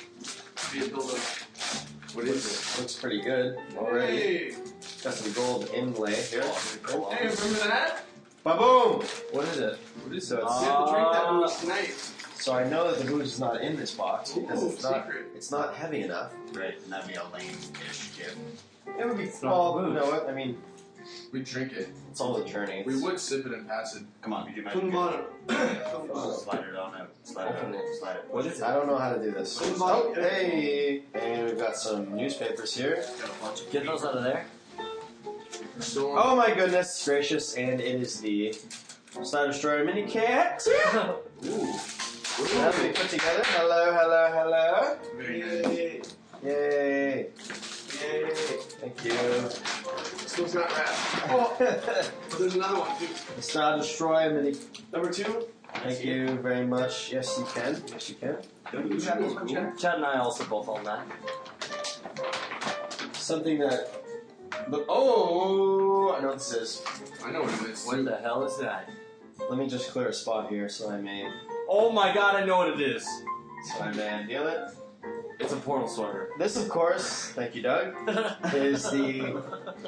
Be a builder. What is it? Looks pretty good already. Hey! Got some gold inlay here. Hey, remember that? Ba-boom! What is it? What is So it? it's- We have to drink that Uh, booze tonight. So I know that the booze is not in this box because Ooh, it's not secret. it's not heavy enough. Right, and that'd be a lame-ish gift. It would be not well, booze. you know what? I mean, We drink it. it's all a journey. We would sip it and pass it. Come on, would you Put mind? them on him. Slide it on out. Slide it Open out. it. Slide it. What is it? I don't know how to do this. Put 'em Oh, on. hey! And we've got some newspapers here. Got a bunch of Get those out of there. Still on. Oh my goodness gracious, and it is the Star Destroyer mini kit. Ooh. That we put together. Hello, hello, hello. Very nice. Yay. Yay. Yay. Thank you. Still not wrapped. Oh, but there's another one too. The Star Destroyer mini. Number two. Thank you very much. Yes, you can. Yes, you can. Don't you have this one, Chad? Chad and I also both own that. Something that. Look, oh, I know what this is. I know what it is. What the hell is that? Let me just clear a spot here so I may, Oh my god, I know what it is. so I may unveil it. It's a portal sweater. This, of course, thank you, Doug, is the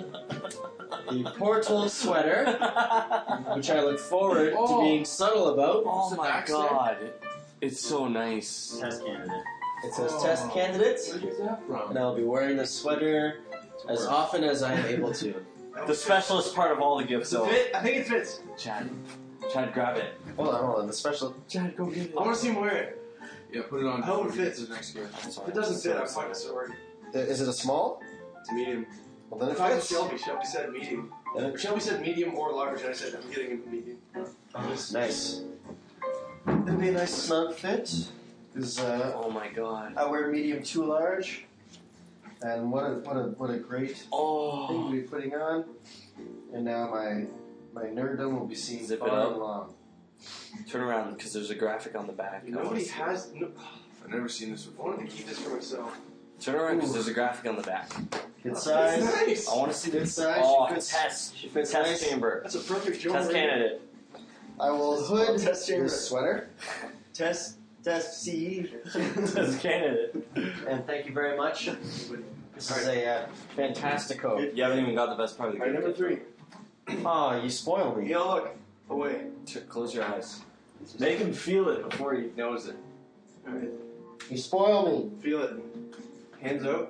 the Portal sweater, which I look forward to Oh. being subtle about. Oh Is it my back there? god. It's so nice. Test candidate. It says Oh. test candidate, Where did you get that from? and I'll be wearing this sweater as often as I am able to. The specialist part of all the gifts, Does it though. fit? I think it fits. Chad. Chad, grab it. Hold on, hold on. The special. Chad, go get it. I want to see him wear it. Yeah, put it on. I hope it fits. The next year. If it doesn't fit, I'm fine with sword. Is it a small? It's medium. Well, then I it talked to fits. Shelby. Shelby said medium. Then it- Shelby said medium or large, and I said I'm getting him medium. Nice. It'll be a nice snug fit. Because uh, Oh my god. I wear medium to large, and what a what a what a great thing Oh. to be putting on. And now my my nerddom will be seen Zip it far up. and long. Turn around, because there's a graphic on the back. Nobody has. No, I've never seen this I before. wanted to keep this for myself. Turn around, because there's a graphic on the back. Good size. It's nice. I want to see Good this. size. Oh, She fits- test. she fits Test nice. chamber. That's a perfect joke. Test candidate. I will Small hood test chamber. this sweater. Test. Test. C. Test candidate. And thank you very much. This is a uh, fantastico. You haven't even got the best part of the Alright, gift. number three. Oh, you spoiled me. You know, look. Away. T- Close your eyes. Make him feel it before he knows it. Alright. You spoiled me. Feel it. Hands out.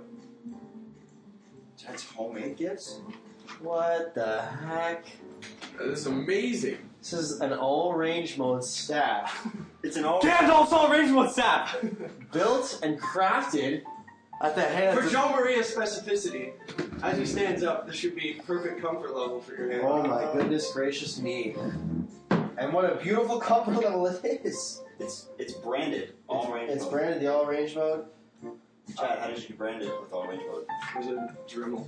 That's homemade gifts? What the heck? That is amazing. This is an all-range mode staff. It's an all. Gandalf's all range with sap! Built and crafted. At the hands For of- Joe Maria's specificity, as he stands up, this should be perfect comfort level for your hand. Oh my goodness gracious me. And what a beautiful comfort level it is. It's it's branded all range. It's mode. branded the all-range mode. Chad, how did you brand it with all range mode? There's a Dremel.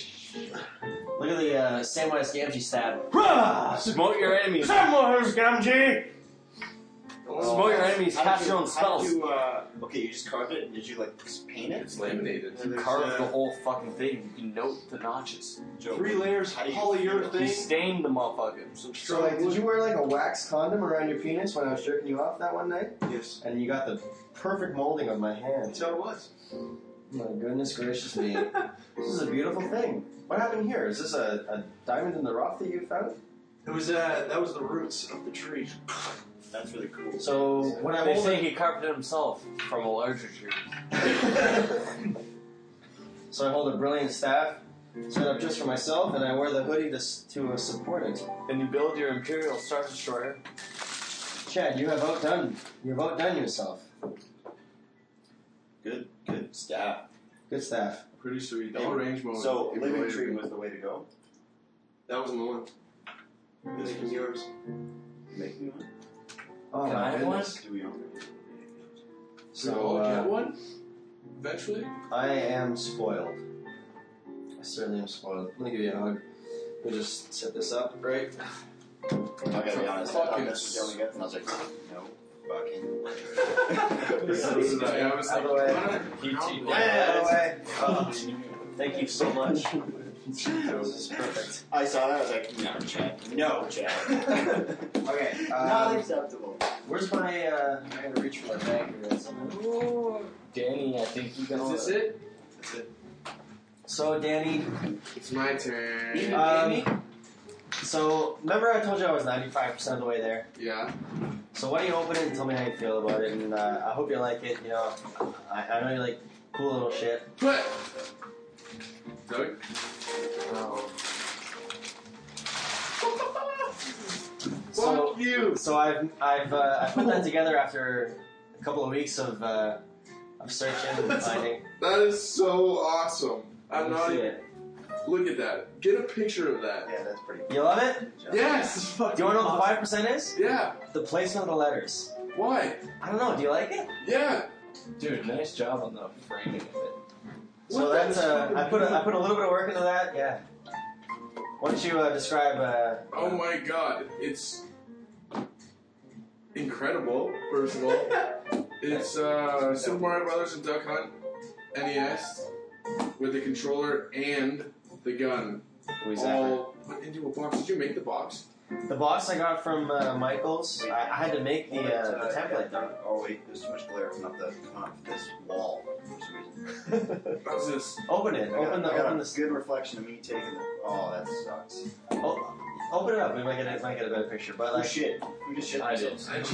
Look at the uh, Samwise Gamgee stab. Smote your enemies. Samwise Gamgee! Smote your enemies. How Cast did your you, own how spells. did you, uh, okay, you just carved it. Did you like paint it? It's laminated. You There's, carve uh, the whole fucking thing. You can note the notches. Joe, Three layers, How do you- You polyurethane, stained the motherfucker. some So, strong like, did wood. you wear like a wax condom around your penis when I was jerking you off that one night? Yes. And you got the perfect molding of my hand. That's how it was. My goodness gracious me. This is a beautiful thing. What happened here? Is this a, a diamond in the rough that you found? It was uh, that was the roots of the tree. That's really cool. So when I They hold say it, he carved it himself from a larger tree. so I hold a brilliant staff set up just for myself, and I wear the hoodie to s- to uh, support it. And you build your Imperial Star Destroyer. Chad, you have outdone you've outdone yourself. Good, good staff. Good staff. Pretty sweet. All range mode. So Give living away tree the- was the way to go. That wasn't the one. Making yours. Making one. Oh Can I my have goodness. Do we own it? So, So all uh, get one? Eventually? I am spoiled. I certainly am spoiled. Let me give you a hug. We'll just set this up, right? I gotta be honest, I thought Fucking this was the only gift, and I was like, no, fucking. This is the- I was Out like, of the way. what? P T. Yeah, by the way. Uh, thank you so much. This is perfect. I saw that, I was like, no, Chad. No, Chad. Okay. Not Um, acceptable. where's my? Uh, I gotta reach for my bag here. Somewhere. Danny, I think you can. Is this it? So Danny, It's my turn. um, so remember I told you I was ninety-five percent of the way there. Yeah. So why don't you open it and tell me how you feel about it, and uh, I hope you like it. You know, I, I know you like cool little shit. But. Doug? Oh. So, Fuck you! so I've I've uh, I put that together after a couple of weeks of uh, of searching and finding. That is so awesome. I'm Let me not see even. it. Look at that. Get a picture of that. Yeah, that's pretty. You love it? Good job. Yes. Do you want to know what the five percent is? Yeah. The placement of the letters. Why? I don't know. Do you like it? Yeah. Dude, nice job on the framing of it. So What that's the- uh, I put a, I put a little bit of work into that. Yeah. Why don't you uh, describe? Uh, Oh my god, it's incredible. First of all, it's uh, Super Mario Brothers and Duck Hunt N E S with the controller and the gun Who's that? all put into a box. Did you make the box? The box I got from uh, Michaels. I, I had to make the uh, the template. Yeah, oh wait, there's too much glare coming up the coming up this wall for some reason. How's this? Open it. I got, Open the I got open a the. good reflection of me taking the. Oh, that sucks. Oh, open it up. We might get a, might get a better picture. But Who like, shit? Who just shit I did. themselves?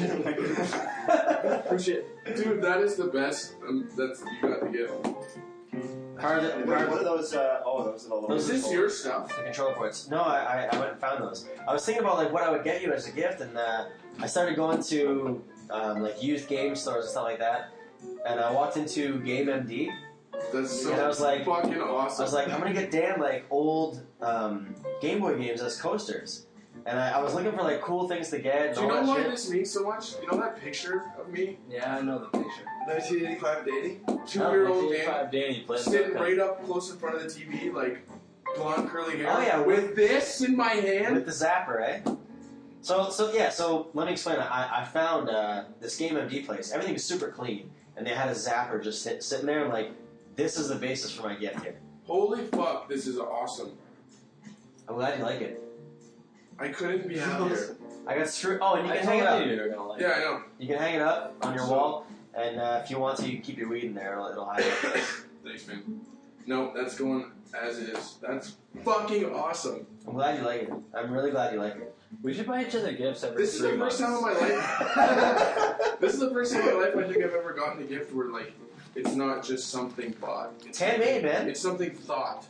Oh shit, dude, that is the best. Um, that's you got the gift. Hard, Wait, hard, what are those? Uh, oh, those are all the. Is this your stuff? the controller ports. No, I, I I went and found those. I was thinking about like what I would get you as a gift, and uh, I started going to um, like used game stores and stuff like that. And I walked into Game M D. That's so And I was like- fucking awesome. I was like, I'm gonna get Dan like old um, Game Boy games as coasters. And I, I was looking for like cool things to get. And do you all know that why shit. this means so much? You know that picture of me, Yeah, I know the picture. nineteen eighty-five Danny? two-year-old Dan, Five Danny playing sitting Duck Hunt. right up close in front of the T V, like blonde curly hair. Oh, yeah, with this in my hand. With the zapper, eh? So, so yeah. So let me explain. I, I found uh, this Game M D place. Everything was super clean, and they had a zapper just sit, sitting there. I'm like, this is the basis for my gift here. Holy fuck, this is awesome. I'm glad you like it. I couldn't be happier. I got screw. Oh, and you I can hang it told up. you you were gonna like Yeah, it. I know. You can hang it up on your wall, and uh, if you want to, you can keep your weed in there. It'll, it'll hide it. Thanks, man. No, that's going as is. That's fucking awesome. I'm glad you like it. I'm really glad you like it. We should buy each other gifts every This is three the first months. time in my life. This is the first time in my life I think I've ever gotten a gift where like it's not just something bought. It's handmade, man. It's something thought.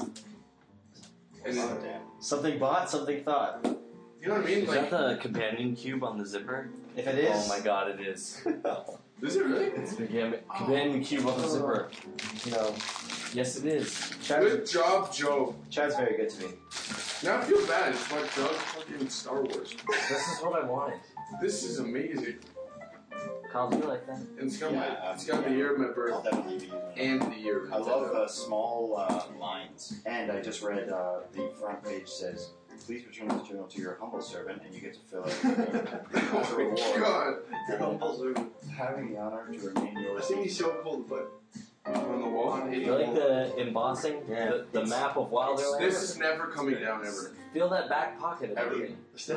And Oh, it, damn. Something bought, something thought. you know what I mean? Is Like, that the companion cube on the zipper? If it is, Oh my god, it is. is it really? It's the cam- companion cube on the zipper. you know, Yes, it is. Chad's, Good job, Joe. Chad's very good to me. Now I feel bad. It's my drug fucking Star Wars. This is what I wanted. This is amazing. Kyle, do you like that? And it's got Yeah, my, it's um, got the year of my birth I'll definitely be using it. and the year of I love Nintendo. uh, small uh, lines. And I just read uh, the front page says, please return this journal to your humble servant, and you get to fill out the as a Oh reward. my god. The humble servant. Having the honor to remain I yours. think he's so cool to put. On the wall. On You like the embossing? Yeah. The, the map of Wilderland? This is never coming down ever. Feel that back pocket of Ever. everything.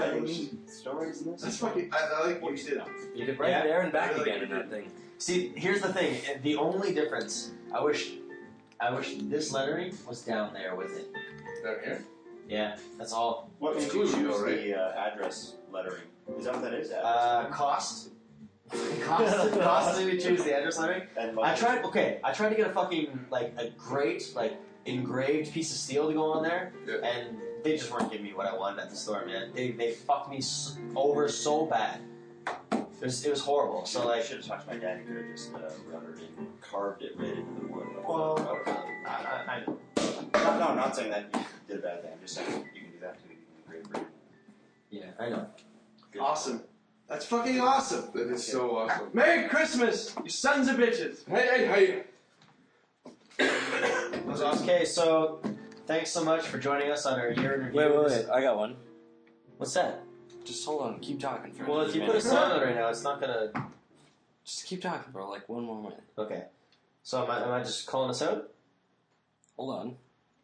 Stories in this? That's fucking. I, I like what you did. You could write Yeah. there and back I like again in it. that thing. See, here's the thing. The only difference, I wish, I wish this lettering was down there with it. Down here? Yeah, that's all. What It's made you cool, choose though, right? the uh, address lettering? Is that what that is? Address Uh, lettering? cost. cost. Cost me to choose the address lettering. And I like, tried. Okay, I tried to get a fucking like a great like engraved piece of steel to go on there, Yeah. and they just weren't giving me what I wanted at the store, man. They they fucked me s- over so bad. It was it was horrible. So I like, should have talked to my dad. He could have just uh, rubbered it and carved it right into the wood. well, I, I, I, No, no, I'm not saying that you did a bad thing. I'm just saying you can do that too. You can engrave it. yeah, I know. Awesome. That's fucking awesome. That is so awesome. Merry Christmas, you sons of bitches. Hey, hey, hey. It was awesome. Okay, so thanks so much for joining us on our year in review. Wait, wait, wait. I got one. What's that? Just hold on. Keep talking for Well, another if you put minute. a song on right now, it's not gonna. Just keep talking, bro. Like one more minute. Okay. So am I, am I just calling us out? Hold on.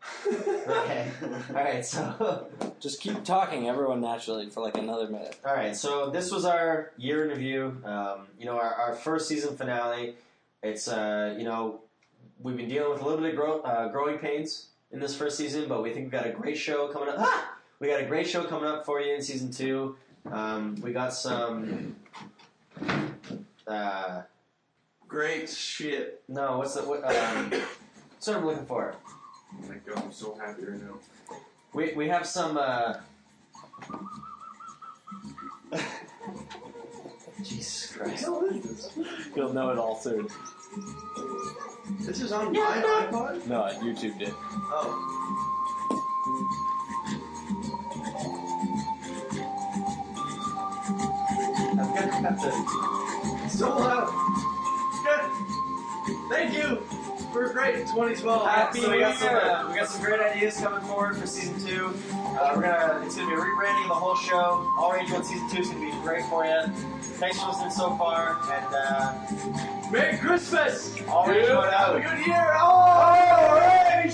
Okay. All right. So. Just keep talking, everyone, naturally, for like another minute. All right, so this was our year in review. Um, you know, our, our first season finale. It's uh, you know, we've been dealing with a little bit of grow, uh, growing pains in this first season, but we think we've got a great show coming up. Ah! We got a great show coming up for you in season two. Um, we got some. Uh, Great shit. no, what's the what? Um, what's what I'm looking for? Oh my god, I'm so happy right now. We we have some. Uh, Jesus Christ. You'll know it all soon. This is on my iPod? No, YouTube did. Oh. So loud. Good. Thank you for a great twenty twelve. Happy so we got some, New Year. uh, we got some great ideas coming forward for season two. Uh, we're gonna, it's gonna be rebranding the whole show. All Rage One season two is gonna be great for you. Thanks for listening so far, and uh, Merry Christmas. All Rage One out. Have a good year. All Rage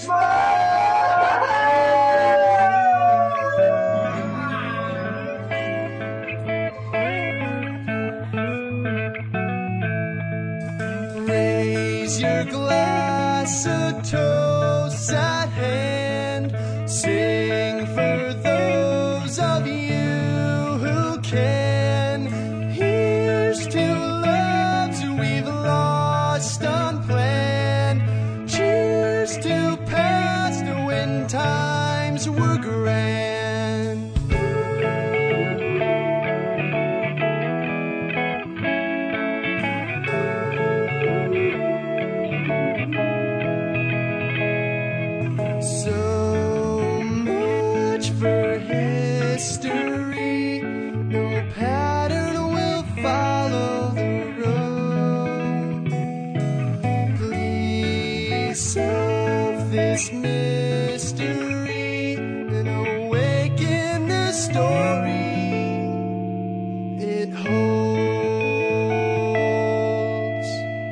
Raise your glass, a toast at hand. Sing for those of you who can. Here's to loves we've lost unplanned. Cheers to past when times were grand. So much for history. No pattern will follow the road. Please solve this mystery and awaken the story it holds.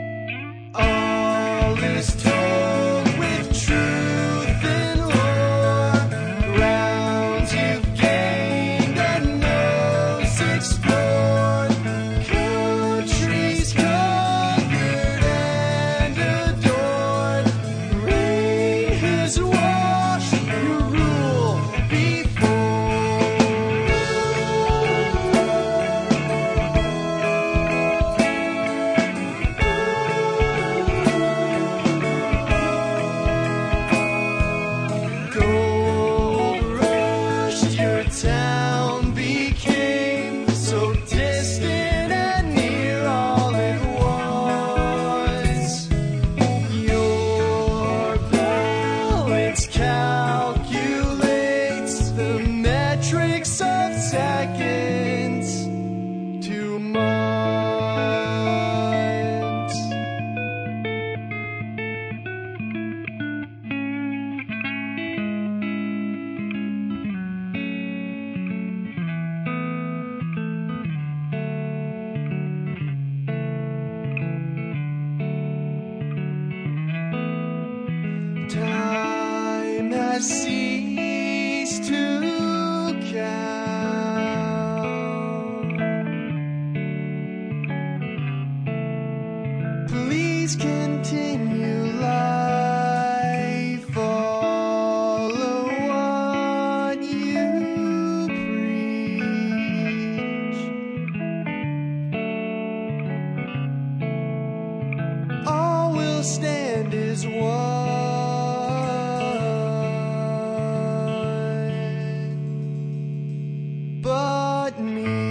All is told with truth and lore. Grounds you've gained and knows explored. Countries conquered and adored. Rain has washed your rule Gold rushed, your town became so distant and near all at once. Your balance calculates the metrics of seconds to months. Time has ceased to count. Please continue life. Follow what you preach. All will stand as one. But me.